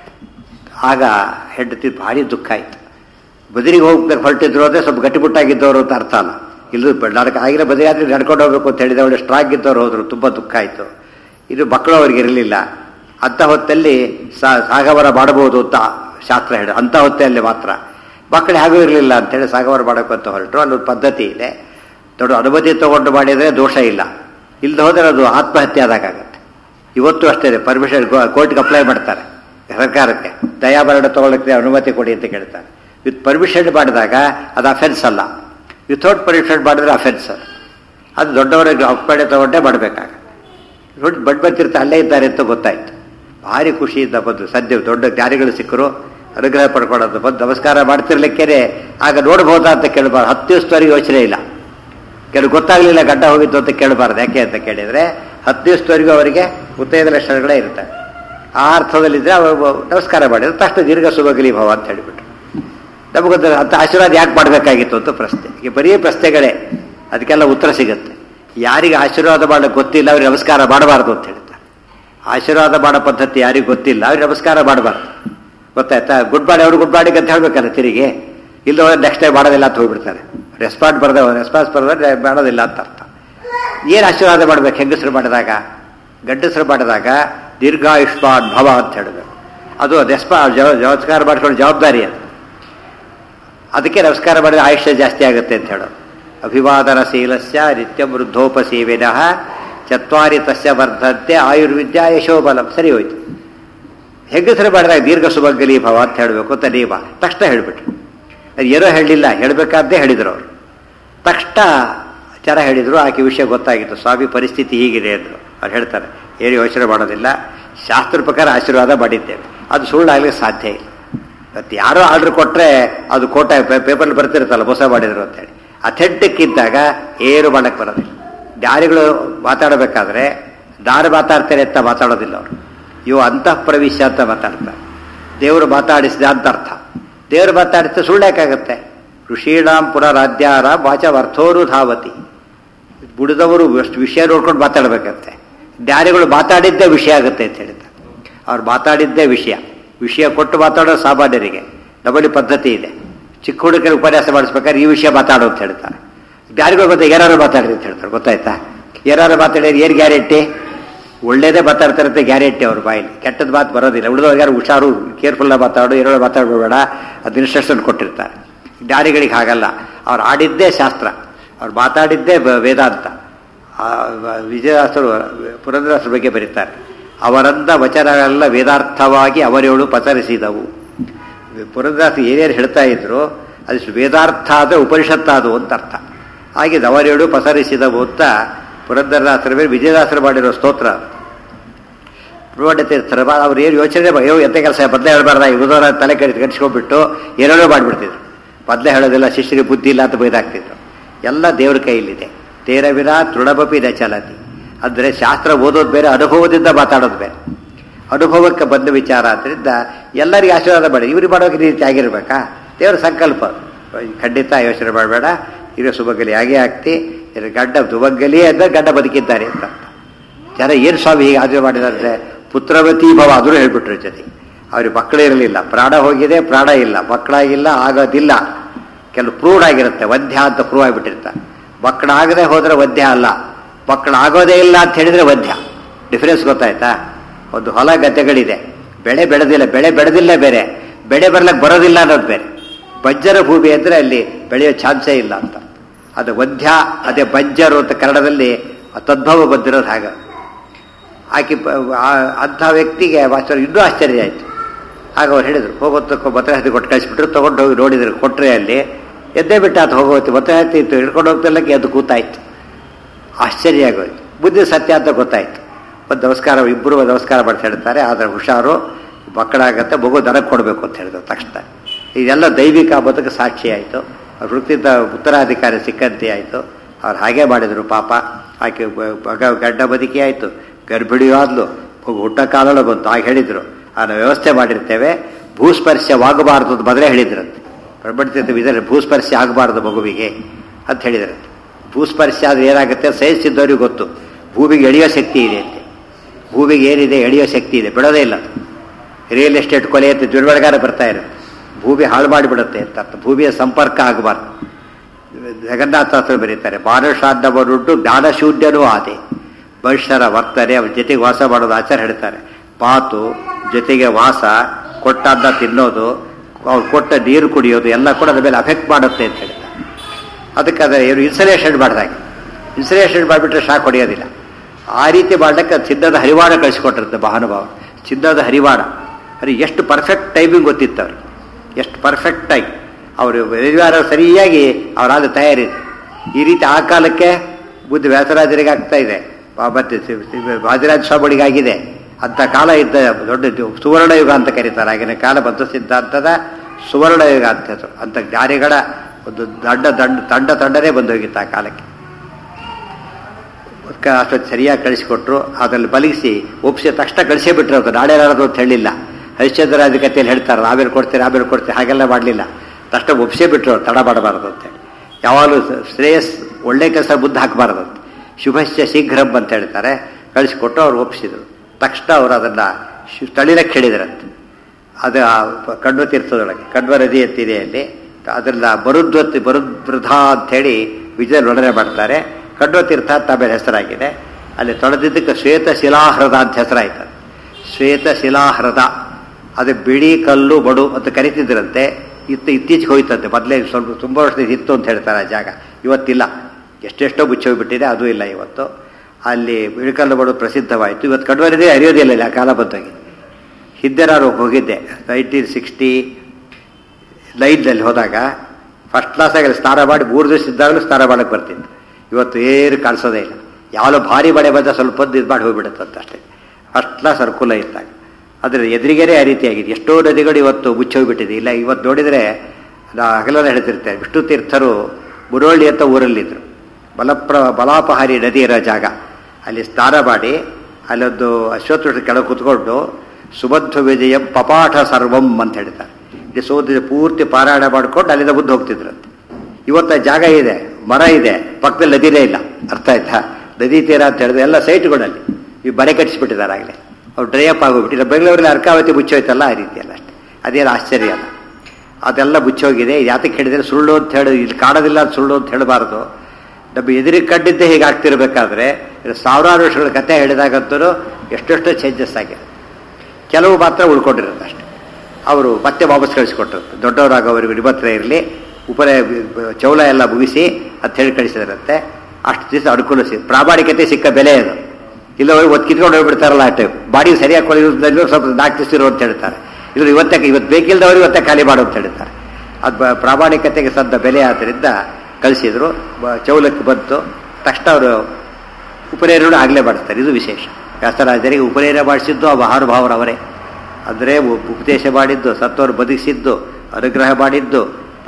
ಆಗ ಹೆಂಡತಿ ಭಾರಿ ದುಃಖ ಆಯಿತು. ಬದರಿಗೆ ಹೋಗ್ಬೇಕು ಹೊರಟಿದ್ರು ಅಂದರೆ ಸ್ವಲ್ಪ ಗಟ್ಟಿಮುಟ್ಟಾಗಿದ್ದವರು ಅಂತ ಅರ್ಥ ಅಲ್ಲ. ಇಲ್ಲೂ ನಡ್ಕ ಆಗಿರೋ ಬದರಿಯಾದ್ರೆ ನಡ್ಕೊಂಡು ಹೋಗ್ಬೇಕು ಅಂತ ಹೇಳಿದ ಅವಳು ಸ್ಟ್ರಾಂಗ್ ಇದ್ದವ್ರು ಹೋದ್ರು. ತುಂಬ ದುಃಖ ಆಯಿತು. ಇದು ಮಕ್ಕಳು ಅವ್ರಿಗೆ ಇರಲಿಲ್ಲ. ಅಂಥ ಹೊತ್ತಲ್ಲಿ ಸಾಗವರ ಮಾಡಬಹುದು ಅಂತ ಶಾಸ್ತ್ರ ಹೇಳಿ, ಅಂಥ ಹೊತ್ತಲ್ಲಿ ಮಾತ್ರ. ಮಕ್ಕಳು ಹಾಗೂ ಇರಲಿಲ್ಲ ಅಂತೇಳಿ ಸಾಗವರ ಮಾಡೋಕೆ ಅಂತ ಹೊರಟರು. ಅಲ್ಲೊಂದು ಪದ್ಧತಿ ಇದೆ, ದೊಡ್ಡ ಅನುಮತಿ ತಗೊಂಡು ಮಾಡಿದರೆ ದೋಷ ಇಲ್ಲ, ಇಲ್ಲದೆ ಹೋದರೆ ಅದು ಆತ್ಮಹತ್ಯೆ ಆದಾಗತ್ತೆ. ಇವತ್ತು ಅಷ್ಟೇ ಪರ್ಮಿಷನ್ ಕೋರ್ಟ್ಗೆ ಅಪ್ಲೈ ಮಾಡ್ತಾರೆ ಸರ್ಕಾರಕ್ಕೆ, ದಯಾಭರಣ ತಗೊಳ್ಳೋಕ್ಕೆ ಅನುಮತಿ ಕೊಡಿ ಅಂತ ಕೇಳ್ತಾರೆ. ವಿತ್ ಪರ್ಮಿಷನ್ ಮಾಡಿದಾಗ ಅದು ಅಫೆನ್ಸ್ ಅಲ್ಲ, ವಿಥೌಟ್ ಪರ್ಮಿಷನ್ ಮಾಡಿದ್ರೆ ಅಫೆನ್ಸ್. ಅದು ದೊಡ್ಡವರಿಗೆ ಅಪ್ಪಣೆ ತಗೊಂಡೇ ಮಾಡಬೇಕಾಗ. ನೋಡಿ ಬಡ್ ಬರ್ತಿರ್ತಾರೆ, ಅಲ್ಲೇ ಇದ್ದಾರೆ ಅಂತ ಗೊತ್ತಾಯ್ತು. ಭಾರಿ ಖುಷಿಯಿಂದ ಬಂದು ಸದ್ಯ ದೊಡ್ಡ ಜ್ಞಾನಿಗಳು ಸಿಕ್ಕರು, ಅನುಗ್ರಹ ಪಡ್ಕೊಳ್ಳೋದು ಬಂದು ನಮಸ್ಕಾರ ಮಾಡ್ತಿರ್ಲಿಕ್ಕೇನೆ ಆಗ ನೋಡ್ಬೋದಾ ಅಂತ ಕೇಳಬಾರ್ದು. ಹತ್ತು ದಿವಸದವರೆಗೆ ಯೋಚನೆ ಇಲ್ಲ. ಕೆಲವು ಗೊತ್ತಾಗಲಿಲ್ಲ ಗಡ್ಡ ಹೋಗಿತ್ತು ಅಂತ ಕೇಳಬಾರ್ದು. ಯಾಕೆ ಅಂತ ಕೇಳಿದರೆ ಹತ್ತು ದಿವಸದವರೆಗೂ ಅವರಿಗೆ ಉತ್ತೇಜನ ಲಕ್ಷಣಗಳೇ ಇರ್ತವೆ. ಆ ಅರ್ಥದಲ್ಲಿದ್ದರೆ ಅವರು ನಮಸ್ಕಾರ ಮಾಡಿದ್ರು ತಕ್ಷಣ ದೀರ್ಘ ಸುಭಗಲಿ ಭಾವ ಅಂತ ಹೇಳಿಬಿಟ್ರು. ನಮಗೊಂದು ಅಂಥ ಆಶೀರ್ವಾದ ಯಾಕೆ ಮಾಡಬೇಕಾಗಿತ್ತು ಅಂತ ಪ್ರಶ್ನೆ. ಈಗ ಬರೀ ಪ್ರಶ್ನೆಗಳೇ, ಅದಕ್ಕೆಲ್ಲ ಉತ್ತರ ಸಿಗುತ್ತೆ. ಯಾರಿಗೆ ಆಶೀರ್ವಾದ ಮಾಡೋಕ್ಕೆ ಗೊತ್ತಿಲ್ಲ ಅವ್ರಿಗೆ ನಮಸ್ಕಾರ ಮಾಡಬಾರ್ದು ಅಂತ ಹೇಳ್ತಾರೆ. ಆಶೀರ್ವಾದ ಮಾಡೋ ಪದ್ಧತಿ ಯಾರಿಗೆ ಗೊತ್ತಿಲ್ಲ ಅವ್ರಿಗೆ ನಮಸ್ಕಾರ ಮಾಡಬಾರ್ದು. ಗೊತ್ತಾಯ್ತಾ? ಗುಡ್ ಬಾಡಿ ಅವರು ಗುಡ್ ಬಾಡಿಗೆ ಅಂತ ಹೇಳ್ಬೇಕಲ್ಲ ತಿರುಗಿ. ಇಲ್ಲ ಹೋದ್ರೆ ನೆಕ್ಸ್ಟ್ ಟೈಮ್ ಮಾಡೋದಿಲ್ಲ ಅಂತ ಹೋಗ್ಬಿಡ್ತಾರೆ. ರೆಸ್ಪಾಂಡ್ ಬರದೆ ರೆಸ್ಪಾನ್ಸ್ ಬರೆದ್ರೆ ಮಾಡೋದಿಲ್ಲ ಅಂತ ಅರ್ಥ. ಏನು ಆಶೀರ್ವಾದ ಮಾಡ್ಬೇಕು? ಹೆಂಗಸರು ಮಾಡಿದಾಗ, ಗಂಡಸರು ಮಾಡಿದಾಗ ದೀರ್ಘಾಯುಷ್ಮಾನ್ ಭವ ಅಂತ ಹೇಳಬೇಕು. ಅದು ರೆಸ್ಪಾ ನಮಸ್ಕಾರ ಮಾಡ್ಕೊಳ್ಳೋ ಜವಾಬ್ದಾರಿ ಅದು. ಅದಕ್ಕೆ ನಮಸ್ಕಾರ ಮಾಡಿದ್ರೆ ಆಯುಷ್ಯ ಜಾಸ್ತಿ ಆಗುತ್ತೆ ಅಂತ ಹೇಳೋದು. ಅಭಿವಾದನ ಶೀಲಸ್ಯ ನಿತ್ಯಂ ವೃದ್ಧೋಪಸೇವಿನಃ ಚತ್ವಾರಿ ತಸ್ಯ ವರ್ಧಂತೆ ಆಯುರ್ವಿದ್ಯಾ ಯಶೋಬಲಂ. ಸರಿ ಹೋಯ್ತು. ಹೆಂಗಸರು ಮಾಡಿದಾಗ ದೀರ್ಘ ಸುಭಗಲಿ ಭವ ಅಂತ ಹೇಳಬೇಕು ಅಂತ ನಿಯಮ. ತಕ್ಷಣ ಹೇಳಿಬಿಟ್ರು. ಅದು ಏನೋ ಹೇಳಲಿಲ್ಲ, ಹೇಳಬೇಕಾದ್ದೇ ಹೇಳಿದರು ಅವರು. ತಕ್ಷಣ ಜನ ಹೇಳಿದರು. ಆಕೆ ವಿಷಯ ಗೊತ್ತಾಗಿತ್ತು, ಸ್ವಾಮಿ ಪರಿಸ್ಥಿತಿ ಹೀಗಿದೆ ಅಂದರು. ಅವ್ರು ಹೇಳ್ತಾರೆ, ಏನು ಯೋಚನೆ ಮಾಡೋದಿಲ್ಲ, ಶಾಸ್ತ್ರ ಪ್ರಕಾರ ಆಶೀರ್ವಾದ ಮಾಡಿದ್ದೇವೆ, ಅದು ಸುಳ್ಳಾಗಲಿಕ್ಕೆ ಸಾಧ್ಯ ಇಲ್ಲ. ಮತ್ತು ಯಾರೋ ಆರ್ಡ್ರ್ ಕೊಟ್ಟರೆ ಅದು ಕೋಟ ಪೇಪರ್ಲ್ಲಿ ಬರ್ತಿರುತ್ತಲ್ಲ ಮೋಸ ಮಾಡಿದ್ರು ಅಂತೇಳಿ. ಅಥೆಂಟಿಕ್ ಇದ್ದಾಗ ಏನು ಮಾಡೋಕ್ಕೆ ಬರೋದಿಲ್ಲ. ಜ್ಞಾನಿಗಳು ಮಾತಾಡಬೇಕಾದ್ರೆ ನಾನು ಮಾತಾಡ್ತೇನೆ ಅಂತ ಮಾತಾಡೋದಿಲ್ಲ ಅವರು. ಇವು ಅಂತಃ ಪ್ರವೇಶ ಅಂತ ಮಾತಾಡ್ತಾರೆ. ದೇವರು ಮಾತಾಡಿಸಿದ ಅಂತ ಅರ್ಥ. ದೇವರು ಮಾತಾಡಿస్తే ಸುಳ್ಳೇಕಾಗತ್ತೆ. ಋಷೀಣಾಂ ಪುನರಾಧ್ಯಾರ ವಾಚವರ್ಥೋರು ಧಾವತಿ. ಬುಡಿದವರು ಎಷ್ಟು ವಿಷಯ ನೋಡ್ಕೊಂಡು ಮಾತಾಡಬೇಕಂತೆ. ಜ್ಞಾನಿಗಳು ಮಾತಾಡಿದ್ದೇ ವಿಷಯ ಆಗುತ್ತೆ ಅಂತ ಹೇಳ್ತಾರೆ. ಅವ್ರು ಮಾತಾಡಿದ್ದೇ ವಿಷಯ. ವಿಷಯ ಕೊಟ್ಟು ಮಾತಾಡೋ ಸಾಮಾನ್ಯರಿಗೆ ನಮ್ಮಲ್ಲಿ ಪದ್ಧತಿ ಇದೆ. ಚಿಕ್ಕ ಹುಡುಗರಿಗೆ ಉಪನ್ಯಾಸ ಮಾಡಿಸ್ಬೇಕಾದ್ರೆ ಈ ವಿಷಯ ಮಾತಾಡೋ ಅಂತ ಹೇಳ್ತಾರೆ. ಜ್ಞಾನಿಗಳು ಗೊತ್ತಾ ಏನಾರು ಮಾತಾಡ್ರಿ ಅಂತ ಹೇಳ್ತಾರೆ. ಗೊತ್ತಾಯ್ತಾ? ಏನಾರು ಮಾತಾಡಿದ್ರೆ ಏನು ಗ್ಯಾರಂಟಿ? ಒಳ್ಳೇದೇ ಮಾತಾಡ್ತಾರೆ ಅಂತ ಗ್ಯಾರಂಟಿ ಅವ್ರ ಬಾಯಲ್ಲಿ. ಕೆಟ್ಟದ್ದು ಮಾತು ಬರೋದಿಲ್ಲ. ಉಳಿದವ್ರು ಯಾರು ಹುಷಾರು, ಕೇರ್ಫುಲ್ಲಾಗಿ ಮಾತಾಡು, ಏನಾರು ಮಾತಾಡಬೇಡ, ಅದು ಇನ್ಸ್ಟ್ರಕ್ಷನ್ ಕೊಟ್ಟಿರ್ತಾರೆ. ಜ್ಞಾನಿಗಳಿಗೆ ಹಾಗಲ್ಲ. ಅವ್ರು ಆಡಿದ್ದೇ ಶಾಸ್ತ್ರ, ಅವ್ರು ಮಾತಾಡಿದ್ದೇ ವೇದಾಂತ. ವಿಜಯದಾಸರು ಪುರಂದರದಾಸರ ಬಗ್ಗೆ ಬರೀತಾರೆ. ಅವರಂದ ವಚನಗಳೆಲ್ಲ ವೇದಾರ್ಥವಾಗಿ ಅವರೇಳು ಪಸರಿಸಿದವು. ಪುರಂದರದಾಸರು ಏನೇನು ಹೇಳ್ತಾ ಇದ್ರು ಅದಿಷ್ಟು ವೇದಾರ್ಥ ಆದರೆ ಉಪನಿಷತ್ತಾದವು ಅಂತ ಅರ್ಥ. ಹಾಗೆ ಅವರೇಳು ಪಸರಿಸಿದವು ಅಂತ ಪುರಂದರದಾಸರ ಮೇಲೆ ವಿಜಯದಾಸರು ಮಾಡಿರೋ ಸ್ತೋತ್ರ. ತೀರ್ಥರ ಅವ್ರು ಏನು ಯೋಚನೆ ಅಯ್ಯೋ ಎಂತ ಕೆಲಸ ಬದಲೇ ಹೇಳಬಾರ್ದ, ಇವುದವರ ತಲೆ ಕಡಿ ಕಟ್ಸ್ಕೊಂಡ್ಬಿಟ್ಟು ಏನೇನೋ ಮಾಡಿಬಿಡ್ತಿದ್ರು. ಬದಲೇ ಹೇಳೋದಿಲ್ಲ, ಶಿಷ್ಯರಿಗೆ ಬುದ್ಧಿ ಇಲ್ಲ ಅಂತ ಬೈದಾಗ್ತಿದ್ರು. ಎಲ್ಲ ದೇವ್ರ ಕೈಯಲ್ಲಿದೆ. ತೇರವಿನ ತೃಣಬಪಿ ನ ಚಲತಿ. ಅಂದರೆ ಶಾಸ್ತ್ರ ಓದೋದು ಬೇರೆ, ಅನುಭವದಿಂದ ಮಾತಾಡೋದು ಬೇರೆ. ಅನುಭವಕ್ಕೆ ಬಂದ ವಿಚಾರ ಆದ್ದರಿಂದ ಎಲ್ಲರಿಗೂ ಆಶೀರ್ವಾದ ಮಾಡಿ. ಇವ್ರಿಗೆ ಮಾಡೋಕೆ ರೀತಿ ಆಗಿರ್ಬೇಕಾ? ದೇವರ ಸಂಕಲ್ಪ. ಖಂಡಿತ ಯೋಚನೆ ಮಾಡಬೇಡ, ಇರೋ ಸುಭಗಲಿ ಹಾಗೆ ಆಗ್ತಿ. ಗಡ್ಡ ಸುಭಗಲಿ ಅಂದರೆ ಗಡ್ಡ ಬದುಕಿದ್ದಾರೆ ಅಂತ. ಜನ ಏನು ಸ್ವಾಮಿ ಹೀಗೆ ಆದ್ರೆ ಮಾಡಿದ್ದಾರೆ, ಪುತ್ರವತಿ ಭವ ಅದೂ ಹೇಳ್ಬಿಟ್ರು ಜೊತೆ. ಅವ್ರಿಗೆ ಮಕ್ಕಳೇ ಇರಲಿಲ್ಲ, ಪ್ರಾಣ ಹೋಗಿದೆ, ಪ್ರಾಣ ಇಲ್ಲ, ಮಕ್ಕಳಾಗಿಲ್ಲ, ಆಗೋದಿಲ್ಲ. ಕೆಲವು ಪ್ರೂವ್ಡ್ ಆಗಿರುತ್ತೆ, ವದ್ಯ ಅಂತ ಪ್ರೂವ್ ಆಗಿಬಿಟ್ಟಿರ್ತಾರೆ. ಮಕ್ಕಳಾಗದೆ ಹೋದರೆ ವದ್ಯ ಅಲ್ಲ, ಮಕ್ಕಳಾಗೋದೇ ಇಲ್ಲ ಅಂತ ಹೇಳಿದ್ರೆ ವದ್ಯ. ಡಿಫರೆನ್ಸ್ ಗೊತ್ತಾಯ್ತಾ? ಒಂದು ಹೊಲ ಗದ್ದೆಗಳಿದೆ, ಬೆಳೆ ಬೆಳೆದಿಲ್ಲ, ಬೆಳೆ ಬೆಳೆದಿಲ್ಲ ಬೇರೆ, ಬೆಳೆ ಬರ್ಲಕ್ಕೆ ಬರೋದಿಲ್ಲ ಅನ್ನೋದು ಬೇರೆ. ಬಂಜರ ಭೂಮಿ ಅಂದರೆ ಅಲ್ಲಿ ಬೆಳೆಯೋ ಚಾನ್ಸೇ ಇಲ್ಲ ಅಂತ. ಅದು ವದ್ಯ, ಅದೇ ಬಂಜರು ಅಂತ ಕನ್ನಡದಲ್ಲಿ ತದ್ಭವ ಬಂದಿರೋದು ಹಾಗೆ. ಆಕೆ ಅಂಥ ವ್ಯಕ್ತಿಗೆ ವಾಸ್ತವ ಇನ್ನೂ ಆಶ್ಚರ್ಯ ಆಯಿತು. ಆಗ ಅವ್ರು ಹೇಳಿದರು, ಹೋಗೋತ್ತಕ್ಕೂ ಭದ್ರಾವತಿ ಕೊಟ್ಟು ಕಳಿಸ್ಬಿಟ್ರು, ತೊಗೊಂಡು ಹೋಗಿ ನೋಡಿದ್ರು, ಕೊಟ್ಟರೆ ಅಲ್ಲಿ ಎದ್ದೇ ಬಿಟ್ಟು ಆತ ಹೋಗೋತಿ ಭದ್ರಾವತಿ ಇತ್ತು, ಹಿಡ್ಕೊಂಡು ಹೋಗ್ತಿಲ್ಲಕ್ಕೆ ಅದು ಕೂತಾಯ್ತು. ಆಶ್ಚರ್ಯ ಆಗೋಯ್ತು. ಬುದ್ಧಿ ಸತ್ಯ ಅಂತ ಗೊತ್ತಾಯ್ತು. ಒಂದು ನಮಸ್ಕಾರ, ಇಬ್ಬರು ನಮಸ್ಕಾರ ಮಾಡ್ತಾ ಹೇಳ್ತಾರೆ, ಆದರೆ ಹುಷಾರು, ಮಕ್ಕಳಾಗತ್ತೆ, ಮಗು ದನಕ್ಕೆ ಕೊಡಬೇಕು ಅಂತ ಹೇಳಿದ್ರು ತಕ್ಷಣ. ಇದೆಲ್ಲ ದೈವಿಕ ಬದುಕು ಸಾಕ್ಷಿ ಆಯಿತು. ಅವ್ರ ವೃತ್ತಿದ ಉತ್ತರಾಧಿಕಾರಿ ಸಿಕ್ಕಂತೆ ಆಯಿತು. ಅವ್ರು ಹಾಗೆ ಮಾಡಿದರು ಪಾಪ. ಆಕೆ ಮಗ ಗಡ್ಡ ಬದುಕಿ ಆಯಿತು, ಗರ್ಭಿಣಿಯೂ ಆದ್ಲು, ಮಗು ಹುಟ್ಟ ಕಾಲೊಳ ಬಂತು. ಆಗ ಹೇಳಿದರು, ಅದನ್ನು ವ್ಯವಸ್ಥೆ ಮಾಡಿರ್ತೇವೆ, ಭೂಸ್ಪರ್ಶವಾಗಬಾರ್ದು ಅಂತ ಮೊದಲೇ ಹೇಳಿದ್ರಂತೆ. ಪ್ರಬಂಧಿತ ವಿಧಾನ ಭೂಸ್ಪರ್ಶ ಆಗಬಾರ್ದು ಮಗುವಿಗೆ ಅಂತ ಹೇಳಿದ್ರಂತೆ. ಭೂಸ್ಪರ್ಶ ಆದರೆ ಏನಾಗುತ್ತೆ ಸೈನ್ಸ್ ಇದ್ದವ್ರಿಗೆ ಗೊತ್ತು, ಭೂಮಿಗೆ ಎಳೆಯೋ ಶಕ್ತಿ ಇದೆ ಅಂತೆ. ಭೂಮಿಗೆ ಏನಿದೆ ಎಳೆಯೋ ಶಕ್ತಿ ಇದೆ, ಬಿಡೋದೇ ಇಲ್ಲ. ರಿಯಲ್ ಎಸ್ಟೇಟ್ ಕೊಲೆ ಅಂತ ದುರ್ಬಳಗಾರ ಬರ್ತಾ ಇರುತ್ತೆ, ಭೂಮಿ ಹಾಳು ಮಾಡಿಬಿಡುತ್ತೆ ಅಂತ ಅರ್ಥ. ಭೂಮಿಯ ಸಂಪರ್ಕ ಆಗಬಾರ್ದು. ಜಗನ್ನಾಥಾಸ್ತ್ರ ಬರೀತಾರೆ, ಮಾನುಷಾನ್ನವನುಂಟು ಜ್ಞಾನಶೂನ್ಯನೂ ಆದೆ. ಮನುಷ್ಯರ ವರ್ತನೆ, ಅವ್ರ ಜೊತೆಗೆ ವಾಸ ಮಾಡೋದು ಆಚಾರ ಹೇಳ್ತಾರೆ. ಮಾತು ಜೊತೆಗೆ ವಾಸ, ಕೊಟ್ಟನ್ನ ತಿನ್ನೋದು, ಅವ್ರು ಕೊಟ್ಟ ನೀರು ಕುಡಿಯೋದು ಎಲ್ಲ ಕೂಡ ಅದ್ರ ಮೇಲೆ ಅಫೆಕ್ಟ್ ಮಾಡುತ್ತೆ ಅಂತ ಹೇಳ್ತಾರೆ. ಅದಕ್ಕೆ ಅದೇ ಏನು ಇನ್ಸಲೇಷನ್ ಮಾಡಿದಾಗ, ಇನ್ಸಲೇಷನ್ ಮಾಡಿಬಿಟ್ರೆ ಶಾಕ್ ಹೊಡೆಯೋದಿಲ್ಲ. ಆ ರೀತಿ ಮಾಡಲಿಕ್ಕೆ ಚಿನ್ನದ ಹರಿವಾಣ ಕಳಿಸ್ಕೊಟ್ಟಿರುತ್ತೆ ಮಹಾನುಭಾವ. ಚಿನ್ನದ ಹರಿವಾಣ ಅದು ಎಷ್ಟು ಪರ್ಫೆಕ್ಟ್ ಟೈಮಿಂಗ್ ಗೊತ್ತಿತ್ತು ಅವ್ರಿಗೆ, ಎಷ್ಟು ಪರ್ಫೆಕ್ಟಾಗಿ ಅವರು ವ್ಯವಹಾರ ಸರಿಯಾಗಿ ಅವರಾದ ತಯಾರಿದೆ. ಈ ರೀತಿ ಆ ಕಾಲಕ್ಕೆ ಬುದ್ಧ ವ್ಯಾಸರಾಜರಿಗೆ ಆಗ್ತಾ ಇದೆ, ಮತ್ತೆ ವಾದಿರಾಜ ಸ್ವಾಮಿಗಳಿಗಾಗಿದೆ. ಅಂಥ ಕಾಲ ಇದ್ದ ದೊಡ್ಡ ಸುವರ್ಣಯುಗ ಅಂತ ಕರೀತಾರೆ. ಆಗಿನ ಕಾಲ ಬದ್ಧ ಸಿದ್ಧಾಂತದ ಸುವರ್ಣಯುಗ ಅಂತ ಹೆಸರು. ಅಂಥ ಜ್ಞಾನಿಗಳ ಒಂದು ದಡ್ಡ ದಂಡ ತಂಡ ತಂಡನೇ ಬಂದು ಹೋಗಿತ್ತು ಆ ಕಾಲಕ್ಕೆ. ಅಷ್ಟೊತ್ತು ಸರಿಯಾಗಿ ಕಳಿಸಿಕೊಟ್ರು. ಅದರಲ್ಲಿ ಬಲಗಿಸಿ ಒಪ್ಪಿಸಿ ತಕ್ಷಣ ಕಳಿಸೇ ಬಿಟ್ರು. ಅದು ನಾಳೆ ನಾಡೋದು ಅಂತ ಹೇಳಿಲ್ಲ. ಹರಿಶ್ಚಂದ್ರಾಜ ಕಥೆಯಲ್ಲಿ ಹೇಳ್ತಾರೆ, ಆಮೇಲೆ ಕೊಡ್ತೀರಿ ಆಮೇಲೆ ಕೊಡ್ತೀರಿ, ಹಾಗೆಲ್ಲ ಮಾಡಲಿಲ್ಲ. ತಕ್ಷಣ ಒಪ್ಪಿಸೇ ಬಿಟ್ರು, ತಡ ಮಾಡಬಾರ್ದು ಅಂತೇಳಿ. ಯಾವಾಗಲೂ ಶ್ರೇಯಸ್ ಒಳ್ಳೆ ಕೆಲಸ ಬುದ್ಧ ಹಾಕಬಾರ್ದಂತೆ. ಶುಭಶ್ಯ ಶೀಘ್ರಂ ಅಂತ ಹೇಳ್ತಾರೆ. ಕಳಿಸಿಕೊಟ್ಟು ಅವ್ರು ಒಪ್ಪಿಸಿದ್ರು. ತಕ್ಷಣ ಅವರು ಅದನ್ನು ತಳಿಲಕ್ಕೆ ಹೇಳಿದ್ರಂತೆ. ಅದು ಕಣ್ವ ತೀರ್ಥದೊಳಗೆ ಕಣ್ವ ನದಿ ಎತ್ತಿದೆ ಅಲ್ಲಿ, ಅದನ್ನ ಬರುದ್ವತಿ ಬರುದ್ವೃಧ ಅಂಥೇಳಿ ವಿಜಯ ಒಡನೆ ಮಾಡ್ತಾರೆ. ಕಣ್ವ ತೀರ್ಥ ಅಂತ ಆಮೇಲೆ ಹೆಸರಾಗಿದೆ. ಅಲ್ಲಿ ತೊಳೆದಿದ್ದಕ್ಕೆ ಶ್ವೇತ ಶಿಲಾಹೃದ ಅಂತ ಹೆಸರಾಯ್ತು. ಶ್ವೇತ ಶಿಲಾಹೃದ ಅದು ಬಿಳಿ ಕಲ್ಲು ಬಡು ಅಂತ ಕರಿತಿದ್ರಂತೆ. ಇತ್ತು ಇತ್ತೀಚೆಗೆ ಹೋಯ್ತಂತೆ. ಮೊದಲೇ ಸ್ವಲ್ಪ ತುಂಬ ವರ್ಷದಿಂದ ಇತ್ತು ಅಂತ ಹೇಳ್ತಾರೆ ಆ ಜಾಗ. ಇವತ್ತಿಲ್ಲ, ಎಷ್ಟೆಷ್ಟೋ ಮುಚ್ಚೋಗ್ಬಿಟ್ಟಿದೆ, ಅದು ಇಲ್ಲ ಇವತ್ತು. ಅಲ್ಲಿ ಬಿಳಿಕಲ್ಲು ಬಡು ಪ್ರಸಿದ್ಧವಾಯಿತು. ಇವತ್ತು ಕಣ್ವರಿದೆ ಅರಿಯೋದಿಲ್ಲ ಇಲ್ಲಿ, ಆ ಕಾಲ ಬಂದಾಗಿ. ಹಿಂದೆ ನಾನು ಹೋಗಿದ್ದೆ ನೈನ್ಟೀನ್ ಸಿಕ್ಸ್ಟಿ ನೈನ್ನಲ್ಲಿ ಹೋದಾಗ ಫಸ್ಟ್ ಕ್ಲಾಸಾಗಿ ಸ್ನಾನ ಮಾಡಿ ಮೂರು ದಿವಸ ಇದ್ದಾಗಲೂ ಸ್ನಾನ ಮಾಡಕ್ಕೆ ಬರ್ತಿತ್ತು. ಇವತ್ತು ಏನು ಕಾಣಿಸೋದೇ ಇಲ್ಲ. ಯಾವಲೋ ಭಾರಿ ಮಳೆ ಬಂದ ಸ್ವಲ್ಪ ಹೊತ್ತು ಇದು ಮಾಡಿ ಹೋಗ್ಬಿಡುತ್ತಂತ ಅಷ್ಟೇ. ಫಸ್ಟ್ ಕ್ಲಾಸ್ ಅನುಕೂಲ ಇದ್ದಾಗ. ಆದರೆ ಎದುರಿಗೇನೆ ಆ ರೀತಿಯಾಗಿದೆ. ಎಷ್ಟೋ ನದಿಗಳು ಇವತ್ತು ಮುಚ್ಚೋಗ್ಬಿಟ್ಟಿದೆ. ಇಲ್ಲ ಇವತ್ತು ನೋಡಿದರೆ ನಾ ಹಗಲೆಲ್ಲ ಹೇಳ್ತಿರ್ತೇನೆ, ವಿಷ್ಣು ತೀರ್ಥರು ಮುರೋಳ್ಳಿ ಅಂತ ಊರಲ್ಲಿದ್ದರು. ಬಲಪ್ರ ಬಲಾಪಹಾರಿ ನದಿ ಇರೋ ಜಾಗ. ಅಲ್ಲಿ ಸ್ನಾನ ಮಾಡಿ ಅಲ್ಲೊಂದು ಅಶ್ವತ್ಥ ಕೆಳಗೆ ಕೂತ್ಕೊಂಡು ಸುಬದ್ಧ ವಿಜಯಂ ಪಪಾಠ ಸರ್ವಂ ಅಂತ ಹೇಳ್ತಾರೆ. ಇಲ್ಲಿ ಸೋದ ಪೂರ್ತಿ ಪಾರಾಯಣ ಮಾಡ್ಕೊಂಡು ಅಲ್ಲಿಂದ ಮುಂದೆ ಹೋಗ್ತಿದ್ರಂತೆ. ಇವತ್ತು ಜಾಗ ಇದೆ, ಮರ ಇದೆ, ಪಕ್ಕದಲ್ಲಿ ನದಿನೇ ಇಲ್ಲ. ಅರ್ಥ ಆಯ್ತಾ? ನದಿ ತೀರ ಅಂತ ಹೇಳಿದ್ರೆ ಎಲ್ಲ ಸೈಟ್ಗಳಲ್ಲಿ ಈ ಬರೆ ಕಟ್ಟಿಸ್ಬಿಟ್ಟಿದ್ದಾರೆ ಆಗಲೇ. ಅವ್ರು ಡ್ರೈ ಅಪ್ ಆಗೋಗ್ಬಿಟ್ಟಿಲ್ಲ. ಬೆಂಗಳೂರಲ್ಲಿ ಅರ್ಕಾವತಿ ಮುಚ್ಚೋಯ್ತಲ್ಲ, ಆ ರೀತಿ ಅಲ್ಲ ಅಷ್ಟೇ. ಅದೇನು ಆಶ್ಚರ್ಯ ಅಲ್ಲ, ಅದೆಲ್ಲ ಮುಚ್ಚೋಗಿದೆ. ಯಾತಕ್ಕೆ ಹೇಳಿದರೆ ಸುಳ್ಳು ಅಂತ ಹೇಳಿ, ಇಲ್ಲಿ ಕಾಣೋದಿಲ್ಲ ಅಂತ ಸುಳ್ಳು ಅಂತ ಹೇಳಬಾರ್ದು. ನಮ್ಮ ಎದುರಿಗೆ ಕಂಡಿದ್ದೇ ಹೀಗೆ ಆಗ್ತಿರ್ಬೇಕಾದ್ರೆ ಸಾವಿರಾರು ವರ್ಷಗಳ ಕಥೆ ಹೇಳಿದಾಗಂತೂ ಎಷ್ಟೆಷ್ಟೋ ಚೇಂಜಸ್ ಆಗಿದೆ. ಕೆಲವು ಮಾತ್ರ ಉಳ್ಕೊಂಡಿರುತ್ತೆ ಅಷ್ಟೆ. ಅವರು ಮತ್ತೆ ವಾಪಸ್ ಕಳಿಸ್ಕೊಟ್ರು. ದೊಡ್ಡವರಾಗೋವರೆಗೂ ನಿಬತ್ರ ಇರಲಿ, ಉಪರ ಚೌಲ ಎಲ್ಲ ಮುಗಿಸಿ ಅಂತ ಹೇಳಿ ಕಳಿಸಿದ್ರಂತೆ. ಅಷ್ಟು ದಿವಸ ಅನುಕೂಲ ಸಿಕ್ಕ ಪ್ರಾಮಾಣಿಕತೆ ಸಿಕ್ಕ ಬೆಲೆ ಅದು. ಇಲ್ಲವರು ಒತ್ತು ಕಿತ್ಕೊಂಡು ಹೋಗ್ಬಿಡ್ತಾರಲ್ಲ ಆ ಟೈಮ್. ಬಾಡಿ ಸರಿಯಾಗಿ ಕೊಡೋದ್ರಲ್ಲಿ ಸ್ವಲ್ಪ ನಾಲ್ಕು ದಿವಸ ಇರು ಅಂತ ಹೇಳ್ತಾರೆ. ಇವರು ಇವತ್ತೇ ಇವತ್ತು ಬೇಕಿಲ್ಲದವರು ಇವತ್ತೇ ಖಾಲಿ ಮಾಡು ಅಂತ ಹೇಳ್ತಾರೆ. ಅದು ಪ್ರಾಮಾಣಿಕತೆಗೆ ಸದ್ದ ಬೆಲೆ ಆದ್ದರಿಂದ ಕಳಿಸಿದ್ರು. ಚೌಲಕ್ಕೆ ಬಂತು ತಕ್ಷಣ ಅವರು ಉಪನಯನ ಆಗಲೇ ಮಾಡಿಸ್ತಾರೆ. ಇದು ವಿಶೇಷ. ವ್ಯಾಸರಾಜರಿಗೆ ಉಪನಯನ ಮಾಡಿಸಿದ್ದು ಆ ಮಹಾನುಭಾವರವರೇ. ಅಂದರೆ ಉಪದೇಶ ಮಾಡಿದ್ದು, ಸತ್ತವರು ಬದುಕಿಸಿದ್ದು, ಅನುಗ್ರಹ ಮಾಡಿದ್ದು,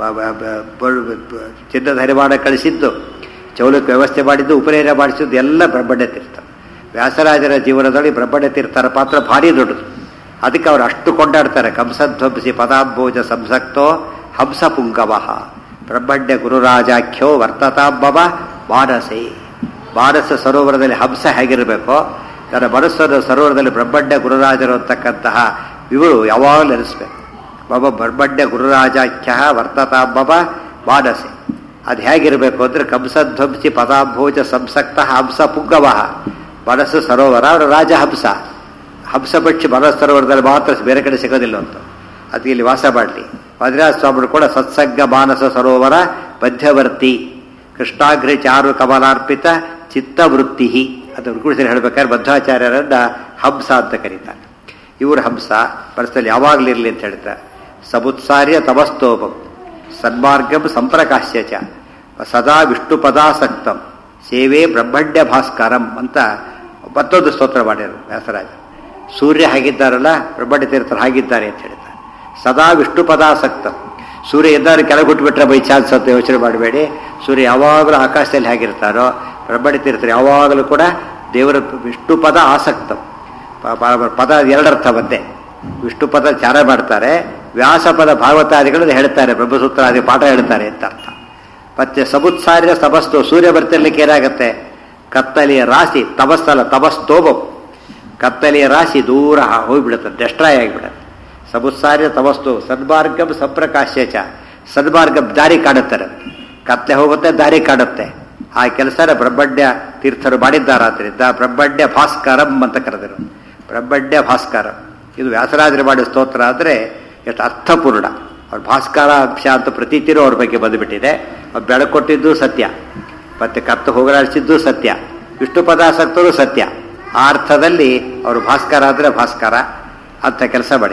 ಚಿನ್ನದ ಹರಿವಾಣ ಕಳಿಸಿದ್ದು, ಚೌಲಕ್ಕೆ ವ್ಯವಸ್ಥೆ ಮಾಡಿದ್ದು, ಉಪನಯನ ಮಾಡಿಸಿದ್ದು ಎಲ್ಲ ಬ್ರಹ್ಮಣ್ಯ ತೀರ್ಥ. ವ್ಯಾಸರಾಜರ ಜೀವನದಲ್ಲಿ ಬ್ರಹ್ಮಣ್ಯ ತೀರ್ಥರ ಪಾತ್ರ ಭಾರಿ ದೊಡ್ಡದು. ಅದಕ್ಕೆ ಅವರು ಅಷ್ಟು ಕೊಂಡಾಡ್ತಾರೆ. ಕಂಸಧ್ವಂಸಿ ಪದಾಂಬೋಜ ಸಂಸಕ್ತೋ ಹಂಸ ಪುಂಗವ ಬ್ರಹ್ಮಣ್ಯ ಗುರುರಾಜಾಖ್ಯೋ ವರ್ತತಾಂಬವ ಮಾನಸೇ. ಮಾನಸ ಸರೋವರದಲ್ಲಿ ಹಂಸ ಹೇಗಿರಬೇಕೋ ತನ್ನ ಮನಸ್ಸನ್ನು ಸರೋವರದಲ್ಲಿ ಬ್ರಹ್ಮಣ್ಯ ಗುರುರಾಜರು ಅಂತಕ್ಕಂತಹ ಇವರು ಯಾವಾಗಲೂ ನೆನೆಸ್ಬೇಕು. ಮಮ ಬ್ರಹ್ಮಣ್ಯ ಗುರುರಾಜಾಖ್ಯ ವರ್ತತಾಂಬ ಮಾನಸೆ. ಅದು ಹೇಗಿರಬೇಕು ಅಂದರೆ ಕಂಸಧ್ವಂಸಿ ಪದಾಂಭೋಜ ಸಂಸಕ್ತ ಹಂಸ ಪುಂಗವ. ಮನಸ್ಸು ಸರೋವರ, ಅವರ ರಾಜ ಹಂಸ. ಹಂಸ ಪಕ್ಷಿ ಮನಸ್ಸು ಸರೋವರದಲ್ಲಿ ಮಾತ್ರ, ಬೇರೆ ಕಡೆ ಸಿಗೋದಿಲ್ಲ ಅಂತ. ಅದಕ್ಕೆ ಇಲ್ಲಿ ವಾಸ ಮಾಡಲಿ. ಮದ್ರಾಜ ಸ್ವಾಮಿಗಳು ಕೂಡ ಸತ್ಸಂಗ ಮಾನಸ ಸರೋವರ ಮಧ್ಯವರ್ತಿ ಕೃಷ್ಣಾಗ್ರಿ ಚಾರು ಕಮಲಾರ್ಪಿತ ಚಿತ್ತವೃತ್ತಿ ಅದು ಗುರುಸಿ ಹೇಳ್ಬೇಕಾದ್ರೆ ಮಧ್ವಾಚಾರ್ಯರನ್ನ ಹಂಸ ಅಂತ ಕರೀತಾರೆ. ಇವರು ಹಂಸ ಮನಸ್ಸಲ್ಲಿ ಯಾವಾಗಲಿರಲಿ ಅಂತ ಹೇಳ್ತಾರೆ. ಸಮುತ್ಸಾರ್ಯ ತಮಸ್ತೋಪಂ ಸನ್ಮಾರ್ಗಂ ಸಂಪ್ರಕಾಶ್ಯ ಚ ಸದಾ ವಿಷ್ಣು ಪದಾಸಕ್ತಂ ಸೇವೆ ಬ್ರಹ್ಮಣ್ಯ ಭಾಸ್ಕರಂ ಅಂತ ಮತ್ತೊಂದು ಸ್ತೋತ್ರ ಮಾಡ್ಯಾರು ವ್ಯಾಸರಾಜ. ಸೂರ್ಯ ಹಾಗಿದ್ದಾರಲ್ಲ, ಬ್ರಹ್ಮಣ್ಯ ತೀರ್ಥರು ಹಾಗಿದ್ದಾರೆ ಅಂತ ಹೇಳ್ತಾರೆ. ಸದಾ ವಿಷ್ಣು ಪದಾಸಕ್ತಂ. ಸೂರ್ಯ ಎದ್ದಾರು ಕೆಳಗುಟ್ಬಿಟ್ರೆ ಬೈ ಚಾನ್ಸ್ ಅಂತ ಯೋಚನೆ ಮಾಡಬೇಡಿ. ಸೂರ್ಯ ಯಾವಾಗಲೂ ಆಕಾಶದಲ್ಲಿ ಹೇಗಿರ್ತಾರೋ ಬ್ರಹ್ಮಣ್ಯ ತೀರ್ಥರು ಯಾವಾಗಲೂ ಕೂಡ ದೇವರ ವಿಷ್ಣು ಪದ ಆಸಕ್ತಂ. ಪದ ಎರಡರ್ಥ ಬಂದೆ. ವಿಷ್ಣು ಪದ ಚಾರ ಮಾಡ್ತಾರೆ, ವ್ಯಾಸಪದ ಭಾಗವತಾದಿಗಳು ಹೇಳ್ತಾರೆ, ಬ್ರಹ್ಮಸೂತ್ರಾದಿ ಪಾಠ ಹೇಳ್ತಾರೆ ಅಂತ ಅರ್ಥ. ಮತ್ತೆ ಸಮುತ್ಸಾರ್ಯ ತಪಸ್ತು, ಸೂರ್ಯ ಬರ್ತಿರ್ಲಿಕ್ಕೆ ಏನಾಗುತ್ತೆ? ಕತ್ತಲೆಯ ರಾಶಿ ತಪಸ್ಸಲ್ಲ ತಪಸ್ತೋಬಂ, ಕತ್ತಲೆಯ ರಾಶಿ ದೂರ ಹೋಗ್ಬಿಡುತ್ತೆ, ಡೆಸ್ಟ್ರಾಯ್ ಆಗಿಬಿಡುತ್ತೆ. ಸಮುತ್ಸಾರ್ಯ ತಪಸ್ತು ಸನ್ಮಾರ್ಗಂ ಸಂಪ್ರಕಾಶ್ಯ ಚ, ಸನ್ಮಾರ್ಗಂ ದಾರಿ ಕಾಣುತ್ತಾರೆ, ಕತ್ತಲೆ ಹೋಗುತ್ತೆ ದಾರಿ ಕಾಣುತ್ತೆ. ಆ ಕೆಲಸನ ಬ್ರಹ್ಮಣ್ಯ ತೀರ್ಥರು ಮಾಡಿದ್ದಾರಾದ್ರಿಂದ ಬ್ರಹ್ಮಣ್ಯ ಭಾಸ್ಕರಂ ಅಂತ ಕರೆದರು. ಬ್ರಹ್ಮಣ್ಯ ಭಾಸ್ಕರಂ ಇದು ವ್ಯಾಸರಾಜರು ಮಾಡಿದ ಸ್ತೋತ್ರ ಆದರೆ ಎಷ್ಟು ಅರ್ಥಪೂರ್ಣ. ಅವ್ರ ಭಾಸ್ಕರ ಅಂಶ ಅಂತ ಪ್ರತೀತಿರೋ ಅವ್ರ ಬಗ್ಗೆ ಬಂದುಬಿಟ್ಟಿದೆ. ಅವ್ರು ಬೆಳಕು ಕೊಟ್ಟಿದ್ದು ಸತ್ಯ, ಮತ್ತೆ ಕತ್ತು ಹೋಗಲಾಡಿಸಿದ್ದು ಸತ್ಯ, ವಿಷ್ಣು ಪದಾಸಕ್ತರು ಸತ್ಯ. ಆ ಅರ್ಥದಲ್ಲಿ ಅವರು ಭಾಸ್ಕರ ಅಂದರೆ ಭಾಸ್ಕರ ಅಂತ ಕೆಲಸ ಮಾಡಿ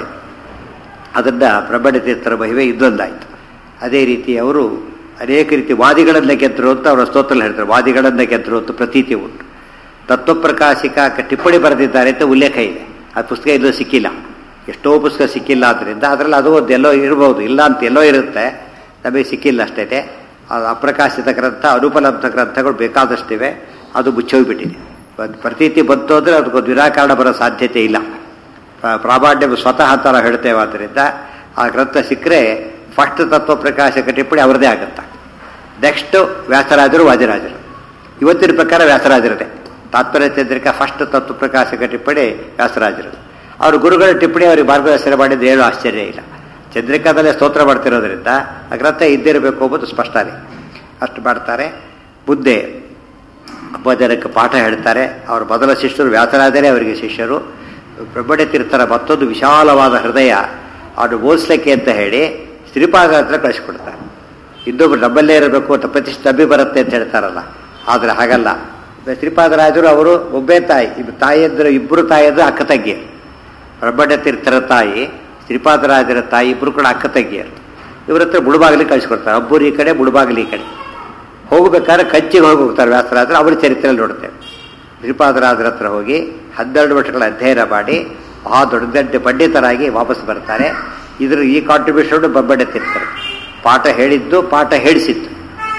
ಅದನ್ನು ಬ್ರಹ್ಮಣ್ಯ ತೀರ್ಥರ ಮಹಿಮೆ ಇದೊಂದಾಯಿತು. ಅದೇ ರೀತಿ ಅವರು ಅನೇಕ ರೀತಿ ವಾದಿಗಳನ್ನ ಗೆದ್ದರು ಅಂತ ಅವರ ಸ್ತೋತ್ರ ಹೇಳ್ತಾರೆ. ವಾದಿಗಳನ್ನ ಗೆದ್ದರು ಅಂತ ಪ್ರತೀತಿ ಉಂಟು. ತತ್ವಪ್ರಕಾಶಿಕ ಟಿಪ್ಪಣಿ ಬರೆದಿದ್ದಾರೆ ಅಂತ ಉಲ್ಲೇಖ ಇದೆ. ಆ ಪುಸ್ತಕ ಎಲ್ಲೋ ಸಿಕ್ಕಿಲ್ಲ, ಎಷ್ಟೋ ಪುಸ್ತಕ ಸಿಕ್ಕಿಲ್ಲ. ಆದ್ದರಿಂದ ಅದರಲ್ಲಿ ಅದು ಒಂದು ಎಲ್ಲೋ ಇರ್ಬೋದು, ಇಲ್ಲ ಅಂತ ಎಲ್ಲೋ ಇರುತ್ತೆ, ನಮಗೆ ಸಿಕ್ಕಿಲ್ಲ ಅಷ್ಟೇ. ಅದು ಅಪ್ರಕಾಶಿತ ಗ್ರಂಥ, ಅನುಪಲಬ್ಧ ಗ್ರಂಥಗಳು ಬೇಕಾದಷ್ಟಿವೆ, ಅದು ಮುಚ್ಚೋಗ್ಬಿಟ್ಟಿದೆ. ಪ್ರತೀತಿ ಬಂತು ಅಂದರೆ ಅದಕ್ಕೊಂದು ನಿರಾಕರಣ ಬರೋ ಸಾಧ್ಯತೆ ಇಲ್ಲ. ಪ್ರಾಮಾಣ್ಯ ಸ್ವತಃ ಅಂತ ನಾವು ಹೇಳ್ತೇವೆ. ಆದ್ದರಿಂದ ಆ ಗ್ರಂಥ ಸಿಕ್ಕರೆ ಫಸ್ಟ್ ತತ್ವ ಪ್ರಕಾಶಕ ಟಿಪ್ಪಣಿ ಅವರದೇ ಆಗುತ್ತೆ. ನೆಕ್ಸ್ಟು ವ್ಯಾಸರಾಜರು ವಾದಿರಾಜರು. ಇವತ್ತಿನ ಪ್ರಕಾರ ವ್ಯಾಸರಾಜರದೇ ತಾತ್ಪರ್ಯ ಚಂದ್ರಿಕಾ ಫಸ್ಟ್ ತತ್ವ ಪ್ರಕಾಶಕ ಟಿಪ್ಪಣಿ ವ್ಯಾಸರಾಜರು. ಅವ್ರ ಗುರುಗಳ ಟಿಪ್ಪಣಿ ಅವ್ರಿಗೆ ಮಾರ್ಗದರ್ಶನ ಮಾಡಿದ್ದು ಏನು ಆಶ್ಚರ್ಯ ಇಲ್ಲ. ಚಂದ್ರಿಕಾದಲ್ಲೇ ಸ್ತೋತ್ರ ಮಾಡ್ತಿರೋದ್ರಿಂದ ಆ ಗ್ರಂಥ ಇದ್ದಿರಬೇಕು ಎಂಬುದು ಸ್ಪಷ್ಟನೇ. ಅಷ್ಟು ಮಾಡ್ತಾರೆ. ಮುಂದೆ ಹಬ್ಬ ಜನಕ್ಕೆ ಪಾಠ ಹೇಳ್ತಾರೆ. ಅವರ ಮೊದಲ ಶಿಷ್ಯರು ವ್ಯಾಸರಾಜರೇ ಅವರಿಗೆ ಶಿಷ್ಯರು. ಬ್ರಹ್ಮಣ್ಯ ತೀರ್ಥರ ಮತ್ತೊಂದು ವಿಶಾಲವಾದ ಹೃದಯ ಅವನು ಓದಿಸ್ಲಿಕ್ಕೆ ಅಂತ ಹೇಳಿ ಶ್ರೀಪಾದ ಹತ್ರ ಕಳಿಸ್ಕೊಡ್ತಾರೆ. ಇನ್ನೊಬ್ರು ನಮ್ಮಲ್ಲೇ ಇರಬೇಕು ಅಂತ ಪ್ರತಿಷ್ಠೆ ಬರುತ್ತೆ ಅಂತ ಹೇಳ್ತಾರಲ್ಲ, ಆದರೆ ಹಾಗಲ್ಲ. ಶ್ರೀಪಾದರಾಜರು ಅವರು ಒಬ್ಬೇ ತಾಯಿ, ತಾಯಿಯಂದ್ರೆ ಇಬ್ಬರು ತಾಯಿಯಂದ್ರೆ ಅಕ್ಕ ತಂಗಿಯರು. ಬ್ರಹ್ಮಣ್ಯ ತೀರ್ಥರ ತಾಯಿ, ಶ್ರೀಪಾದರಾಜರ ತಾಯಿ ಇಬ್ಬರು ಕೂಡ ಅಕ್ಕ ತಂಗಿಯರು. ಇವ್ರ ಹತ್ರ ಮುಳುಬಾಗಿಲಿಗೆ ಕಳಿಸ್ಕೊಡ್ತಾರೆ. ಅಬ್ಬೂರು ಈ ಕಡೆ, ಮುಳುಬಾಗಿಲು ಈ ಕಡೆ. ಹೋಗ್ಬೇಕಾದ್ರೆ ಕಂಚಿಗೆ ಹೋಗಿ ಹೋಗ್ತಾರೆ ವ್ಯಾಸರಾಜರು. ಅವ್ರ ಚರಿತ್ರೆಯಲ್ಲಿ ನೋಡ್ತೇವೆ. ಶ್ರೀಪಾದರಾಜರ ಹತ್ರ ಹೋಗಿ ಹನ್ನೆರಡು ವರ್ಷಗಳ ಅಧ್ಯಯನ ಮಾಡಿ ಆ ದೊಡ್ಡ ದೊಡ್ಡ ಪಂಡಿತರಾಗಿ ವಾಪಸ್ ಬರ್ತಾರೆ. ಇದ್ರ ಈ ಕಾಂಟ್ರಿಬ್ಯೂಷನ್ ಬ್ರಹ್ಮಣ್ಯ ತೀರ್ಥರು. ಪಾಠ ಹೇಳಿದ್ದು, ಪಾಠ ಹೇಳಿಸಿದ್ದು.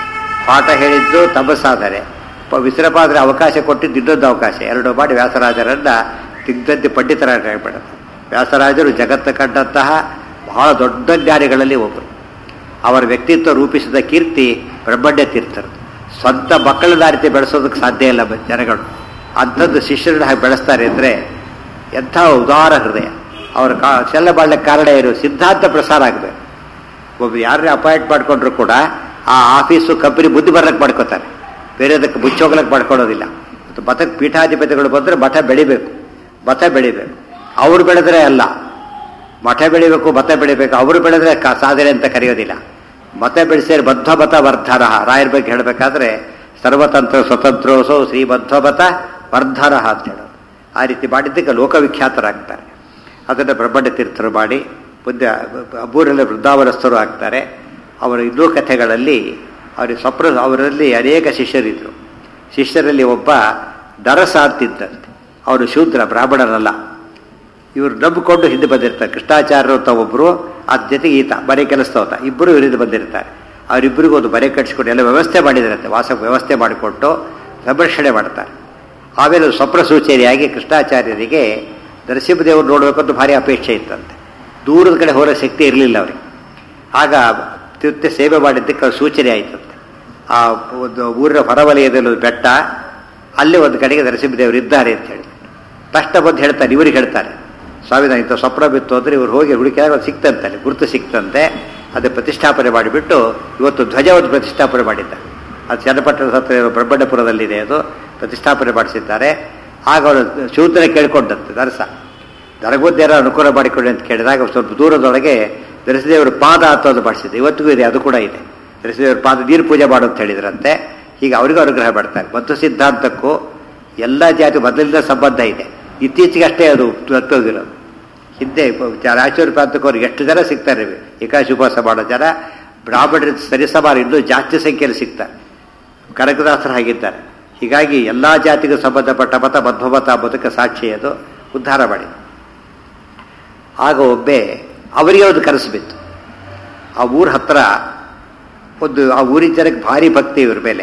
ಪಾಠ ಹೇಳಿದ್ದು ತಪಸ್ಸಾದರೆ, ವಿಶ್ರಪಾದರೆ ಅವಕಾಶ ಕೊಟ್ಟಿದ್ದು ಇನ್ನೊಂದು ಅವಕಾಶ. ಎರಡು ಮಾಡಿ ವ್ಯಾಸರಾಜರನ್ನ ದಿಗ್ಧದ್ಯ ಪಂಡಿತರಾಗಿ ಹೇಳ್ಬಿಡುತ್ತೆ. ವ್ಯಾಸರಾಜರು ಜಗತ್ತು ಕಂಡಂತಹ ಬಹಳ ದೊಡ್ಡ ಜ್ಞಾನಿಗಳಲ್ಲಿ ಒಬ್ಬರು. ಅವರ ವ್ಯಕ್ತಿತ್ವ ರೂಪಿಸಿದ ಕೀರ್ತಿ ಬ್ರಹ್ಮಣ್ಯ ತೀರ್ಥರು. ಸ್ವಂತ ಮಕ್ಕಳನ್ನ ಆ ರೀತಿ ಬೆಳೆಸೋದಕ್ಕೆ ಸಾಧ್ಯ ಇಲ್ಲ ಜನಗಳು. ಅಂಥದ್ದು ಶಿಷ್ಯರನ್ನ ಹಾಗೆ ಬೆಳೆಸ್ತಾರೆ ಅಂದರೆ ಎಂಥ ಉದಾರ ಹೃದಯ. ಅವರ ಕಾ ಶೆಲ್ಲ ಮಾಡಲಿಕ್ಕೆ ಕಾರಣ ಏನು? ಸಿದ್ಧಾಂತ ಪ್ರಸಾರ ಆಗಬೇಕು. ಒಬ್ಬ ಯಾರನ್ನೇ ಅಪಾಯಿಂಟ್ ಮಾಡಿಕೊಂಡ್ರು ಕೂಡ ಆ ಆಫೀಸು ಕಂಪನಿ ಬುದ್ಧಿ ಬರ್ಲಿಕ್ಕೆ ಮಾಡ್ಕೋತಾರೆ, ಬೇರೆದಕ್ಕೆ ಮುಚ್ಚೋಗ್ಲಕ್ಕೆ ಮಾಡ್ಕೊಳ್ಳೋದಿಲ್ಲ. ಮತ್ತು ಮಠಕ್ಕೆ ಪೀಠಾಧಿಪತಿಗಳು ಬಂದರೆ ಮಠ ಬೆಳಿಬೇಕು, ಮತ ಬೆಳಿಬೇಕು. ಅವರು ಬೆಳೆದ್ರೆ ಅಲ್ಲ, ಮಠ ಬೆಳಿಬೇಕು, ಮತ ಬೆಳಿಬೇಕು. ಅವರು ಬೆಳೆದ್ರೆ ಸಾಧನೆ ಅಂತ ಕರೆಯೋದಿಲ್ಲ. ಮತ ಬೆಳೆಸಿದ್ರೆ ಬದ್ಧಮತ ವರ್ಧರಹ. ರಾಯರ ಬಗ್ಗೆ ಹೇಳಬೇಕಾದ್ರೆ ಸರ್ವತಂತ್ರ ಸ್ವತಂತ್ರೋಸೋ ಶ್ರೀ ಬದ್ಧಮತ ವರ್ಧರಹ ಅಂತ ಹೇಳೋದು. ಆ ರೀತಿ ಮಾಡಿದ್ದಕ್ಕೆ ಲೋಕವಿಖ್ಯಾತರಾಗ್ತಾರೆ. ಅದನ್ನು ಬ್ರಹ್ಮಣ್ಯ ತೀರ್ಥರು ಮಾಡಿ ಮುಂದೆ ಅಬ್ಬೂರಲ್ಲಿ ವೃದ್ಧಾವನಸ್ಥರು ಆಗ್ತಾರೆ. ಅವರ ಇನ್ನೂ ಕಥೆಗಳಲ್ಲಿ ಅವರಿಗೆ ಸ್ವಪ್ನ ಅವರಲ್ಲಿ ಅನೇಕ ಶಿಷ್ಯರಿದ್ದರು. ಶಿಷ್ಯರಲ್ಲಿ ಒಬ್ಬ ದರಸ ಅಂತಿದ್ದಂತೆ. ಅವನು ಶೂದ್ರ, ಬ್ರಾಹ್ಮಣನಲ್ಲ. ಇವರು ನಂಬಿಕೊಂಡು ಹಿಂದೆ ಬಂದಿರ್ತಾರೆ. ಕೃಷ್ಣಾಚಾರ್ಯರು ಅಂತ ಒಬ್ಬರು, ಅದ ಜೊತೆಗೆ ಈತ ಮನೆ ಕೆಲಸದವತ, ಇಬ್ಬರು ಇವರಿಂದ ಬಂದಿರ್ತಾರೆ. ಅವರಿಬ್ಬರಿಗೂ ಒಂದು ಮನೆ ಕಟ್ಟಿಸ್ಕೊಂಡು ಎಲ್ಲ ವ್ಯವಸ್ಥೆ ಮಾಡಿದಿರಂತೆ. ವಾಸ ವ್ಯವಸ್ಥೆ ಮಾಡಿಕೊಟ್ಟು ಸಂರಕ್ಷಣೆ ಮಾಡ್ತಾರೆ. ಆಮೇಲೆ ಸ್ವಪ್ನ ಸೂಚನೆಯಾಗಿ ಕೃಷ್ಣಾಚಾರ್ಯರಿಗೆ ನರಸಿಂಹದೇವರು ನೋಡಬೇಕಂತ ಭಾರಿ ಅಪೇಕ್ಷೆ ಇತ್ತಂತೆ. ದೂರದ ಕಡೆ ಹೋಗೋ ಶಕ್ತಿ ಇರಲಿಲ್ಲ ಅವರಿಗೆ. ಆಗ ತಿರುತ್ತ ಸೇವೆ ಮಾಡಿದ್ದಕ್ಕೆ ಅವ್ರ ಸೂಚನೆ ಆಯಿತಂತೆ. ಆ ಒಂದು ಊರಿನ ಹೊರವಲಯದಲ್ಲಿ ಒಂದು ಬೆಟ್ಟ, ಅಲ್ಲಿ ಒಂದು ಕಡೆಗೆ ನರಸಿಂಹದೇವರು ಇದ್ದಾರೆ ಅಂತ ಹೇಳಿ ತಕ್ಷಣ ಬಂದು ಹೇಳ್ತಾರೆ, ಇವ್ರಿಗೆ ಹೇಳ್ತಾರೆ, ಸ್ವಾಮಿ ನಾನು ಇಂಥ ಸ್ವಪ್ನ ಬಿತ್ತು ಅಂದರೆ ಇವ್ರು ಹೋಗಿ ಹುಡುಕಿದಾಗ ಅದು ಸಿಕ್ತಂತಲ್ಲಿ, ಗುರುತು ಸಿಕ್ತಂತೆ. ಅದೇ ಪ್ರತಿಷ್ಠಾಪನೆ ಮಾಡಿಬಿಟ್ಟು ಇವತ್ತು ಧ್ವಜವನ್ನು ಪ್ರತಿಷ್ಠಾಪನೆ ಮಾಡಿದ್ದಾರೆ. ಅದು ಚನ್ನಪಟ್ಟಣದ ಹತ್ರ ಇರೋ ಬ್ರಹ್ಮಣ್ಣಪುರದಲ್ಲಿದೆ, ಅದು ಪ್ರತಿಷ್ಠಾಪನೆ ಮಾಡಿಸಿದ್ದಾರೆ. ಆಗ ಅವಳು ಶೂದ್ರ ಕೇಳ್ಕೊಂಡಂತೆ ದರಸ ದರಗೋದ್ಯಾರ ಅನುಕೂಲ ಮಾಡಿಕೊಳ್ಳಿ ಅಂತ ಕೇಳಿದಾಗ ಸ್ವಲ್ಪ ದೂರದೊಳಗೆ ನರಸಿಂಹದೇವರ ಪಾದ ಹತ್ತೋದು ಮಾಡಿಸಿದೆ. ಇವತ್ತಿಗೂ ಇದೆ, ಅದು ಕೂಡ ಇದೆ. ನರಸಿಂಹದೇವರ ಪಾದ ನೀರು ಪೂಜೆ ಮಾಡು ಅಂತ ಹೇಳಿದ್ರಂತೆ. ಹೀಗೆ ಅವರಿಗೂ ಅನುಗ್ರಹ ಮಾಡ್ತಾರೆ. ಮತ್ತು ಸಿದ್ಧಾಂತಕ್ಕೂ ಎಲ್ಲ ಜಾತಿ ಮೊದಲಿಂದ ಸಂಬಂಧ ಇದೆ. ಇತ್ತೀಚೆಗೆ ಅಷ್ಟೇ ಅದು ತಪ್ಪೋಗಿರೋದು. ಹಿಂದೆ ರಾಯಚೂರು ಪ್ರಾಂತಕ್ಕೆ ಅವ್ರಿಗೆ ಎಷ್ಟು ಜನ ಸಿಗ್ತಾರೆ, ಏಕಾಶಿ ಉಪವಾಸ ಮಾಡೋ ಜನ ಬ್ರಾಹ್ಮಣರ ಸರಿಸಮಾನ ಇನ್ನೂ ಜಾಸ್ತಿ ಸಂಖ್ಯೆಯಲ್ಲಿ ಸಿಗ್ತಾರೆ. ಕನಕದಾಸರು ಹಾಗಿದ್ದಾರೆ. ಹೀಗಾಗಿ ಎಲ್ಲ ಜಾತಿಗೂ ಸಂಬಂಧಪಟ್ಟ ಮತ ಮಧ್ವಮತ ಬದುಕ ಸಾಕ್ಷಿ ಅದು ಉದ್ಧಾರ ಮಾಡಿ. ಆಗ ಒಬ್ಬೆ ಅವರಿಗೆ ಒಂದು ಕನಸು ಬಿತ್ತು. ಆ ಊರ ಹತ್ರ ಒಂದು ಆ ಊರಿನ ಜನಕ್ಕೆ ಭಾರಿ ಭಕ್ತಿ ಇವ್ರ ಮೇಲೆ.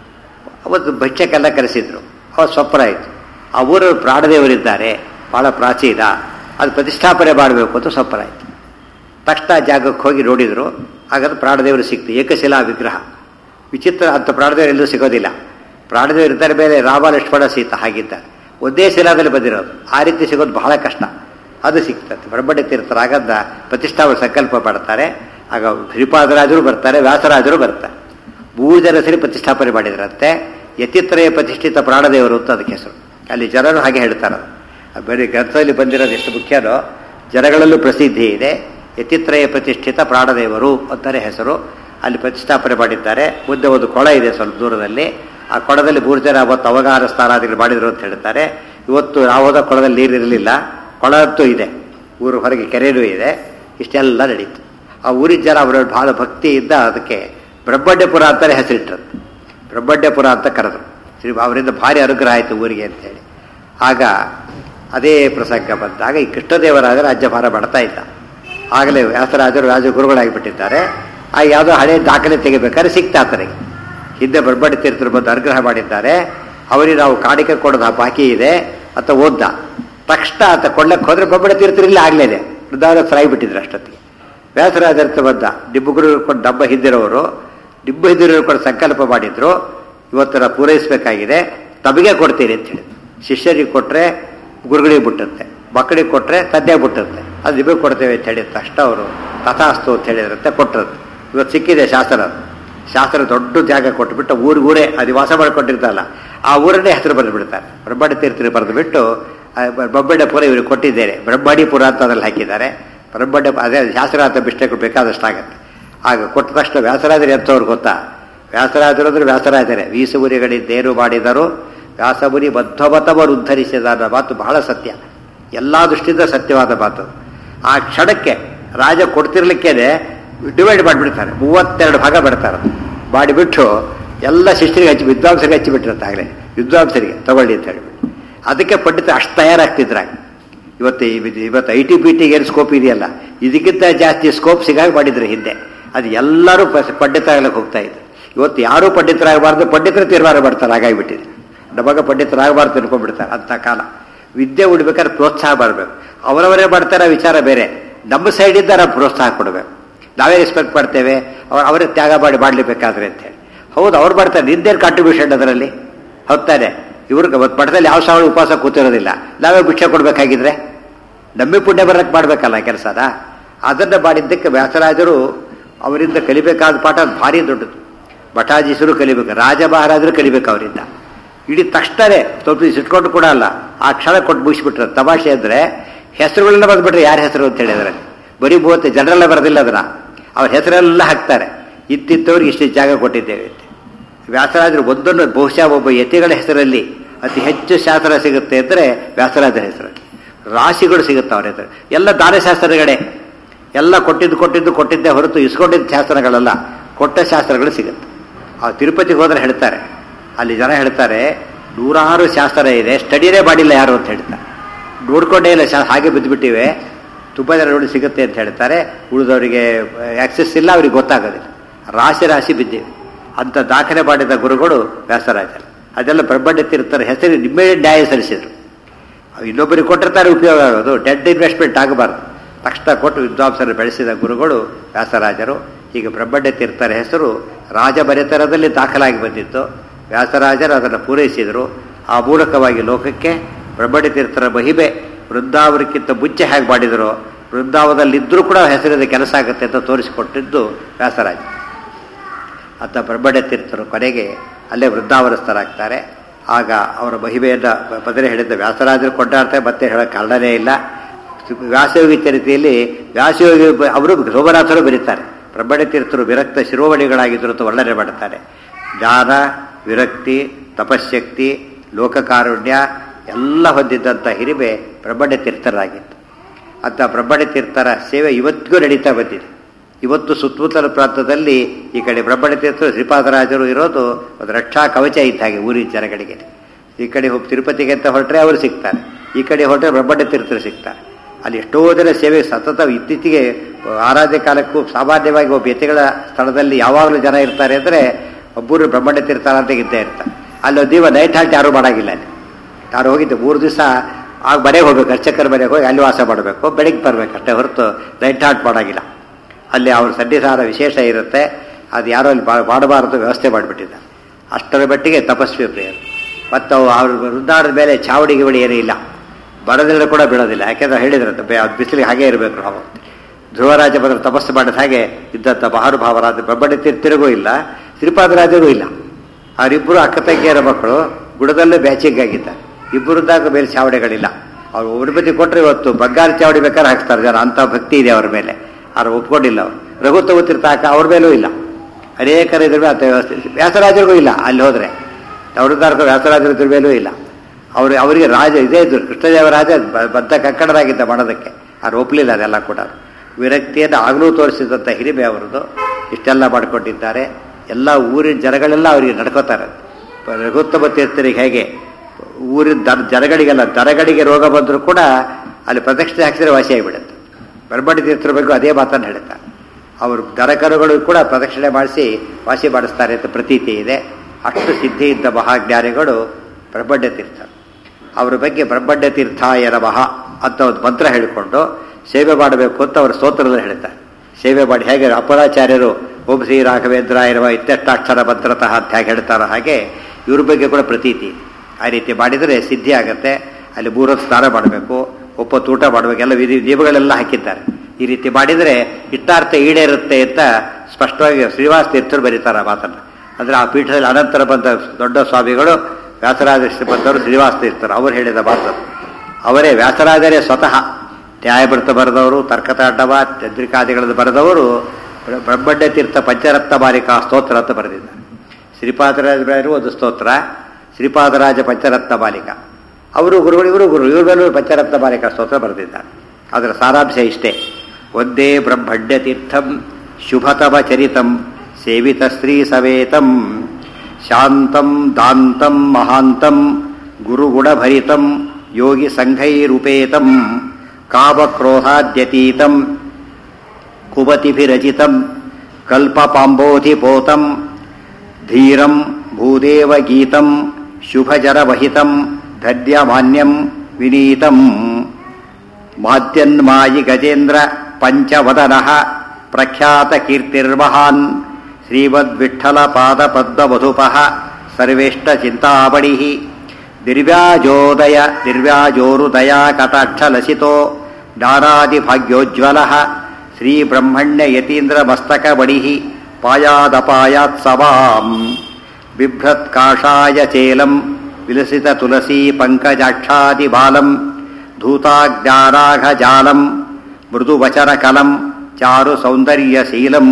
ಅವತ್ತು ಭಕ್ಷ್ಯಕ್ಕೆಲ್ಲ ಕರೆಸಿದ್ರು. ಅವತ್ತು ಸ್ವಪ್ನ ಆಯಿತು, ಆ ಊರಲ್ಲಿ ಪ್ರಾಣದೇವರಿದ್ದಾರೆ, ಭಾಳ ಪ್ರಾಚೀನ, ಅದು ಪ್ರತಿಷ್ಠಾಪನೆ ಮಾಡಬೇಕು ಅಂತ ಸ್ವಪ್ನ ಆಯಿತು. ತಕ್ಷಣ ಜಾಗಕ್ಕೆ ಹೋಗಿ ನೋಡಿದರು. ಹಾಗಾದ್ರೆ ಪ್ರಾಣದೇವರು ಸಿಕ್ತು, ಏಕಶಿಲಾ ವಿಗ್ರಹ. ವಿಚಿತ್ರ, ಅಂಥ ಪ್ರಾಣದೇವರು ಎಲ್ಲೂ ಸಿಗೋದಿಲ್ಲ. ಪ್ರಾಣದೇವರು ಇದ್ದಾರೆ ಮೇಲೆ ರಾಮ ಲಕ್ಷ್ಮಣ ಸೀತ ಹಾಗಿದ್ದಾರೆ, ಒಂದೇ ಶಿಲಾದಲ್ಲಿ ಬಂದಿರೋದು. ಆ ರೀತಿ ಸಿಗೋದು ಬಹಳ ಕಷ್ಟ. ಅದು ಸಿಗ್ತದೆ. ಬ್ರಹ್ಮಣ್ಯ ತೀರ್ಥರಾಗದ ಪ್ರತಿಷ್ಠಾಪನೆ ಸಂಕಲ್ಪ ಮಾಡ್ತಾರೆ. ಆಗ ಶ್ರೀಪಾದರಾಜರು ಬರ್ತಾರೆ, ವ್ಯಾಸರಾಜರು ಬರ್ತಾರೆ. ಮೂರು ಜನ ಸರಿ ಪ್ರತಿಷ್ಠಾಪನೆ ಮಾಡಿದ್ರಂತೆ. ಯತಿತ್ರಯ ಪ್ರತಿಷ್ಠಿತ ಪ್ರಾಣದೇವರು ಅಂತ ಅದಕ್ಕೆ ಹೆಸರು. ಅಲ್ಲಿ ಜನರು ಹಾಗೆ ಹೇಳ್ತಾರೆ. ಬರೀ ಗ್ರಂಥದಲ್ಲಿ ಬಂದಿರೋದು ಎಷ್ಟು ಮುಖ್ಯನೋ ಜನಗಳಲ್ಲೂ ಪ್ರಸಿದ್ಧಿ ಇದೆ. ಯತಿತ್ರಯ ಪ್ರತಿಷ್ಠಿತ ಪ್ರಾಣದೇವರು ಅಂತಾರೆ ಹೆಸರು. ಅಲ್ಲಿ ಪ್ರತಿಷ್ಠಾಪನೆ ಮಾಡಿದ್ದಾರೆ. ಮುಂದೆ ಒಂದು ಕೊಳ ಇದೆ ಸ್ವಲ್ಪ ದೂರದಲ್ಲಿ. ಆ ಕೊಳದಲ್ಲಿ ಮೂರು ಜನ ಅವತ್ತು ಅವಗಾಹ ಸ್ಥಾನಾದಿಗಳು ಮಾಡಿದ್ರು ಅಂತ ಹೇಳ್ತಾರೆ. ಇವತ್ತು ನಾವು ಹೋದ ಕೊಳದಲ್ಲಿ ನೀರಿರಲಿಲ್ಲ, ಕೊಳ ಅಂತೂ ಇದೆ, ಊರು ಹೊರಗೆ ಕೆರೆಯೂ ಇದೆ. ಇಷ್ಟೆಲ್ಲ ನಡೀತು. ಆ ಊರಿನ ಜನ ಅವರ ಬಹಳ ಭಕ್ತಿಯಿಂದ ಅದಕ್ಕೆ ಬ್ರಹ್ಮಣ್ಯಪುರ ಅಂತಾನೆ ಹೆಸರಿಟ್ಟರು. ಬ್ರಹ್ಮಣ್ಯಪುರ ಅಂತ ಕರೆದರು. ಶ್ರೀ ಅವರಿಂದ ಭಾರಿ ಅನುಗ್ರಹ ಆಯಿತು ಊರಿಗೆ ಅಂತೇಳಿ. ಆಗ ಅದೇ ಪ್ರಸಂಗ ಬಂದಾಗ ಈ ಕೃಷ್ಣದೇವರಾಜ ರಾಜ್ಯಭಾರ ಮಾಡ್ತಾ ಇದ್ದ. ಆಗಲೇ ವ್ಯಾಸರಾಜರು ರಾಜಗುರುಗಳಾಗಿಬಿಟ್ಟಿದ್ದಾರೆ. ಆ ಯಾವುದೋ ಹಳೆ ದಾಖಲೆ ತೆಗಿಬೇಕಾದ್ರೆ ಸಿಕ್ತಾ ಆತನಿಗೆ. ಹಿಂದೆ ಬ್ರಹ್ಮಣ್ಯ ತೀರ್ಥರು ಬಂದು ಅನುಗ್ರಹ ಮಾಡಿದ್ದಾರೆ, ಅವರಿಗೆ ನಾವು ಕಾಣಿಕೆ ಕೊಡೋದು ಆ ಬಾಕಿ ಇದೆ ಅಂತ ಓದ್ದ. ತಕ್ಷಣ ಆತ ಕೊಳ್ಳಕ್ಕೆ ಹೋದ್ರೆ ಬ್ರಹ್ಮಣ್ಯ ತೀರ್ಥರಿಲ್ಲ ಆಗಲೇನೆ ವೃದ್ಧಾವನ ಸರಾಗಿಬಿಟ್ಟಿದ್ರು. ಅಷ್ಟೊತ್ತಿಗೆ ವ್ಯಾಸರಾಜರ್ಥ ಬಂದ. ಡಿಬ್ಬುಗುರು ಕೊಂಡು ಡಬ್ಬ ಹಿಂದಿರೋರು ಡಿಬ್ಬ ಹಿಂದಿರೋರು ಕೂಡ ಸಂಕಲ್ಪ ಮಾಡಿದ್ರು, ಇವತ್ತರ ಪೂರೈಸಬೇಕಾಗಿದೆ, ತಮಗೆ ಕೊಡ್ತೀನಿ ಅಂತ ಹೇಳಿದ್ರು. ಶಿಷ್ಯರಿಗೆ ಕೊಟ್ಟರೆ ಗುರುಗಳಿಗೆ ಬಿಟ್ಟಂತೆ, ಮಕ್ಕಳಿಗೆ ಕೊಟ್ಟರೆ ತಂದೆ ಬಿಟ್ಟಂತೆ, ಅದು ನಿಮಗೆ ಕೊಡ್ತೇವೆ ಅಂತ ಹೇಳಿದ ತಕ್ಷಣ ಅವರು ತಥಾಸ್ತು ಅಂತ ಹೇಳಿದ್ರಂತೆ, ಕೊಟ್ಟರಂತೆ. ಇವತ್ತು ಸಿಕ್ಕಿದೆ ಶಾಸ್ತ್ರ. ಶಾಸ್ತ್ರ ದೊಡ್ಡ ಜಾಗ ಕೊಟ್ಟುಬಿಟ್ಟು ಊರಿಗೂರೇ ಅದು ವಾಸ ಮಾಡಿಕೊಂಡಿರ್ತಲ್ಲ, ಆ ಊರನ್ನೇ ಹೆಸರು ಬರೆದು ಬಿಡ್ತಾರೆ. ಬ್ರಹ್ಮಣ್ಯ ತೀರ್ಥರು ಬರೆದು ಬಿಟ್ಟು ಬ್ರಹ್ಮಣ್ಯಪುರ ಇವ್ರಿಗೆ ಕೊಟ್ಟಿದ್ದೇನೆ, ಬ್ರಹ್ಮಣಿಪುರ ಅಂತ ಅದ್ರಲ್ಲಿ ಹಾಕಿದ್ದಾರೆ. ಬ್ರಹ್ಮಣ್ಯ ಅದೇ ಶಾಸ್ತ್ರ ಅಂತ ಬಿಷ್ಟಕ್ಕೆ ಬೇಕಾದಷ್ಟಾಗತ್ತೆ. ಆಗ ಕೊಟ್ಟ ತಕ್ಷಣ ವ್ಯಾಸರಾಜರು ಎಂಥವ್ರು ಗೊತ್ತಾ? ವ್ಯಾಸರಾಜರು ಅಂದ್ರೆ ವ್ಯಾಸರಾಜರೇ. ವೀಸುಮುನಿಗಳಿದ್ದೇನು ಮಾಡಿದರು, ವ್ಯಾಸಮುನಿ ಮಧ್ವಮತವರು ಉದ್ಧರಿಸಿದ ಅನ್ನೋ ಮಾತು ಬಹಳ ಸತ್ಯ, ಎಲ್ಲ ದೃಷ್ಟಿಯಿಂದ ಸತ್ಯವಾದ ಮಾತು. ಆ ಕ್ಷಣಕ್ಕೆ ರಾಜ ಕೊಡ್ತಿರ್ಲಿಕ್ಕೇನೆ ಡಿವೈಡ್ ಮಾಡಿಬಿಡ್ತಾರೆ, ಮೂವತ್ತೆರಡು ಭಾಗ ಬಿಡ್ತಾರೆ. ಮಾಡಿಬಿಟ್ಟು ಎಲ್ಲ ಶಿಷ್ಯರಿಗೆ ಹಚ್ಚಿ ವಿದ್ವಾಂಸರಿಗೆ ಹಚ್ಚಿಬಿಟ್ಟಿರುತ್ತೆ. ಆಗಲೇ ವಿದ್ವಾಂಸರಿಗೆ ತಗೊಳ್ಳಿ ಅಂತ ಹೇಳಿಬಿಟ್ಟು ಅದಕ್ಕೆ ಪಂಡಿತ ಅಷ್ಟು ತಯಾರಾಗ್ತಿದ್ರಾಗ. ಇವತ್ತು ಇವತ್ತು ಐ ಟಿ ಬಿ ಟಿಗೆ ಏನು ಸ್ಕೋಪ್ ಇದೆಯಲ್ಲ, ಇದಕ್ಕಿಂತ ಜಾಸ್ತಿ ಸ್ಕೋಪ್ ಸಿಗಾಗಿ ಮಾಡಿದ್ರು ಹಿಂದೆ. ಅದು ಎಲ್ಲರೂ ಪಂಡಿತರಾಗಲಿಕ್ಕೆ ಹೋಗ್ತಾ ಇದ್ರು. ಇವತ್ತು ಯಾರೂ ಪಂಡಿತರಾಗಬಾರ್ದು, ಪಂಡಿತರು ತೀರ್ಮಾನ ಮಾಡ್ತಾರೆ. ಹಾಗಾಗಿಬಿಟ್ಟಿದೆ. ನಮಗ ಪಂಡಿತರಾಗಬಾರ್ದು ತಿಳ್ಕೊಂಡ್ಬಿಡ್ತಾರೆ. ಅಂಥ ಕಾಲ. ವಿದ್ಯೆ ಉಡ್ಬೇಕಾದ್ರೆ ಪ್ರೋತ್ಸಾಹ ಮಾಡಬೇಕು. ಅವರವರೇ ಮಾಡ್ತಾರೆ ವಿಚಾರ ಬೇರೆ, ನಮ್ಮ ಸೈಡಿಂದ ನಾವು ಪ್ರೋತ್ಸಾಹ ಕೊಡಬೇಕು. ನಾವೇ ರೆಸ್ಪೆಕ್ಟ್ ಮಾಡ್ತೇವೆ, ಅವ್ರು ಅವರೇ ತ್ಯಾಗ ಮಾಡಿ ಮಾಡಲೇಬೇಕಾದ್ರೆ ಅಂತೇಳಿ. ಹೌದು, ಅವ್ರು ಮಾಡ್ತಾರೆ, ನಿಂದೇನು ಕಾಂಟ್ರಿಬ್ಯೂಷನ್ ಅದರಲ್ಲಿ? ಹೋಗ್ತಾನೆ ಇವ್ರಿಗೆ ಮಠದಲ್ಲಿ ಯಾವ ಸಾವಿರ ಉಪವಾಸ ಕೂತಿರೋದಿಲ್ಲ, ನಾವೇ ಭಿಕ್ಷೆ ಕೊಡಬೇಕಾಗಿದ್ರೆ ನಮ್ಮೇ ಪುಣ್ಯ ಬರಕ್ಕೆ ಮಾಡಬೇಕಲ್ಲ ಕೆಲಸನ. ಅದನ್ನು ಮಾಡಿದ್ದಕ್ಕೆ ವ್ಯಾಸರಾಜರು ಅವರಿಂದ ಕಲಿಬೇಕಾದ ಪಾಠ ಭಾರಿ ದೊಡ್ಡದು. ಮಠಾಧೀಶರು ಕಲಿಬೇಕು, ರಾಜ ಮಹಾರಾಜರು ಕಲಿಬೇಕು ಅವರಿಂದ. ಇಡೀ ತಕ್ಷಣವೇ ಸ್ವಲ್ಪ ಇಟ್ಕೊಂಡು ಕೂಡ ಅಲ್ಲ, ಆ ಕ್ಷಣ ಕೊಟ್ಟು ಮುಗಿಸ್ಬಿಟ್ರೆ. ತಮಾಷೆ ಅಂದರೆ ಹೆಸರುಗಳನ್ನ ಬಂದ್ಬಿಟ್ರೆ ಯಾರ ಹೆಸರು ಅಂತ ಹೇಳಿದ್ರೆ ಬರೀ ಮೂವತ್ತು ಜನರೆಲ್ಲ ಬರೋದಿಲ್ಲ, ಅದನ್ನ ಅವ್ರ ಹೆಸರೆಲ್ಲ ಹಾಕ್ತಾರೆ. ಇತ್ತಿತ್ತವ್ರಿಗೆ ಇಷ್ಟು ಜಾಗ ಕೊಟ್ಟಿದ್ದೇವೆ ಅಂತ. ವ್ಯಾಸರಾಜರು ಒಂದೊಂದು ಬಹುಶಃ ಒಬ್ಬ ಯತಿಗಳ ಹೆಸರಲ್ಲಿ ಅತಿ ಹೆಚ್ಚು ಶಾಸ್ತ್ರ ಸಿಗುತ್ತೆ ಅಂದರೆ ವ್ಯಾಸರಾಜರ ಹೆಸರಲ್ಲಿ ರಾಶಿಗಳು ಸಿಗುತ್ತೆ ಅವ್ರ ಹೆಸರು. ಎಲ್ಲ ದಾನಶಾಸ್ತ್ರಗಳೇ, ಎಲ್ಲ ಕೊಟ್ಟಿದ್ದು ಕೊಟ್ಟಿದ್ದು ಕೊಟ್ಟಿದ್ದೇ ಹೊರತು ಇಸ್ಕೊಂಡಿದ್ದ ಶಾಸ್ತ್ರಗಳಲ್ಲ, ಕೊಟ್ಟ ಶಾಸ್ತ್ರಗಳು ಸಿಗುತ್ತೆ. ಆ ತಿರುಪತಿಗೆ ಹೋದ್ರೆ ಹೇಳ್ತಾರೆ, ಅಲ್ಲಿ ಜನ ಹೇಳ್ತಾರೆ ನೂರಾರು ಶಾಸ್ತ್ರ ಇದೆ, ಸ್ಟಡಿನೇ ಮಾಡಿಲ್ಲ ಯಾರು ಅಂತ ಹೇಳ್ತಾರೆ. ನೋಡ್ಕೊಂಡೇ ಇಲ್ಲ, ಶಾ ಹಾಗೆ ಬಿದ್ದುಬಿಟ್ಟಿವೆ, ತುಂಬ ಜನ ನೋಡಿ ಸಿಗುತ್ತೆ ಅಂತ ಹೇಳ್ತಾರೆ. ಉಳಿದವರಿಗೆ ಆಕ್ಸೆಸ್ ಇಲ್ಲ, ಅವ್ರಿಗೆ ಗೊತ್ತಾಗೋದಿಲ್ಲ. ರಾಶಿ ರಾಶಿ ಬಿದ್ದಿವೆ. ಅಂತ ದಾಖಲೆ ಮಾಡಿದ ಗುರುಗಳು ವ್ಯಾಸರಾಜರು. ಅದೆಲ್ಲ ಬ್ರಹ್ಮಣ್ಯ ತೀರ್ಥರ ಹೆಸರು ನಿಮ್ಮೇ ನ್ಯಾಯ ಸಲ್ಲಿಸಿದ್ರು. ಇನ್ನೊಬ್ಬರಿಗೆ ಕೊಟ್ಟಿರ್ತಾರೆ, ಉಪಯೋಗ ಆಗೋದು. ಡೆಡ್ ಇನ್ವೆಸ್ಟ್ಮೆಂಟ್ ಆಗಬಾರ್ದು. ತಕ್ಷಣ ಕೊಟ್ಟು ವಿದ್ವಾಂಸರು ಬೆಳೆಸಿದ ಗುರುಗಳು ವ್ಯಾಸರಾಜರು. ಹೀಗೆ ಬ್ರಹ್ಮಣ್ಯ ತೀರ್ಥರ ಹೆಸರು ರಾಜಮನೆತನದಲ್ಲಿ ದಾಖಲಾಗಿ ಬಂದಿತ್ತು. ವ್ಯಾಸರಾಜರು ಅದನ್ನು ಪೂರೈಸಿದರು. ಆ ಮೂಲಕವಾಗಿ ಲೋಕಕ್ಕೆ ಬ್ರಹ್ಮಣ್ಯ ತೀರ್ಥರ ಮಹಿಮೆ ವೃಂದಾವನಕ್ಕಿಂತ ಮುಂಚೆ ಹೇಗೆ ಮಾಡಿದರೋ ವೃಂದಾವನದಲ್ಲಿದ್ದರೂ ಕೂಡ ಹೆಸರಿದ ಕೆಲಸ ಆಗುತ್ತೆ ಅಂತ ತೋರಿಸಿಕೊಟ್ಟಿದ್ದು ವ್ಯಾಸರಾಜ. ಅಂತ ಬ್ರಹ್ಮಣ್ಯ ತೀರ್ಥರು ಕೊನೆಗೆ ಅಲ್ಲೇ ವೃಂದಾವನಸ್ಥರಾಗ್ತಾರೆ. ಆಗ ಅವರ ಮಹಿಮೆಯನ್ನು ಪದರೆ ಹೇಳಿದ್ದ ವ್ಯಾಸರಾಜರು ಕೊಂಡಾಡ್ತಾರೆ, ಮತ್ತೆ ಹೇಳೋಕ್ಕೆ ಕಾರಣನೇ ಇಲ್ಲ. ವ್ಯಾಸಯೋಗಿ ಚರಿತೆಯಲ್ಲಿ ವ್ಯಾಸಯೋಗಿ ಅವರು ಸೋಮನಾಥರು ಬರೀತಾರೆ, ಬ್ರಹ್ಮಣ್ಯ ತೀರ್ಥರು ವಿರಕ್ತ ಶಿರೋಮಣಿಗಳಾಗಿದ್ದರು ಅಂತ ವರ್ಣನೆ ಮಾಡುತ್ತಾರೆ. ಜ್ಞಾನ, ವಿರಕ್ತಿ, ತಪಶಕ್ತಿ, ಲೋಕಕಾರುಣ್ಯ ಎಲ್ಲ ಹೊಂದಿದ್ದಂಥ ಹಿರಿಮೆ ಬ್ರಹ್ಮಣ್ಯ ತೀರ್ಥರಾಗಿತ್ತು. ಅಂತ ಬ್ರಹ್ಮಣ್ಯ ತೀರ್ಥರ ಸೇವೆ ಇವತ್ತಿಗೂ ನಡೀತಾ ಬಂದಿದೆ. ಇವತ್ತು ಸುತ್ತಮುತ್ತಲ ಪ್ರಾಂತದಲ್ಲಿ ಈ ಕಡೆ ಬ್ರಹ್ಮಣ್ಯ ತೀರ್ಥರು ಶ್ರೀಪಾದರಾಜರು ಇರೋದು ಒಂದು ರಕ್ಷಾ ಕವಚ ಇದ್ದ ಹಾಗೆ ಊರಿನ ಜನಗಳಿಗೆ. ಈ ಕಡೆ ಹೋಗಿ ತಿರುಪತಿಗೆ ಅಂತ ಹೊರಟ್ರೆ ಅವರು ಸಿಗ್ತಾರೆ, ಈ ಕಡೆ ಹೊರಟ್ರೆ ಬ್ರಹ್ಮಣ್ಯ ತೀರ್ಥರು ಸಿಗ್ತಾರೆ. ಅಲ್ಲಿ ಎಷ್ಟೋ ಜನ ಸೇವೆ ಸತತ ಇತ್ತೀಚೆಗೆ ಆರಾಧ್ಯ ಕಾಲಕ್ಕೂ ಸಾಮಾನ್ಯವಾಗಿ ಒಬ್ಬ ಯತಿಗಳ ಸ್ಥಳದಲ್ಲಿ ಯಾವಾಗಲೂ ಜನ ಇರ್ತಾರೆ ಅಂದರೆ ಒಬ್ಬರು ಬ್ರಹ್ಮಣ್ಯ ತೀರ್ಥ ಅಂತ ಇದ್ದೇ ಇರ್ತಾರೆ. ಅಲ್ಲಿ ದೀವ ನೈಟ್ ಹಾಲ್ಟ್ ಯಾರೂ ಮಾಡೋಂಗಿಲ್ಲ. ಅಲ್ಲಿ ಯಾರು ಹೋಗಿದ್ದೆ ಮೂರು ದಿವಸ ಆಗ ಮನೆಗೆ ಹೋಗ್ಬೇಕು, ಅರ್ಚಕರ ಮನೆಗೆ ಹೋಗಿ ಅಲ್ಲಿ ವಾಸ ಮಾಡಬೇಕು, ಬೆಳಿಗ್ಗೆ ಬರಬೇಕು ಅಷ್ಟೇ ಹೊರತು ನೈಟ್ ಹಾಲ್ಟ್ ಮಾಡೋಂಗಿಲ್ಲ. ಅಲ್ಲಿ ಅವ್ರ ಸನ್ನಿಧಾನ ವಿಶೇಷ ಇರುತ್ತೆ, ಅದು ಯಾರೋ ಅಲ್ಲಿ ಮಾಡಬಾರದು ವ್ಯವಸ್ಥೆ ಮಾಡಿಬಿಟ್ಟಿದ್ದಾರೆ. ಅಷ್ಟರ ಮಟ್ಟಿಗೆ ತಪಸ್ವಿ ಪ್ರಿಯರು. ಮತ್ತು ಅವ್ರ ವೃಂದಾವನದ ಮೇಲೆ ಚಾವಡಿ ಗಿವಡಿ ಏನೂ ಇಲ್ಲ, ಬರೋದಿಲ್ಲ ಕೂಡ ಬಿಡೋದಿಲ್ಲ. ಯಾಕೆಂದ್ರೆ ಹೇಳಿದ್ರಂತೆ ಅದು ಬಿಸಿಲಿಗೆ ಹಾಗೇ ಇರಬೇಕು. ನಾವು ಧ್ರುವರಾಜ ಬಂದ್ರೆ ತಪಸ್ಸು ಮಾಡಿದ ಹಾಗೆ ಇದ್ದಂಥ ಮಹಾನುಭಾವರಾದ ಬ್ರಹ್ಮಣ್ಯ ತೀರ್ಥರಿಗೂ ಇಲ್ಲ, ಶ್ರೀಪಾದರಾಜರಿಗೂ ಇಲ್ಲ. ಅವರಿಬ್ಬರು ಅಕ್ಕ ತಂಗಿಯರ ಮಕ್ಕಳು ಗುಡದಲ್ಲೇ ಬ್ಯಾಚಿಂಗ್ ಆಗಿದ್ದಾರೆ. ಇಬ್ಬರದಾಗ ಮೇಲೆ ಚಾವಡಿಗಳಿಲ್ಲ. ಅವ್ರು ಒಬ್ಬರ ಬದಿ ಕೊಟ್ಟರೆ ಇವತ್ತು ಬಂಗಾರ ಚಾವಡಿ ಬೇಕಾದ್ರೆ ಹಾಕ್ತಾರೆ ಜನ, ಅಂಥ ಭಕ್ತಿ ಇದೆ ಅವ್ರ ಮೇಲೆ. ಅವ್ರು ಒಪ್ಕೊಂಡಿಲ್ಲ. ಅವರು ರಘು ತಗೋತಿರ್ತ ಹಾಕ ಅವ್ರ ಮೇಲೂ ಇಲ್ಲ. ಅನೇಕರ ಇದ್ರ ಮೇಲೆ ಅಂತ ವ್ಯವಸ್ಥೆ. ವ್ಯಾಸರಾಜರಿಗೂ ಇಲ್ಲ. ಅಲ್ಲಿ ಹೋದರೆ ಅವ್ರದ್ದಾರ್ಗೂ ವ್ಯಾಸರಾಜರ ಇದ್ರ ಮೇಲೂ ಇಲ್ಲ. ಅವರು ಅವರಿಗೆ ರಾಜ ಇದೇ ಇದ್ರು, ಕೃಷ್ಣದೇವರಾಜ ಬದ್ಧ ಕಕ್ಕಡರಾಗಿದ್ದ ಮಾಡೋದಕ್ಕೆ. ಅವ್ರು ಒಪ್ಪಲಿಲ್ಲ ಅದೆಲ್ಲ ಕೂಡ. ವಿರಕ್ತಿಯನ್ನು ಆಗಲೂ ತೋರಿಸಿದಂಥ ಹಿರಿಮೆ ಅವರದು. ಇಷ್ಟೆಲ್ಲ ಮಾಡ್ಕೊಂಡಿದ್ದಾರೆ. ಎಲ್ಲ ಊರಿನ ಜನಗಳೆಲ್ಲ ಅವರಿಗೆ ನಡ್ಕೋತಾರೆ. ರಘುತ್ತಮ ತೀರ್ಥರಿಗೆ ಹೇಗೆ ಊರಿನ ದರ ಜನಗಳಿಗೆಲ್ಲ ದರಗಳಿಗೆ ರೋಗ ಬಂದರೂ ಕೂಡ ಅಲ್ಲಿ ಪ್ರದಕ್ಷಿಣೆ ಹಾಕಿದರೆ ವಾಸಿ ಆಗಿಬಿಡುತ್ತೆ. ಬ್ರಹ್ಮಣ್ಯ ತೀರ್ಥರ ಬಗ್ಗೆ ಅದೇ ಮಾತನ್ನು ಹೇಳ್ತಾರೆ. ಅವರು ದರಕರುಗಳು ಕೂಡ ಪ್ರದಕ್ಷಿಣೆ ಮಾಡಿಸಿ ವಾಸಿ ಮಾಡಿಸ್ತಾರೆ ಅಂತ ಪ್ರತೀತಿ ಇದೆ. ಅಷ್ಟು ಸಿದ್ಧಿ ಇದ್ದ ಮಹಾಜ್ಞಾನಿಗಳು ಬ್ರಹ್ಮಣ್ಯ ತೀರ್ಥರು. ಅವರ ಬಗ್ಗೆ ಬ್ರಹ್ಮಣ್ಯ ತೀರ್ಥಾಯ ನಮಃ ಅಂತ ಒಂದು ಮಂತ್ರ ಹೇಳಿಕೊಂಡು ಸೇವೆ ಮಾಡಬೇಕು ಅಂತ ಅವರು ಸ್ತೋತ್ರದಲ್ಲಿ ಹೇಳ್ತಾರೆ. ಸೇವೆ ಮಾಡಿ ಹೇಗೆ ಅಪರಾಚಾರ್ಯರು ಓಂ ಶ್ರೀ ರಾಘವೇಂದ್ರಾಯರವ ಇತ್ಯಷ್ಟಾಕ್ಷರ ಮಂತ್ರತಃ ಅಂತ ಹೇಗೆ ಹೇಳ್ತಾರೋ ಹಾಗೆ ಇವ್ರ ಬಗ್ಗೆ ಕೂಡ ಪ್ರತೀತಿ. ಆ ರೀತಿ ಮಾಡಿದರೆ ಸಿದ್ಧಿ ಆಗುತ್ತೆ. ಅಲ್ಲಿ ಮೂರೊತ್ತು ಸ್ನಾನ ಮಾಡಬೇಕು, ಒಪ್ಪತ್ತು ಊಟ ಮಾಡಬೇಕು, ಎಲ್ಲ ವಿಧಿ ನಿಯಮಗಳೆಲ್ಲ ಹಾಕಿದ್ದಾರೆ. ಈ ರೀತಿ ಮಾಡಿದರೆ ಇಷ್ಟಾರ್ಥ ಈಡೇರುತ್ತೆ ಅಂತ ಸ್ಪಷ್ಟವಾಗಿ ಶ್ರೀನಿವಾಸ ತೀರ್ಥರು ಬರೀತಾರೆ ಆ ಮಾತನ್ನು. ಅಂದರೆ ಆ ಪೀಠದಲ್ಲಿ ಅನಂತರ ಬಂದ ದೊಡ್ಡ ಸ್ವಾಮಿಗಳು ವ್ಯಾಸರಾಜ ಬಂದವರು ಶ್ರೀನಿವಾಸ ತೀರ್ಥರು ಅವರು ಹೇಳಿದ ಮಾತು. ಅವರೇ ವ್ಯಾಸರಾಜರೇ ಸ್ವತಃ ನ್ಯಾಯಭೃತ ಬರೆದವರು, ತರ್ಕತಾಂಡವ ಚಂದ್ರಿಕಾದಿಗಳನ್ನು ಬರೆದವರು ಬ್ರಹ್ಮಣ್ಯ ತೀರ್ಥ ಪಂಚರತ್ನ ಮಾಲಿಕಾ ಸ್ತೋತ್ರ ಅಂತ ಬರೆದಿದ್ದಾರೆ. ಶ್ರೀಪಾದರಾಜ ಒಂದು ಸ್ತೋತ್ರ, ಶ್ರೀಪಾದರಾಜ ಪಂಚರತ್ನ ಮಾಲಿಕ. ಅವರು ಗುರುಗಳು, ಇವರು ಗುರು, ಇವ್ರ ಮೇಲೂ ಪಂಚರತ್ನ ಮಾಲಿಕಾ ಸ್ತೋತ್ರ ಬರೆದಿದ್ದಾರೆ. ಅದರ ಸಾರಾಂಶ ಇಷ್ಟೇ: ಒಂದೇ ಬ್ರಹ್ಮಣ್ಯ ತೀರ್ಥಂ ಶುಭತಮ ಚರಿತಂ ಸೇವಿತ ಶ್ರೀ ಸವೇತಂ ಶಾಂತಂ ದಾಂತಂ ಮಹಾಂತಂ ಗುರುಗುಣಭರಿತಂ ಯೋಗಿ ಸಂಘೈರುಪೇತಂ ಕಾಮಕ್ರೋಧಾದ್ಯತೀತಂ ಕುಬತಿಭಿರಚಿತಂ ಕಲ್ಪಪಾಂಬೋಧಿಪೋತಂ ಧೀರಂ ಭೂದೇವಗೀತಂ ಶುಭಜರವಹಿತಂ ಧರ್ಯಮಾನ್ಯಂ ವಿನೀತಂ ಮಾದ್ಯನ್ಮಾಯಿ ಗಜೇಂದ್ರ ಪಂಚವದನಃ ಪ್ರಖ್ಯಾತ ಕೀರ್ತಿರ್ಮಹಾನ್ ಶ್ರೀಮದ್ವಿಠ್ಠಲ ಪಾದ ಪದ್ಮವಧುಪಃ ಸರ್ವೇಷ್ಟ ಚಿಂತಾಮಣಿ ದಿವ್ಯಾಜೋದಯ ದಿವ್ಯಾಜೋರುದಯ ಕಟಾಕ್ಷಲಸಿತೋ ಜ್ಞಾನಾದಿಭಾಗ್ಯೋಜ್ವಲಃ ಶ್ರೀಬ್ರಹ್ಮಣ್ಯ ಯತೀಂದ್ರ ಮಸ್ತಕಮಣಿ ಪಾಯಾದಪಾಯಾತ್ ಸವಾಂ ಬಿಭ್ರತ್ ಕಾಷಾಯ ಚೇಲಂ ವಿಲಸಿತ ತುಳಸೀ ಪಂಕಜಾಕ್ಷಾದಿಬಾಲಂ ಧೂತಾಜ್ಞಾನಾಘಜಾಲಂ ಮೃದುವಚನಕಲಂ ಚಾರು ಸೌಂದರ್ಯಶೀಲಂ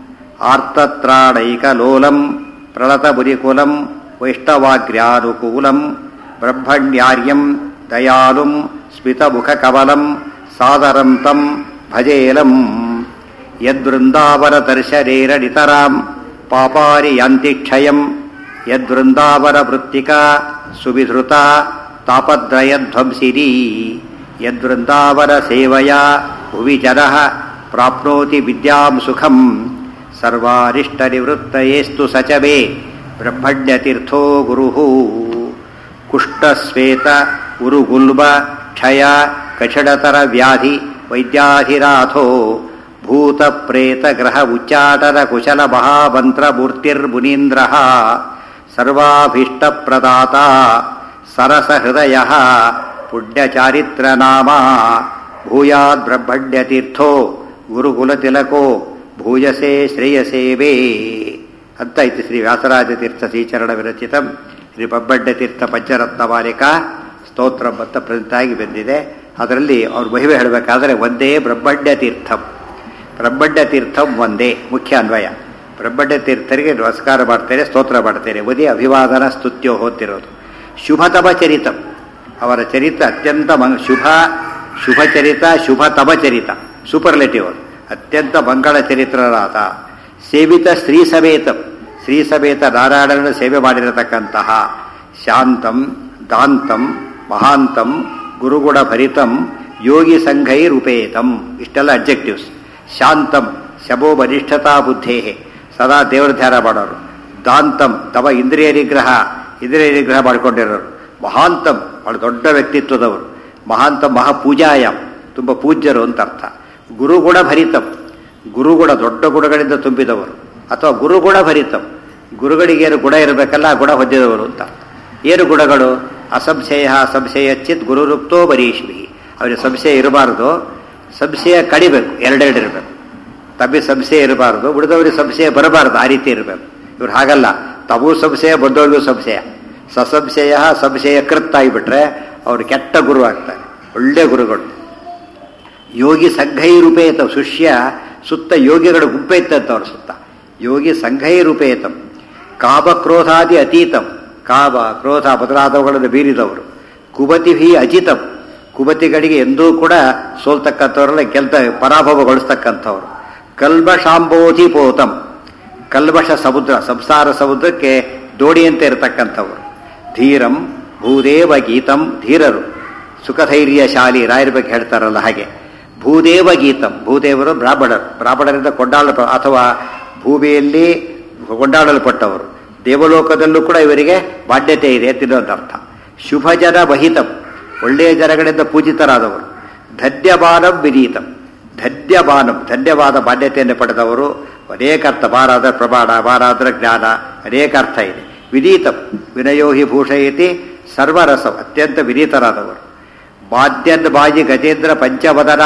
ಆರ್ತತ್ರಾಣೈಕಲೋಲಂ ಪ್ರಣತಮುನಿಕುಲಂ ವೈಷ್ಣವಾಗ್ರ್ಯಾನುಕೂಲಂ ಬ್ರಹ್ಮಣ್ಯಾರ್ಯಂ ದಯಾಲುಂ ಸ್ಮಿತಮುಖಕಮಲಂ ಸಾದರಂ ತಂ ಭಜೇಲಂ ಯದ್ವೃಂದಾವನ ದರ್ಶನೇನ ನಿತರಾಂ ಪಾಪಾನಿ ಯಾಂತಿ ಕ್ಷಯಂ ಯದ್ವೃಂದಾವನ ವೃತ್ತಿಕಾ ಸುವಿಧೃತ ತಾಪತ್ರಯಧ್ವಂಸಿನಿ ಯದ್ವೃಂದಾವನ ಸೇವಯಾ ಭುವಿ ಜನಃ ಪ್ರಾಪ್ನೋತಿ ವಿದ್ಯಾಂ ಸುಖಂ ಸರ್ವಾರಿಷ್ಟ ನಿವೃತ್ತಯೇಸ್ತು ಸಚವೇ ಬ್ರಹ್ಮಣ್ಯತೀರ್ಥೋ ಗುರುಃ ಕುಷ್ಠಶ್ವೇತ ಉರುಗುಲ್ಮ ಕ್ಷಯ ಕಷಡತರ ವ್ಯಾಧಿ ವೈದ್ಯಾಧಿನಾಥೋ ಭೂತ ಪ್ರೇತ ಗ್ರಹ ಉಚ್ಚಾಟನ ಕುಶಲ ಮಹಾಮಂತ್ರ ಮೂರ್ತಿರ್ಮುನೀಂದ್ರಃ ಸರ್ವಾಭೀಷ್ಟ ಪ್ರದಾತ ಸರಸ ಹೃದಯ ಪುಣ್ಯಚಾರಿತ್ರ ನಾಮ ಭೂಯಾದ್ ಬ್ರಹ್ಮಣ್ಯತೀರ್ಥೋ ಗುರುಕುಲತಿಲಕೋ ಭೂಯಸೆ ಶ್ರೇಯಸೇವೇ ಅಂತ ಇತ್ತು. ಶ್ರೀ ವ್ಯಾಸರಾಜ ತೀರ್ಥ ಶ್ರೀಚರಣ ವಿರಚಿತಂ ಶ್ರೀ ಬ್ರಹ್ಮಣ್ಯತೀರ್ಥ ಪಂಚರತ್ನಮಾಲಿಕಾ ಸ್ತೋತ್ರ ಅಂತ ಪ್ರಸಿದ್ಧಾಗಿ ಬಂದಿದೆ. ಅದರಲ್ಲಿ ಅವ್ರ ಮಹಿಮೆ ಹೇಳಬೇಕಾದ್ರೆ ಒಂದೇ ಬ್ರಹ್ಮಣ್ಯ ತೀರ್ಥಂ, ಬ್ರಹ್ಮಣ್ಯ ತೀರ್ಥಂ ಒಂದೇ ಮುಖ್ಯ ಅನ್ವಯ. ಬ್ರಹ್ಮಣ್ಯ ತೀರ್ಥರಿಗೆ ನಮಸ್ಕಾರ ಮಾಡ್ತೇನೆ, ಸ್ತೋತ್ರ ಮಾಡ್ತೇನೆ, ಒಂದೇ ಅಭಿವಾದನ ಸ್ತುತ್ಯೋ ಹೋಗ್ತಿರೋದು. ಶುಭತಮ ಚರಿತಂ, ಅವರ ಚರಿತ ಅತ್ಯಂತ ಮಂಗ ಶುಭ ಶುಭ ಚರಿತ ಶುಭತಮ ಚರಿತ ಸೂಪರ್ಲೆಟಿವ್, ಅತ್ಯಂತ ಮಂಗಳ ಚರಿತ್ರರಾದ. ಸೇವಿತ ಶ್ರೀ ಸಮೇತಂ, ಶ್ರೀ ಸಮೇತ ನಾರಾಯಣನ ಸೇವೆ ಮಾಡಿರತಕ್ಕಂತಹ. ಶಾಂತಂ ದಾಂತಂ ಮಹಾಂತಂ ಗುರುಗುಣ ಭರಿತಂ ಯೋಗಿ ಸಂಘೈ ರೂಪೇತಂ, ಇಷ್ಟೆಲ್ಲ ಅಬ್ಜೆಕ್ಟಿವ್ಸ್. ಶಾಂತಂ ಶಮೋ ಬಲಿಷ್ಠತಾ ಬುದ್ಧೇ, ಸದಾ ದೇವರ ಧ್ಯಾನ ಮಾಡೋರು. ದಾಂತಂ ತಮ ಇಂದ್ರಿಯ ನಿಗ್ರಹ, ಇಂದ್ರಿಯ ನಿಗ್ರಹ ಮಾಡಿಕೊಂಡಿರೋರು. ಮಹಾಂತಂ ಬಹಳ ದೊಡ್ಡ ವ್ಯಕ್ತಿತ್ವದವರು. ಮಹಾಂತಂ ಮಹಾಪೂಜಾಯಂ, ತುಂಬ ಪೂಜ್ಯರು ಅಂತ ಅರ್ಥ. ಗುರುಗುಣ ಭರಿತಂ, ಗುರುಗುಣ ದೊಡ್ಡ ಗುಣಗಳಿಂದ ತುಂಬಿದವರು. ಅಥವಾ ಗುರುಗುಣ ಭರಿತಂ, ಗುರುಗಳಿಗೇನು ಗುಣ ಇರಬೇಕಲ್ಲ ಆ ಗುಣ ಹೊಂದಿದವರು ಅಂತ. ಏನು ಗುಣಗಳು? ಅಸಂಶಯ ಸಂಶಯ ಚಿತ್ ಗುರುರುಕ್ತೋ ಬರೀಷ್ಮಿ, ಅವರಿಗೆ ಸಂಶಯ ಇರಬಾರದು, ಸಂಶಯ ಕಡಿಬೇಕು, ಎರಡೆರಡು ಇರಬೇಕು. ತಮಗೆ ಸಂಶಯ ಇರಬಾರದು, ಉಳಿದವರಿಗೆ ಸಂಶಯ ಬರಬಾರದು, ಆ ರೀತಿ ಇರಬೇಕು. ಇವ್ರು ಹಾಗಲ್ಲ, ತಮಗೂ ಸಂಶಯ ಬಂದವರಿಗೂ ಸಂಶಯ. ಸಸಂಶಯ ಸಂಶಯ ಕೃತ್ ಆಗಿಬಿಟ್ರೆ ಅವರು ಕೆಟ್ಟ ಗುರು ಆಗ್ತಾರೆ, ಒಳ್ಳೆ ಗುರುಗಳು. ಯೋಗಿ ಸಂಘೈ ರೂಪೇತಂ, ಶಿಷ್ಯ ಸುತ್ತ ಯೋಗಿಗಳು ಗುಂಪೆ ಇತ್ತಂತವ್ರ ಸುತ್ತ. ಯೋಗಿ ಸಂಘೈ ರೂಪೇತಂ ಕಾಮ ಕ್ರೋಧಾದಿ ಅತೀತಂ, ಕಾಮ ಕ್ರೋಧ ಮೊದಲಾದವುಗಳನ್ನು ಬೀರಿದವರು. ಕುಬತಿಭಿ ಅಜಿತಂ, ಕುಬತಿಗಳಿಗೆ ಎಂದೂ ಕೂಡ ಸೋಲ್ತಕ್ಕಂಥವ್ರನ್ನ ಗೆಲ್ತ ಪರಾಭವಗೊಳಿಸ್ತಕ್ಕಂಥವ್ರು. ಕಲ್ಮಷಾಂಬೋಧಿ ಪೋತಂ, ಕಲ್ಮಷ ಸಮುದ್ರ, ಸಂಸಾರ ಸಮುದ್ರಕ್ಕೆ ದೋಣಿಯಂತೆ ಇರತಕ್ಕಂಥವ್ರು. ಧೀರಂ ಭೂದೇವ ಗೀತಂ, ಧೀರರು ಸುಖಧೈರ್ಯಶಾಲಿ, ರಾಯರ ಬಗ್ಗೆ ಹೇಳ್ತಾರಲ್ಲ ಹಾಗೆ. ಭೂದೇವ ಗೀತಂ, ಭೂದೇವರು ಬ್ರಾಹ್ಮಣರು, ಬ್ರಾಹ್ಮಣರಿಂದ ಕೊಂಡಾಳ ಅಥವಾ ಭೂಮಿಯಲ್ಲಿ ಕೊಂಡಾಡಲ್ಪಟ್ಟವರು. ದೇವಲೋಕದಲ್ಲೂ ಕೂಡ ಇವರಿಗೆ ಬಾಧ್ಯತೆ ಇದೆ ಅಂತ ಅರ್ಥ. ಶುಭ ಜನ ವಹಿತಂ, ಒಳ್ಳೆಯ ಜನಗಳಿಂದ ಪೂಜಿತರಾದವರು. ಧನ್ಯಬಾನಂ ವಿನೀತಂ, ಧನ್ಯಬಾನಂ ಧನ್ಯವಾದ ಬಾಧ್ಯತೆಯನ್ನು ಪಡೆದವರು. ಅನೇಕ ಅರ್ಥ, ಬಾರಾದ ಪ್ರಮಾಣ, ಬಾರಾದ್ರ ಜ್ಞಾನ, ಅನೇಕ ಅರ್ಥ ಇದೆ. ವಿನೀತಂ ವಿನಯೋ ಹಿ ಭೂಷಯತಿ ಸರ್ವರಸಂ, ಅತ್ಯಂತ ವಿನೀತರಾದವರು. ಬಾದ್ಯನ್ ಬಾಯಿ ಗಜೇಂದ್ರ ಪಂಚವದನ,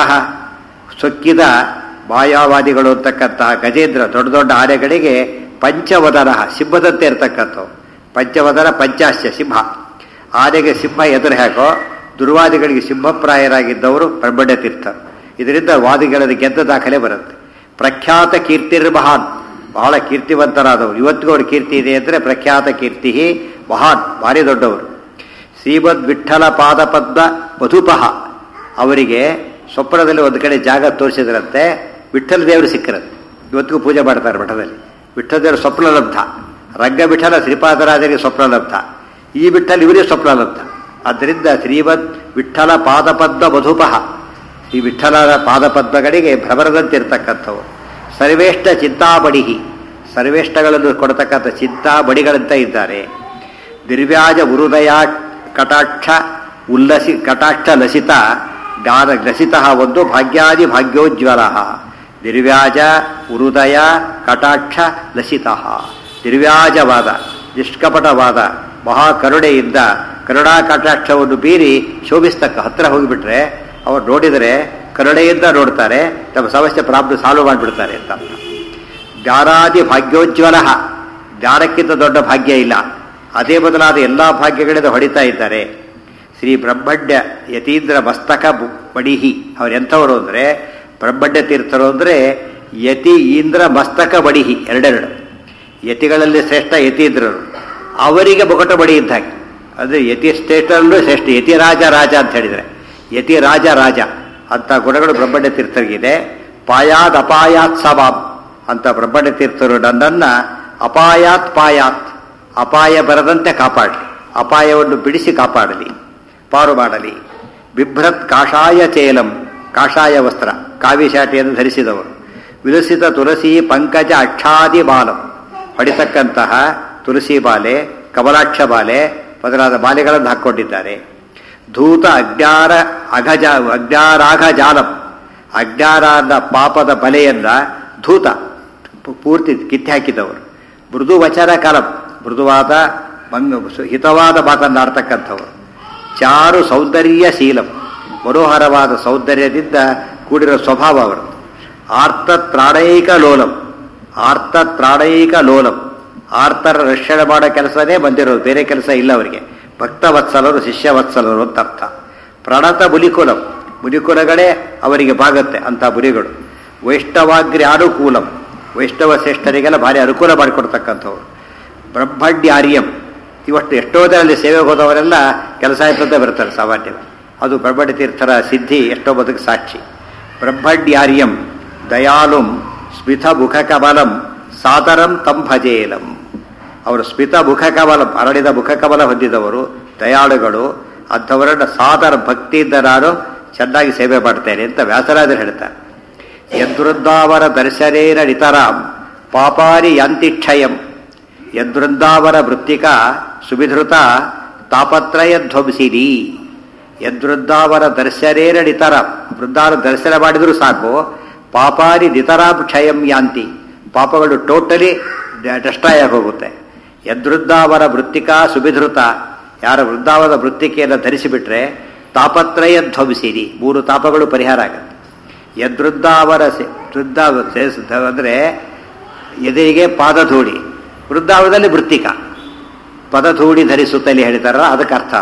ಸೊಕ್ಕಿದ ಮಾಯಾವಾದಿಗಳು ಅಂತಕ್ಕಂತಹ ಗಜೇಂದ್ರ ದೊಡ್ಡ ದೊಡ್ಡ ಆನೆಗಳಿಗೆ ಪಂಚವದನ, ಸಿಂಹದಂತೆ ಇರತಕ್ಕಂಥವು. ಪಂಚವದನ ಪಂಚಾಶ್ಯ ಸಿಂಹ, ಆನೆಗೆ ಸಿಂಹ ಎದುರು ಹಾಕೋ ದುರ್ವಾದಿಗಳಿಗೆ ಸಿಂಹಪ್ರಾಯರಾಗಿದ್ದವರು ಬ್ರಹ್ಮಣ್ಯ ತೀರ್ಥರು. ಇದರಿಂದ ವಾದಿಗಳಲ್ಲಿ ಗೆದ್ದ ದಾಖಲೆ ಬರುತ್ತೆ. ಪ್ರಖ್ಯಾತ ಕೀರ್ತಿರ್ ಮಹಾನ್, ಬಹಳ ಕೀರ್ತಿವಂತರಾದವರು. ಇವತ್ತಿಗೂ ಅವ್ರ ಕೀರ್ತಿ ಇದೆ ಅಂದರೆ ಪ್ರಖ್ಯಾತ ಕೀರ್ತಿ ಮಹಾನ್, ಭಾರಿ ದೊಡ್ಡವರು. ಶ್ರೀಮದ್ ವಿಠ್ಠಲ ಪಾದಪದ್ಮ ಮಧುಪಹ, ಅವರಿಗೆ ಸ್ವಪ್ನದಲ್ಲಿ ಒಂದು ಕಡೆ ಜಾಗ ತೋರಿಸಿದ್ರಂತೆ, ವಿಠ್ಠಲ ದೇವರು ಸಿಕ್ಕರಂತೆ. ಇವತ್ತಿಗೂ ಪೂಜೆ ಮಾಡ್ತಾರೆ ಮಠದಲ್ಲಿ. ವಿಠ್ಠಲ ದೇವರು ಸ್ವಪ್ನಲಬ್ಧ, ರಂಗ ವಿಠಲ ಶ್ರೀಪಾದರಾಜರಿಗೆ ಸ್ವಪ್ನಲಬ್ಧ, ಈ ವಿಠ್ಠಲ ಇವರೇ ಸ್ವಪ್ನಲಬ್ಧ. ಆದ್ದರಿಂದ ಶ್ರೀಮದ್ ವಿಠ್ಠಲ ಪಾದಪದ್ಮ ಮಧುಪಹ, ಈ ವಿಠ್ಠಲರ ಪಾದಪದ್ಮಗಳಿಗೆ ಭ್ರಮರದಂತಿರ್ತಕ್ಕಂಥವು. ಸರ್ವೇಷ್ಟ ಚಿಂತಾಬಡಿಹಿ, ಸರ್ವೇಷ್ಟಗಳನ್ನು ಕೊಡತಕ್ಕಂಥ ಚಿಂತಾಬಡಿಗಳಂತ ಇದ್ದಾರೆ. ನಿರ್ವ್ಯಾಜ ಉರುದಯ ಕಟಾಕ್ಷ ಉಲ್ಲಸಿ ಕಟಾಕ್ಷ ಲಸಿತ ಜ್ಞಾನ ಲಸಿತ ಒಂದು ಭಾಗ್ಯಾದಿ ಭಾಗ್ಯೋಜ್ವಲ. ನಿರ್ವ್ಯಾಜ ಉರುದಯ ಕಟಾಕ್ಷ ಲಸಿತ, ನಿರ್ವ್ಯಾಜವಾದ ನಿಷ್ಕಪಟವಾದ ಮಹಾಕರುಣೆಯಿಂದ ಕರುಣಾ ಕಟಾಕ್ಷವನ್ನು ಬೀರಿ ಶೋಭಿಸ್ತಕ್ಕ. ಹತ್ರ ಹೋಗಿಬಿಟ್ರೆ ಅವ್ರು ನೋಡಿದರೆ ಕರುಣೆಯಿಂದ ನೋಡ್ತಾರೆ, ತಮ್ಮ ಸಮಸ್ಯೆ ಪ್ರಾಬ್ಲಮ್ ಸಾಲ್ವ್ ಮಾಡಿಬಿಡ್ತಾರೆ ಅಂತ. ಜ್ಞಾನಾದಿ ಭಾಗ್ಯೋಜ್ವಲ, ಜ್ಞಾನಕ್ಕಿಂತ ದೊಡ್ಡ ಭಾಗ್ಯ ಇಲ್ಲ. ಅದೇ ಬದಲಾದ ಎಲ್ಲ ಭಾಗ್ಯಗಳಿಂದ ಹೊಡಿತಾ ಇದ್ದಾರೆ. ಶ್ರೀ ಬ್ರಹ್ಮಣ್ಯ ಯತೀಂದ್ರ ಮಸ್ತಕ ಬಡಿಹಿ, ಅವ್ರು ಎಂಥವರು ಅಂದರೆ ಬ್ರಹ್ಮಣ್ಯ ತೀರ್ಥರು ಅಂದರೆ ಯತಿ ಇಂದ್ರ ಮಸ್ತಕ ಬಡಿಹಿ, ಎರಡೆರಡು. ಯತಿಗಳಲ್ಲಿ ಶ್ರೇಷ್ಠ ಯತೀಂದ್ರರು, ಅವರಿಗೆ ಮುಕಟ ಬಡಿ ಇದ್ದಾಗೆ. ಅಂದರೆ ಯತಿ ಶ್ರೇಷ್ಠರಲ್ಲೂ ಶ್ರೇಷ್ಠ, ಯತಿ ರಾಜ ರಾಜ ಅಂತ ಹೇಳಿದರೆ ಯತಿ ರಾಜ ರಾಜ ಅಂತ ಗುಣಗಳು ಬ್ರಹ್ಮಣ್ಯ ತೀರ್ಥರಿಗಿದೆ. ಪಾಯಾತ್ ಅಪಾಯಾತ್ ಸವಾಬ್ ಅಂತ ಬ್ರಹ್ಮಣ್ಯ ತೀರ್ಥರು ನನ್ನನ್ನು ಅಪಾಯಾತ್ ಪಾಯಾತ್, ಅಪಾಯ ಬರದಂತೆ ಕಾಪಾಡಲಿ, ಅಪಾಯವನ್ನು ಬಿಡಿಸಿ ಕಾಪಾಡಲಿ, ಪಾರು ಮಾಡಲಿ. ಬಿಭ್ರತ್ ಕಾಷಾಯ ಚೇಲಂ, ಕಾಷಾಯ ವಸ್ತ್ರ ಕಾವಿಶಾಟಿಯನ್ನು ಧರಿಸಿದವರು. ವಿಲಸಿತ ತುಳಸಿ ಪಂಕಜ ಅಕ್ಷಾದಿ ಬಾಲಂ, ಹೊಡಿತಕ್ಕಂತಹ ತುಳಸಿ ಬಾಲೆ, ಕಮಲಾಕ್ಷ ಬಾಲೆ ಮೊದಲಾದ ಬಾಲೆಗಳನ್ನು ಹಾಕ್ಕೊಂಡಿದ್ದಾರೆ. ಧೂತ ಅಜ್ಞಾನ ಅಘಜ ಅಜ್ಞಾರಾಘ ಜಾಲಂ, ಅಜ್ಞಾನ ಪಾಪದ ಬಲೆಯನ್ನ ಧೂತ ಪೂರ್ತಿ ಕಿತ್ತಿ ಹಾಕಿದವರು. ಮೃದು ವಚನ ಕಲಂ, ಮೃದುವಾದ ಮಂಗ ಹಿತವಾದ ಮಾತನ್ನಾಡ್ತಕ್ಕಂಥವರು. ಚಾರು ಸೌಂದರ್ಯಶೀಲಂ, ಮನೋಹರವಾದ ಸೌಂದರ್ಯದಿಂದ ಕೂಡಿರೋ ಸ್ವಭಾವ ಅವರು. ಆರ್ತತ್ರಾಣೈಕ ಲೋಲಂ, ಆರ್ತತ್ರಾಣೈಕ ಲೋಲಂ, ಆರ್ತರ ರಕ್ಷಣೆ ಮಾಡೋ ಕೆಲಸನೇ ಬಂದಿರೋದು, ಬೇರೆ ಕೆಲಸ ಇಲ್ಲ ಅವರಿಗೆ. ಭಕ್ತವತ್ಸಲರು, ಶಿಷ್ಯವತ್ಸಲರು ಅಂತ ಅರ್ಥ. ಪ್ರಣತ ಮುನಿಕುಲಂ, ಮುನಿಕುಲಗಳೇ ಅವರಿಗೆ ಬಾಗತ್ತೆ ಅಂತ ಮುನಿಗಳು. ವೈಷ್ಣವಾಗ್ರಿ ಅನುಕೂಲಂ, ವೈಷ್ಣವ ಶ್ರೇಷ್ಠರಿಗೆಲ್ಲ ಭಾರಿ ಅನುಕೂಲ ಮಾಡಿಕೊಡ್ತಕ್ಕಂಥವ್ರು. ಬ್ರಹ್ಮಣ್ಯಾರ್ಯಂ, ಇವತ್ತು ಎಷ್ಟೋ ಜನರಲ್ಲಿ ಸೇವೆಗೆ ಹೋದವರೆಲ್ಲ ಕೆಲಸ ಆಯ್ತಂತ ಬರ್ತಾರೆ ಸಾಮಾನ್ಯ. ಅದು ಬ್ರಹ್ಮಣ್ಯ ತೀರ್ಥರ ಸಿದ್ಧಿ ಎಷ್ಟೋ ಬದುಕು ಸಾಕ್ಷಿ. ಬ್ರಹ್ಮಣ್ಯಾರ್ಯಂ ದಯಾಳುಂ ಸ್ಮಿತ ಮುಖ ಕಮಲಂ ಸಾದರಂ ತಂ ಭಜೇಲಂ. ಅವರು ಸ್ಮಿತ ಮುಖ ಕಮಲಂ, ಅರಳಿದ ಮುಖ ಕಮಲ ಹೊಂದಿದವರು, ದಯಾಳುಗಳು. ಅಂಥವರನ್ನು ಸಾದರ ಭಕ್ತಿಯಿಂದ ನಾನು ಚೆನ್ನಾಗಿ ಸೇವೆ ಮಾಡ್ತೇನೆ ಅಂತ ವ್ಯಾಸರಾಜರು ಹೇಳ್ತಾರೆ. ಯದೃಂದಾವರ ದರ್ಶನೇನ ನಿತರಾಂ ಪಾಪಾರಿ ಯಾಂತಿಕ್ಷಯಂ. ಯದೃಂದಾವರ ವೃತ್ತಿಕ ಸುವಿಧೃತ ತಾಪತ್ರಯ ಧ್ವಂಸಿನಿ. ಯದೃಂದಾವರ ದರ್ಶನೇನ ನಿತರಾಂ, ವೃಂದಾವನ ದರ್ಶನ ಮಾಡಿದರೂ ಸಾಕು, ಪಾಪಾರಿ ನಿತರಾಂ ಕ್ಷಯಂ ಯಾಂತಿ, ಪಾಪಗಳು ಟೋಟಲಿ ಡೆಸ್ಟ್ರಾಯ್ ಆಗಿ ಹೋಗುತ್ತೆ. ಯದೃಂದಾವರ ವೃತ್ತಿಕಾ ಸುವಿಧೃತ, ಯಾರ ವೃಂದಾವನ ವೃತ್ತಿಕೆಯನ್ನು ಧರಿಸಿಬಿಟ್ರೆ ತಾಪತ್ರಯ ಧ್ವಂಸಿನಿ, ಮೂರು ತಾಪಗಳು ಪರಿಹಾರ ಆಗುತ್ತೆ. ಯದೃಂದಾವರ ವೃಂದಾವ ಅಂದರೆ ಎದೆಗೆ ಪಾದಧೂಳಿ, ವೃಂದಾವನದಲ್ಲಿ ವೃತ್ತಿಕ ಪದಧೂಳಿ ಧರಿಸುತ್ತಲೇ ಹೇಳ್ತಾರಲ್ಲ ಅದಕ್ಕೆ ಅರ್ಥ.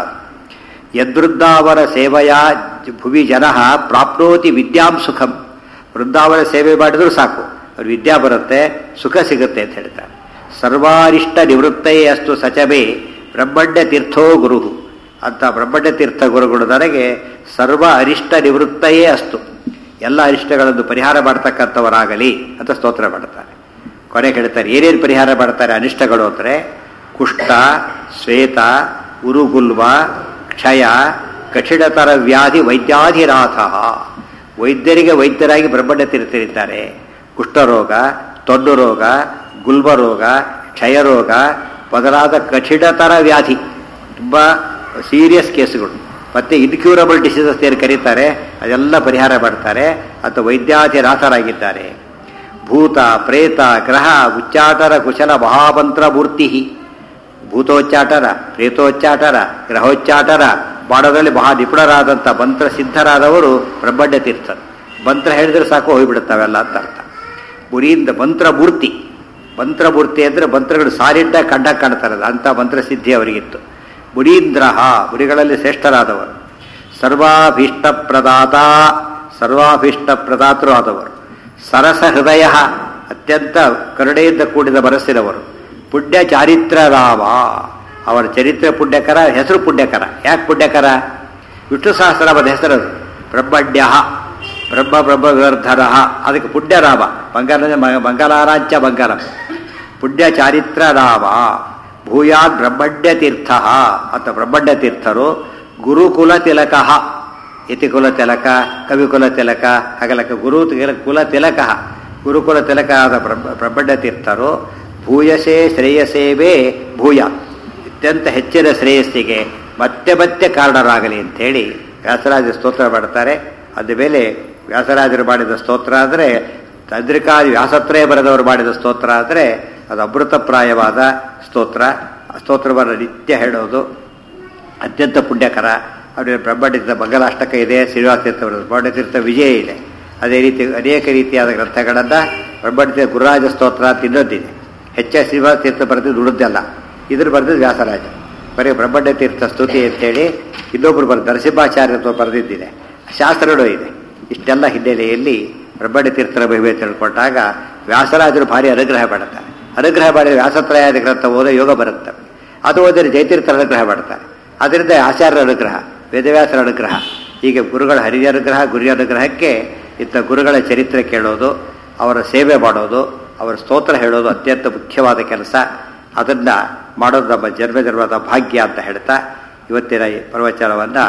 ಯದೃಂದಾವರ ಸೇವೆಯ ಭುವಿ ಜನ ಪ್ರಾಪ್ನೋತಿ ವಿದ್ಯಾಂ ಸುಖಂ. ವೃಂದಾವನ ಸೇವೆ ಮಾಡಿದರೂ ಸಾಕು, ಅವ್ರು ವಿದ್ಯಾ ಬರುತ್ತೆ, ಸುಖ ಸಿಗುತ್ತೆ ಅಂತ ಹೇಳ್ತಾರೆ. ಸರ್ವಾರಿಷ್ಟ ನಿವೃತ್ತಯೇ ಅಸ್ತು ಸಚಮೆ ಬ್ರಹ್ಮಣ್ಯ ತೀರ್ಥೋ ಗುರು ಅಂತ. ಬ್ರಹ್ಮಣ್ಯ ತೀರ್ಥ ಗುರುಗಳು ನನಗೆ ಸರ್ವ ಅರಿಷ್ಟ ನಿವೃತ್ತಯೇ ಅಸ್ತು, ಎಲ್ಲ ಅರಿಷ್ಟಗಳನ್ನು ಪರಿಹಾರ ಮಾಡ್ತಕ್ಕಂಥವರಾಗಲಿ ಅಂತ ಸ್ತೋತ್ರ ಮಾಡ್ತಾರೆ. ಕೊನೆ ಹೇಳ್ತಾರೆ ಏನೇನು ಪರಿಹಾರ ಮಾಡ್ತಾರೆ ಅನಿಷ್ಟಗಳು ಅಂದರೆ ಕುಷ್ಠ, ಶ್ವೇತ, ಉರುಗುಲ್ವ, ಕ್ಷಯ, ಕಠಿಣತರ ವ್ಯಾಧಿ ವೈದ್ಯಾಧಿನಾಥ. ವೈದ್ಯರಿಗೆ ವೈದ್ಯರಾಗಿ ಬ್ರಹ್ಮಣ್ಯ ತೀರ್ಥರಿದ್ದಾರೆ. ಕುಷ್ಠರೋಗ, ತೊಂಡು ರೋಗ, ಗುಲ್ಬರೋಗ, ಕ್ಷಯರೋಗ ಮೊದಲಾದ ಕಠಿಣತರ ವ್ಯಾಧಿ, ತುಂಬ ಸೀರಿಯಸ್ ಕೇಸುಗಳು, ಮತ್ತೆ ಇನ್ಕ್ಯೂರಬಲ್ ಡಿಸೀಸಸ್ ಏನು ಕರೀತಾರೆ ಅದೆಲ್ಲ ಪರಿಹಾರ ಮಾಡ್ತಾರೆ ಅಂತ ವೈದ್ಯಾಧಿನಾಥರಾಗಿದ್ದಾರೆ. ಭೂತ, ಪ್ರೇತ, ಗ್ರಹ ಉಚ್ಚಾಟರ ಕುಶಲ ಮಹಾಮಂತ್ರ ಮೂರ್ತಿ. ಭೂತೋಚ್ಚಾಟರ, ಪ್ರೇತೋಚ್ಚಾಟರ, ಗ್ರಹೋಚ್ಚಾಟರ ಮಾಡೋದ್ರಲ್ಲಿ ಮಹಾ ನಿಪುಣರಾದಂಥ ಮಂತ್ರ ಸಿದ್ಧರಾದವರು ಬ್ರಹ್ಮಣ್ಯ ತೀರ್ಥರು. ಮಂತ್ರ ಹೇಳಿದ್ರೆ ಸಾಕು ಹೋಗಿಬಿಡುತ್ತವೆಲ್ಲ ಅಂತ ಅರ್ಥ. ಮುರಿಯಿಂದ ಮಂತ್ರಮೂರ್ತಿ, ಮಂತ್ರಮೂರ್ತಿ ಅಂದರೆ ಮಂತ್ರಗಳು ಸಾಲಿಡ್ಡ ಕಂಡ ಕಾಣ್ತಾರಲ್ಲ ಅಂಥ ಮಂತ್ರಸಿದ್ಧಿ ಅವರಿಗಿತ್ತು. ಮುನೀಂದ್ರ, ಮುನಿಗಳಲ್ಲಿ ಶ್ರೇಷ್ಠರಾದವರು. ಸರ್ವಾಭೀಷ್ಟ ಪ್ರದಾತ, ಸರ್ವಾಭೀಷ್ಟ ಪ್ರದಾತರು ಆದವರು. ಸರಸ ಹೃದಯ, ಅತ್ಯಂತ ಕರುಣೆಯಿಂದ ಕೂಡಿದ ಮನಸ್ಸಿನವರು. ಪುಣ್ಯ ಚಾರಿತ್ರರಾಮ, ಅವರ ಚರಿತ್ರೆ ಪುಣ್ಯಕರ, ಹೆಸರು ಪುಣ್ಯಕರ. ಯಾಕೆ ಪುಣ್ಯಕರ? ವಿಷ್ಣು ಸಹಸ್ರನಾಮದ ಹೆಸರದು. ಬ್ರಹ್ಮಣ್ಯ, ಬ್ರಹ್ಮ ಬ್ರಹ್ಮ ವಿವರ್ಧನ, ಅದಕ್ಕೆ ಪುಣ್ಯರಾಮ. ಮಂಗಲ ಮಂಗಲಾರಾಂಚ ಮಂಗಲಂ. ಪುಣ್ಯ ಚಾರಿತ್ರ ರಾಮ. ಭೂಯಾತ್ ಬ್ರಹ್ಮಣ್ಯ ತೀರ್ಥ ಅಂತ ಬ್ರಹ್ಮಣ್ಯ ತೀರ್ಥರು. ಗುರುಕುಲ ತಿಲಕ, ಯತಿಕುಲ ತಿಲಕ, ಕವಿಕುಲ ತಿಲಕ, ಹಾಗಲಕ ಗುರು ಕುಲ ತಿಲಕ, ಗುರುಕುಲ ತಿಲಕ ಆದ ಬ್ರಹ್ಮಣ್ಯ ತೀರ್ಥರು. ಭೂಯಸೇ ಶ್ರೇಯಸೇವೇ ಭೂಯ, ಅತ್ಯಂತ ಹೆಚ್ಚಿನ ಶ್ರೇಯಸ್ಸಿಗೆ ಮತ್ತೆ ಮತ್ತೆ ಕಾರಣರಾಗಲಿ ಅಂಥೇಳಿ ವ್ಯಾಸರಾಜ ಸ್ತೋತ್ರ ಮಾಡ್ತಾರೆ. ಅದ ಮೇಲೆ ವ್ಯಾಸರಾಜರು ಮಾಡಿದ ಸ್ತೋತ್ರ ಆದರೆ, ಚಂದ್ರಿಕಾದಿ ವ್ಯಾಸತ್ರಯ ಬರೆದವರು ಮಾಡಿದ ಸ್ತೋತ್ರ ಆದರೆ ಅದು ಅಮೃತಪ್ರಾಯವಾದ ಸ್ತೋತ್ರ. ಆ ಸ್ತೋತ್ರವನ್ನು ನಿತ್ಯ ಹೇಳೋದು ಅತ್ಯಂತ ಪುಣ್ಯಕರ. ಅವರಿಗೆ ಬ್ರಹ್ಮಣ್ಯತೀರ್ಥ ಮಂಗಲಾಷ್ಟಕ ಇದೆ, ಶ್ರೀನಿವಾಸ ತೀರ್ಥ ಬ್ರಹ್ಮಣ್ಯತೀರ್ಥ ವಿಜಯ ಇದೆ. ಅದೇ ರೀತಿ ಅನೇಕ ರೀತಿಯಾದ ಗ್ರಂಥಗಳನ್ನು ಬ್ರಹ್ಮಣ್ಯತೀರ್ಥ ಗುರುರಾಜ ಸ್ತೋತ್ರ ಅಂತ ಇನ್ನೊಂದಿದೆ. ಹೆಚ್ಚಾಗಿ ಶ್ರೀನಿವಾಸ ತೀರ್ಥ ಬರೆದಿದ್ದು ದುಡಿದ್ದಲ್ಲ, ಇದ್ರ ಬರೆದಿದ್ದು ವ್ಯಾಸರಾಜ. ಬರೀ ಬ್ರಹ್ಮಣ್ಯತೀರ್ಥ ಸ್ತುತಿ ಅಂತೇಳಿ ಇನ್ನೊಬ್ಬರು ಬರೆದು ನರಸಿಂಹಾಚಾರ್ಯತ್ವ ಬರೆದಿದ್ದಿದೆ, ಶಾಸ್ತ್ರಗಳು ಇದೆ. ಇಷ್ಟೆಲ್ಲ ಹಿನ್ನೆಲೆಯಲ್ಲಿ ಬ್ರಹ್ಮಣ್ಯತೀರ್ಥರ ಮಹಿಮೆ ತಿಳ್ಕೊಂಡಾಗ ವ್ಯಾಸರಾಜರು ಭಾರಿ ಅನುಗ್ರಹ ಮಾಡುತ್ತಾರೆ. ಅನುಗ್ರಹ ಮಾಡಿದರೆ ವ್ಯಾಸತ್ರಯಾದ ಗ್ರಂಥ ಓದೋ ಯೋಗ ಬರುತ್ತೆ. ಅದು ಓದಿದರೆ ಜಯತೀರ್ಥರ ಅನುಗ್ರಹ ಮಾಡ್ತಾರೆ. ಅದರಿಂದ ಆಚಾರ್ಯರ ಅನುಗ್ರಹ, ವೇದವ್ಯಾಸರ ಅನುಗ್ರಹ, ಹೀಗೆ ಗುರುಗಳ ಹರಿಯ ಅನುಗ್ರಹ, ಗುರಿಯ ಅನುಗ್ರಹಕ್ಕೆ ಇಂಥ ಗುರುಗಳ ಚರಿತ್ರೆ ಕೇಳೋದು, ಅವರ ಸೇವೆ ಮಾಡೋದು, ಅವರ ಸ್ತೋತ್ರ ಹೇಳೋದು ಅತ್ಯಂತ ಮುಖ್ಯವಾದ ಕೆಲಸ. ಅದನ್ನು ಮಾಡೋದು ನಮ್ಮ ಜನ್ಮ ಜನ್ಮದ ಭಾಗ್ಯ ಅಂತ ಹೇಳ್ತಾ ಇವತ್ತಿನ ಈ ಪ್ರವಚನವನ್ನು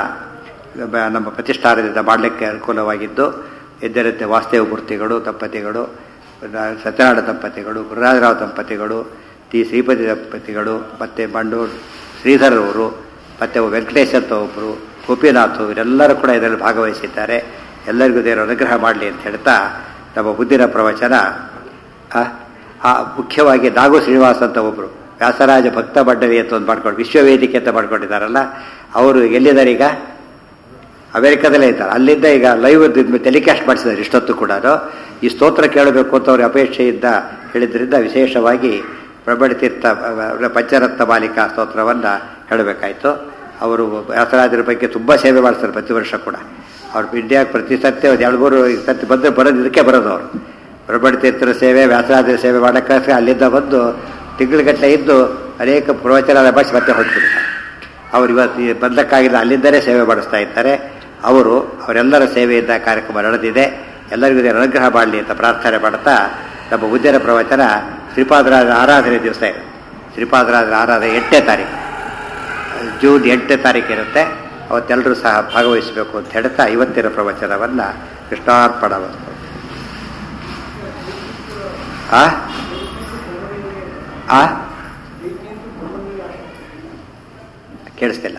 ನಮ್ಮ ಪ್ರತಿಷ್ಠಾನದಿಂದ ಮಾಡಲಿಕ್ಕೆ ಅನುಕೂಲವಾಗಿದ್ದು, ಎದ್ದರಂತೆ ವಾಸ್ತವ ಮೂರ್ತಿಗಳು ದಂಪತಿಗಳು, ಸತ್ಯನಾರಾಯಣ ದಂಪತಿಗಳು, ಗುರುರಾಜರಾವ್ ದಂಪತಿಗಳು, ಟಿ ಶ್ರೀಪತಿ ದಂಪತಿಗಳು, ಮತ್ತು ಮಂಡೂರು ಶ್ರೀಧರವರು, ಮತ್ತು ವೆಂಕಟೇಶ್ ಅಂತ ಒಬ್ಬರು, ಗೋಪಿನಾಥ್, ಇವರೆಲ್ಲರೂ ಕೂಡ ಇದರಲ್ಲಿ ಭಾಗವಹಿಸಿದ್ದಾರೆ. ಎಲ್ಲರಿಗೂ ದೇವರು ಅನುಗ್ರಹ ಮಾಡಲಿ ಅಂತ ಹೇಳ್ತಾ ನಮ್ಮ ಬುದ್ಧಿನ ಪ್ರವಚನ ಆ ಮುಖ್ಯವಾಗಿ ನಾಗು ಶ್ರೀನಿವಾಸ್ ಅಂತ ಒಬ್ಬರು ವ್ಯಾಸರಾಜ ಭಕ್ತ ಮಂಡಳಿ ಅಂತ ಒಂದು ಮಾಡ್ಕೊಂಡು ವಿಶ್ವವೇದಿಕೆ ಅಂತ ಮಾಡ್ಕೊಂಡಿದ್ದಾರಲ್ಲ, ಅವರು ಎಲ್ಲಿದ್ದಾರೆ ಈಗ? ಅಮೆರಿಕದಲ್ಲೇ ಇದ್ದಾರೆ. ಅಲ್ಲಿಂದ ಈಗ ಲೈವ್ ಟೆಲಿಕಾಸ್ಟ್ ಮಾಡಿಸಿದ್ದಾರೆ ಇಷ್ಟೊತ್ತು ಕೂಡ. ಈ ಸ್ತೋತ್ರ ಕೇಳಬೇಕು ಅಂತ ಅವ್ರ ಅಪೇಕ್ಷೆಯಿಂದ ಹೇಳಿದ್ರಿಂದ ವಿಶೇಷವಾಗಿ ಪ್ರಬಳ ತೀರ್ಥ ಪಂಚರತ್ನ ಮಾಲಿಕಾ ಸ್ತೋತ್ರವನ್ನು ಹೇಳಬೇಕಾಯಿತು. ಅವರು ವ್ಯಾಸರಾಜರ ಬಗ್ಗೆ ತುಂಬ ಸೇವೆ ಮಾಡಿಸ್ತಾರೆ ಪ್ರತಿ ವರ್ಷ ಕೂಡ. ಅವ್ರು ಇಂಡಿಯಾಗೆ ಪ್ರತಿ ಸತ್ಯ ಒಂದು ಎರಡು ಮೂರು ಸತ್ಯ ಬಂದರೆ ಬರೋದು ಇದಕ್ಕೆ ಬರೋದು. ಅವರು ಪ್ರಬಳ ತೀರ್ಥರ ಸೇವೆ, ವ್ಯಾಸರಾಜರ ಸೇವೆ ಮಾಡೋಕ್ಕೆ ಅಲ್ಲಿಂದ ಬಂದು ತಿಂಗಳುಗಟ್ಟಲೆ ಇದ್ದು ಅನೇಕ ಪ್ರವಚನ ಭಾಷೆ ಮತ್ತೆ ಹೊರಟ್ಬಿಡ್ತಾರೆ. ಅವರು ಇವತ್ತು ಬಂದಕ್ಕಾಗಿಲ್ಲ, ಅಲ್ಲಿಂದಲೇ ಸೇವೆ ಮಾಡಿಸ್ತಾ ಇದ್ದಾರೆ. ಅವರು ಅವರೆಲ್ಲರ ಸೇವೆಯಿಂದ ಕಾರ್ಯಕ್ರಮ ನಡೆದಿದೆ. ಎಲ್ಲರಿಗೂ ಅನುಗ್ರಹ ಮಾಡಲಿ ಅಂತ ಪ್ರಾರ್ಥನೆ ಮಾಡ್ತಾ ನಮ್ಮ ಉದ್ಯನ ಪ್ರವಚನ ಶ್ರೀಪಾದರಾಜ ಆರಾಧನೆ ದಿವಸ ಇದೆ. ಶ್ರೀಪಾದರಾಜರ ಆರಾಧನೆ ಎಂಟನೇ ತಾರೀಕು ಜೂನ್ ಎಂಟನೇ ತಾರೀಕು ಇರುತ್ತೆ. ಅವತ್ತೆಲ್ಲರೂ ಸಹ ಭಾಗವಹಿಸಬೇಕು ಅಂತ ಹೇಳ್ತಾ ಇವತ್ತಿನ ಪ್ರವಚನವನ್ನು ಕೃಷ್ಣಾರ್ಪಣ ವಸ್ತು. ಆ ಆ ಕೇಳಿಸ್ತಿಲ್ಲ.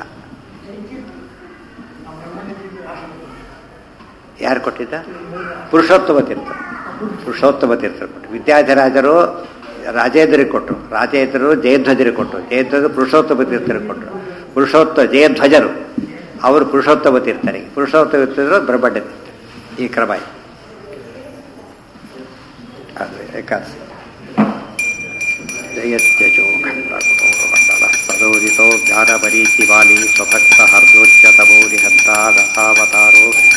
ಯಾರು ಕೊಟ್ಟಿದ್ದ? ಪುರುಷೋತ್ತಮ ತೀರ್ಥ. ಪುರುಷೋತ್ತಮ ತೀರ್ಥ ಕೊಟ್ಟು ವಿದ್ಯಾಧರಾಜರು ರಾಜೇಂದ್ರಿಗೆ ಕೊಟ್ಟರು. ರಾಜೇಂದ್ರರು ಜಯಧ್ವಜರಿಗೆ ಕೊಟ್ಟರು. ಜಯಧ್ವಜರು ಪುರುಷೋತ್ತಮ ತೀರ್ಥರಿಗೆ ಕೊಟ್ಟರು. ಪುರುಷೋತ್ತ ಜಯಧ್ವಜರು ಅವರು ಪುರುಷೋತ್ತಮ ತೀರ್ಥರಿಗೆ, ಪುರುಷೋತ್ತಮ ತೀರ್ಥರು ಬ್ರಹ್ಮಣ್ಯ ತೀರ್ಥ. ಈ ಕ್ರಮ ಇದೆ. ಏಕಾದಶಿ ಜಯತ್ಯಜೋ ಖಂಡಮಂಡಲ ಸದೋದಿತೋ ಜ್ಞಾನಮರೀಚಿ ವಾಲಿ ಸ್ವಭಕ್ತ ಹರ್ದೋಚ್ಯತಮೋ ನಿಹಂತ ದಶಾವತಾರೋ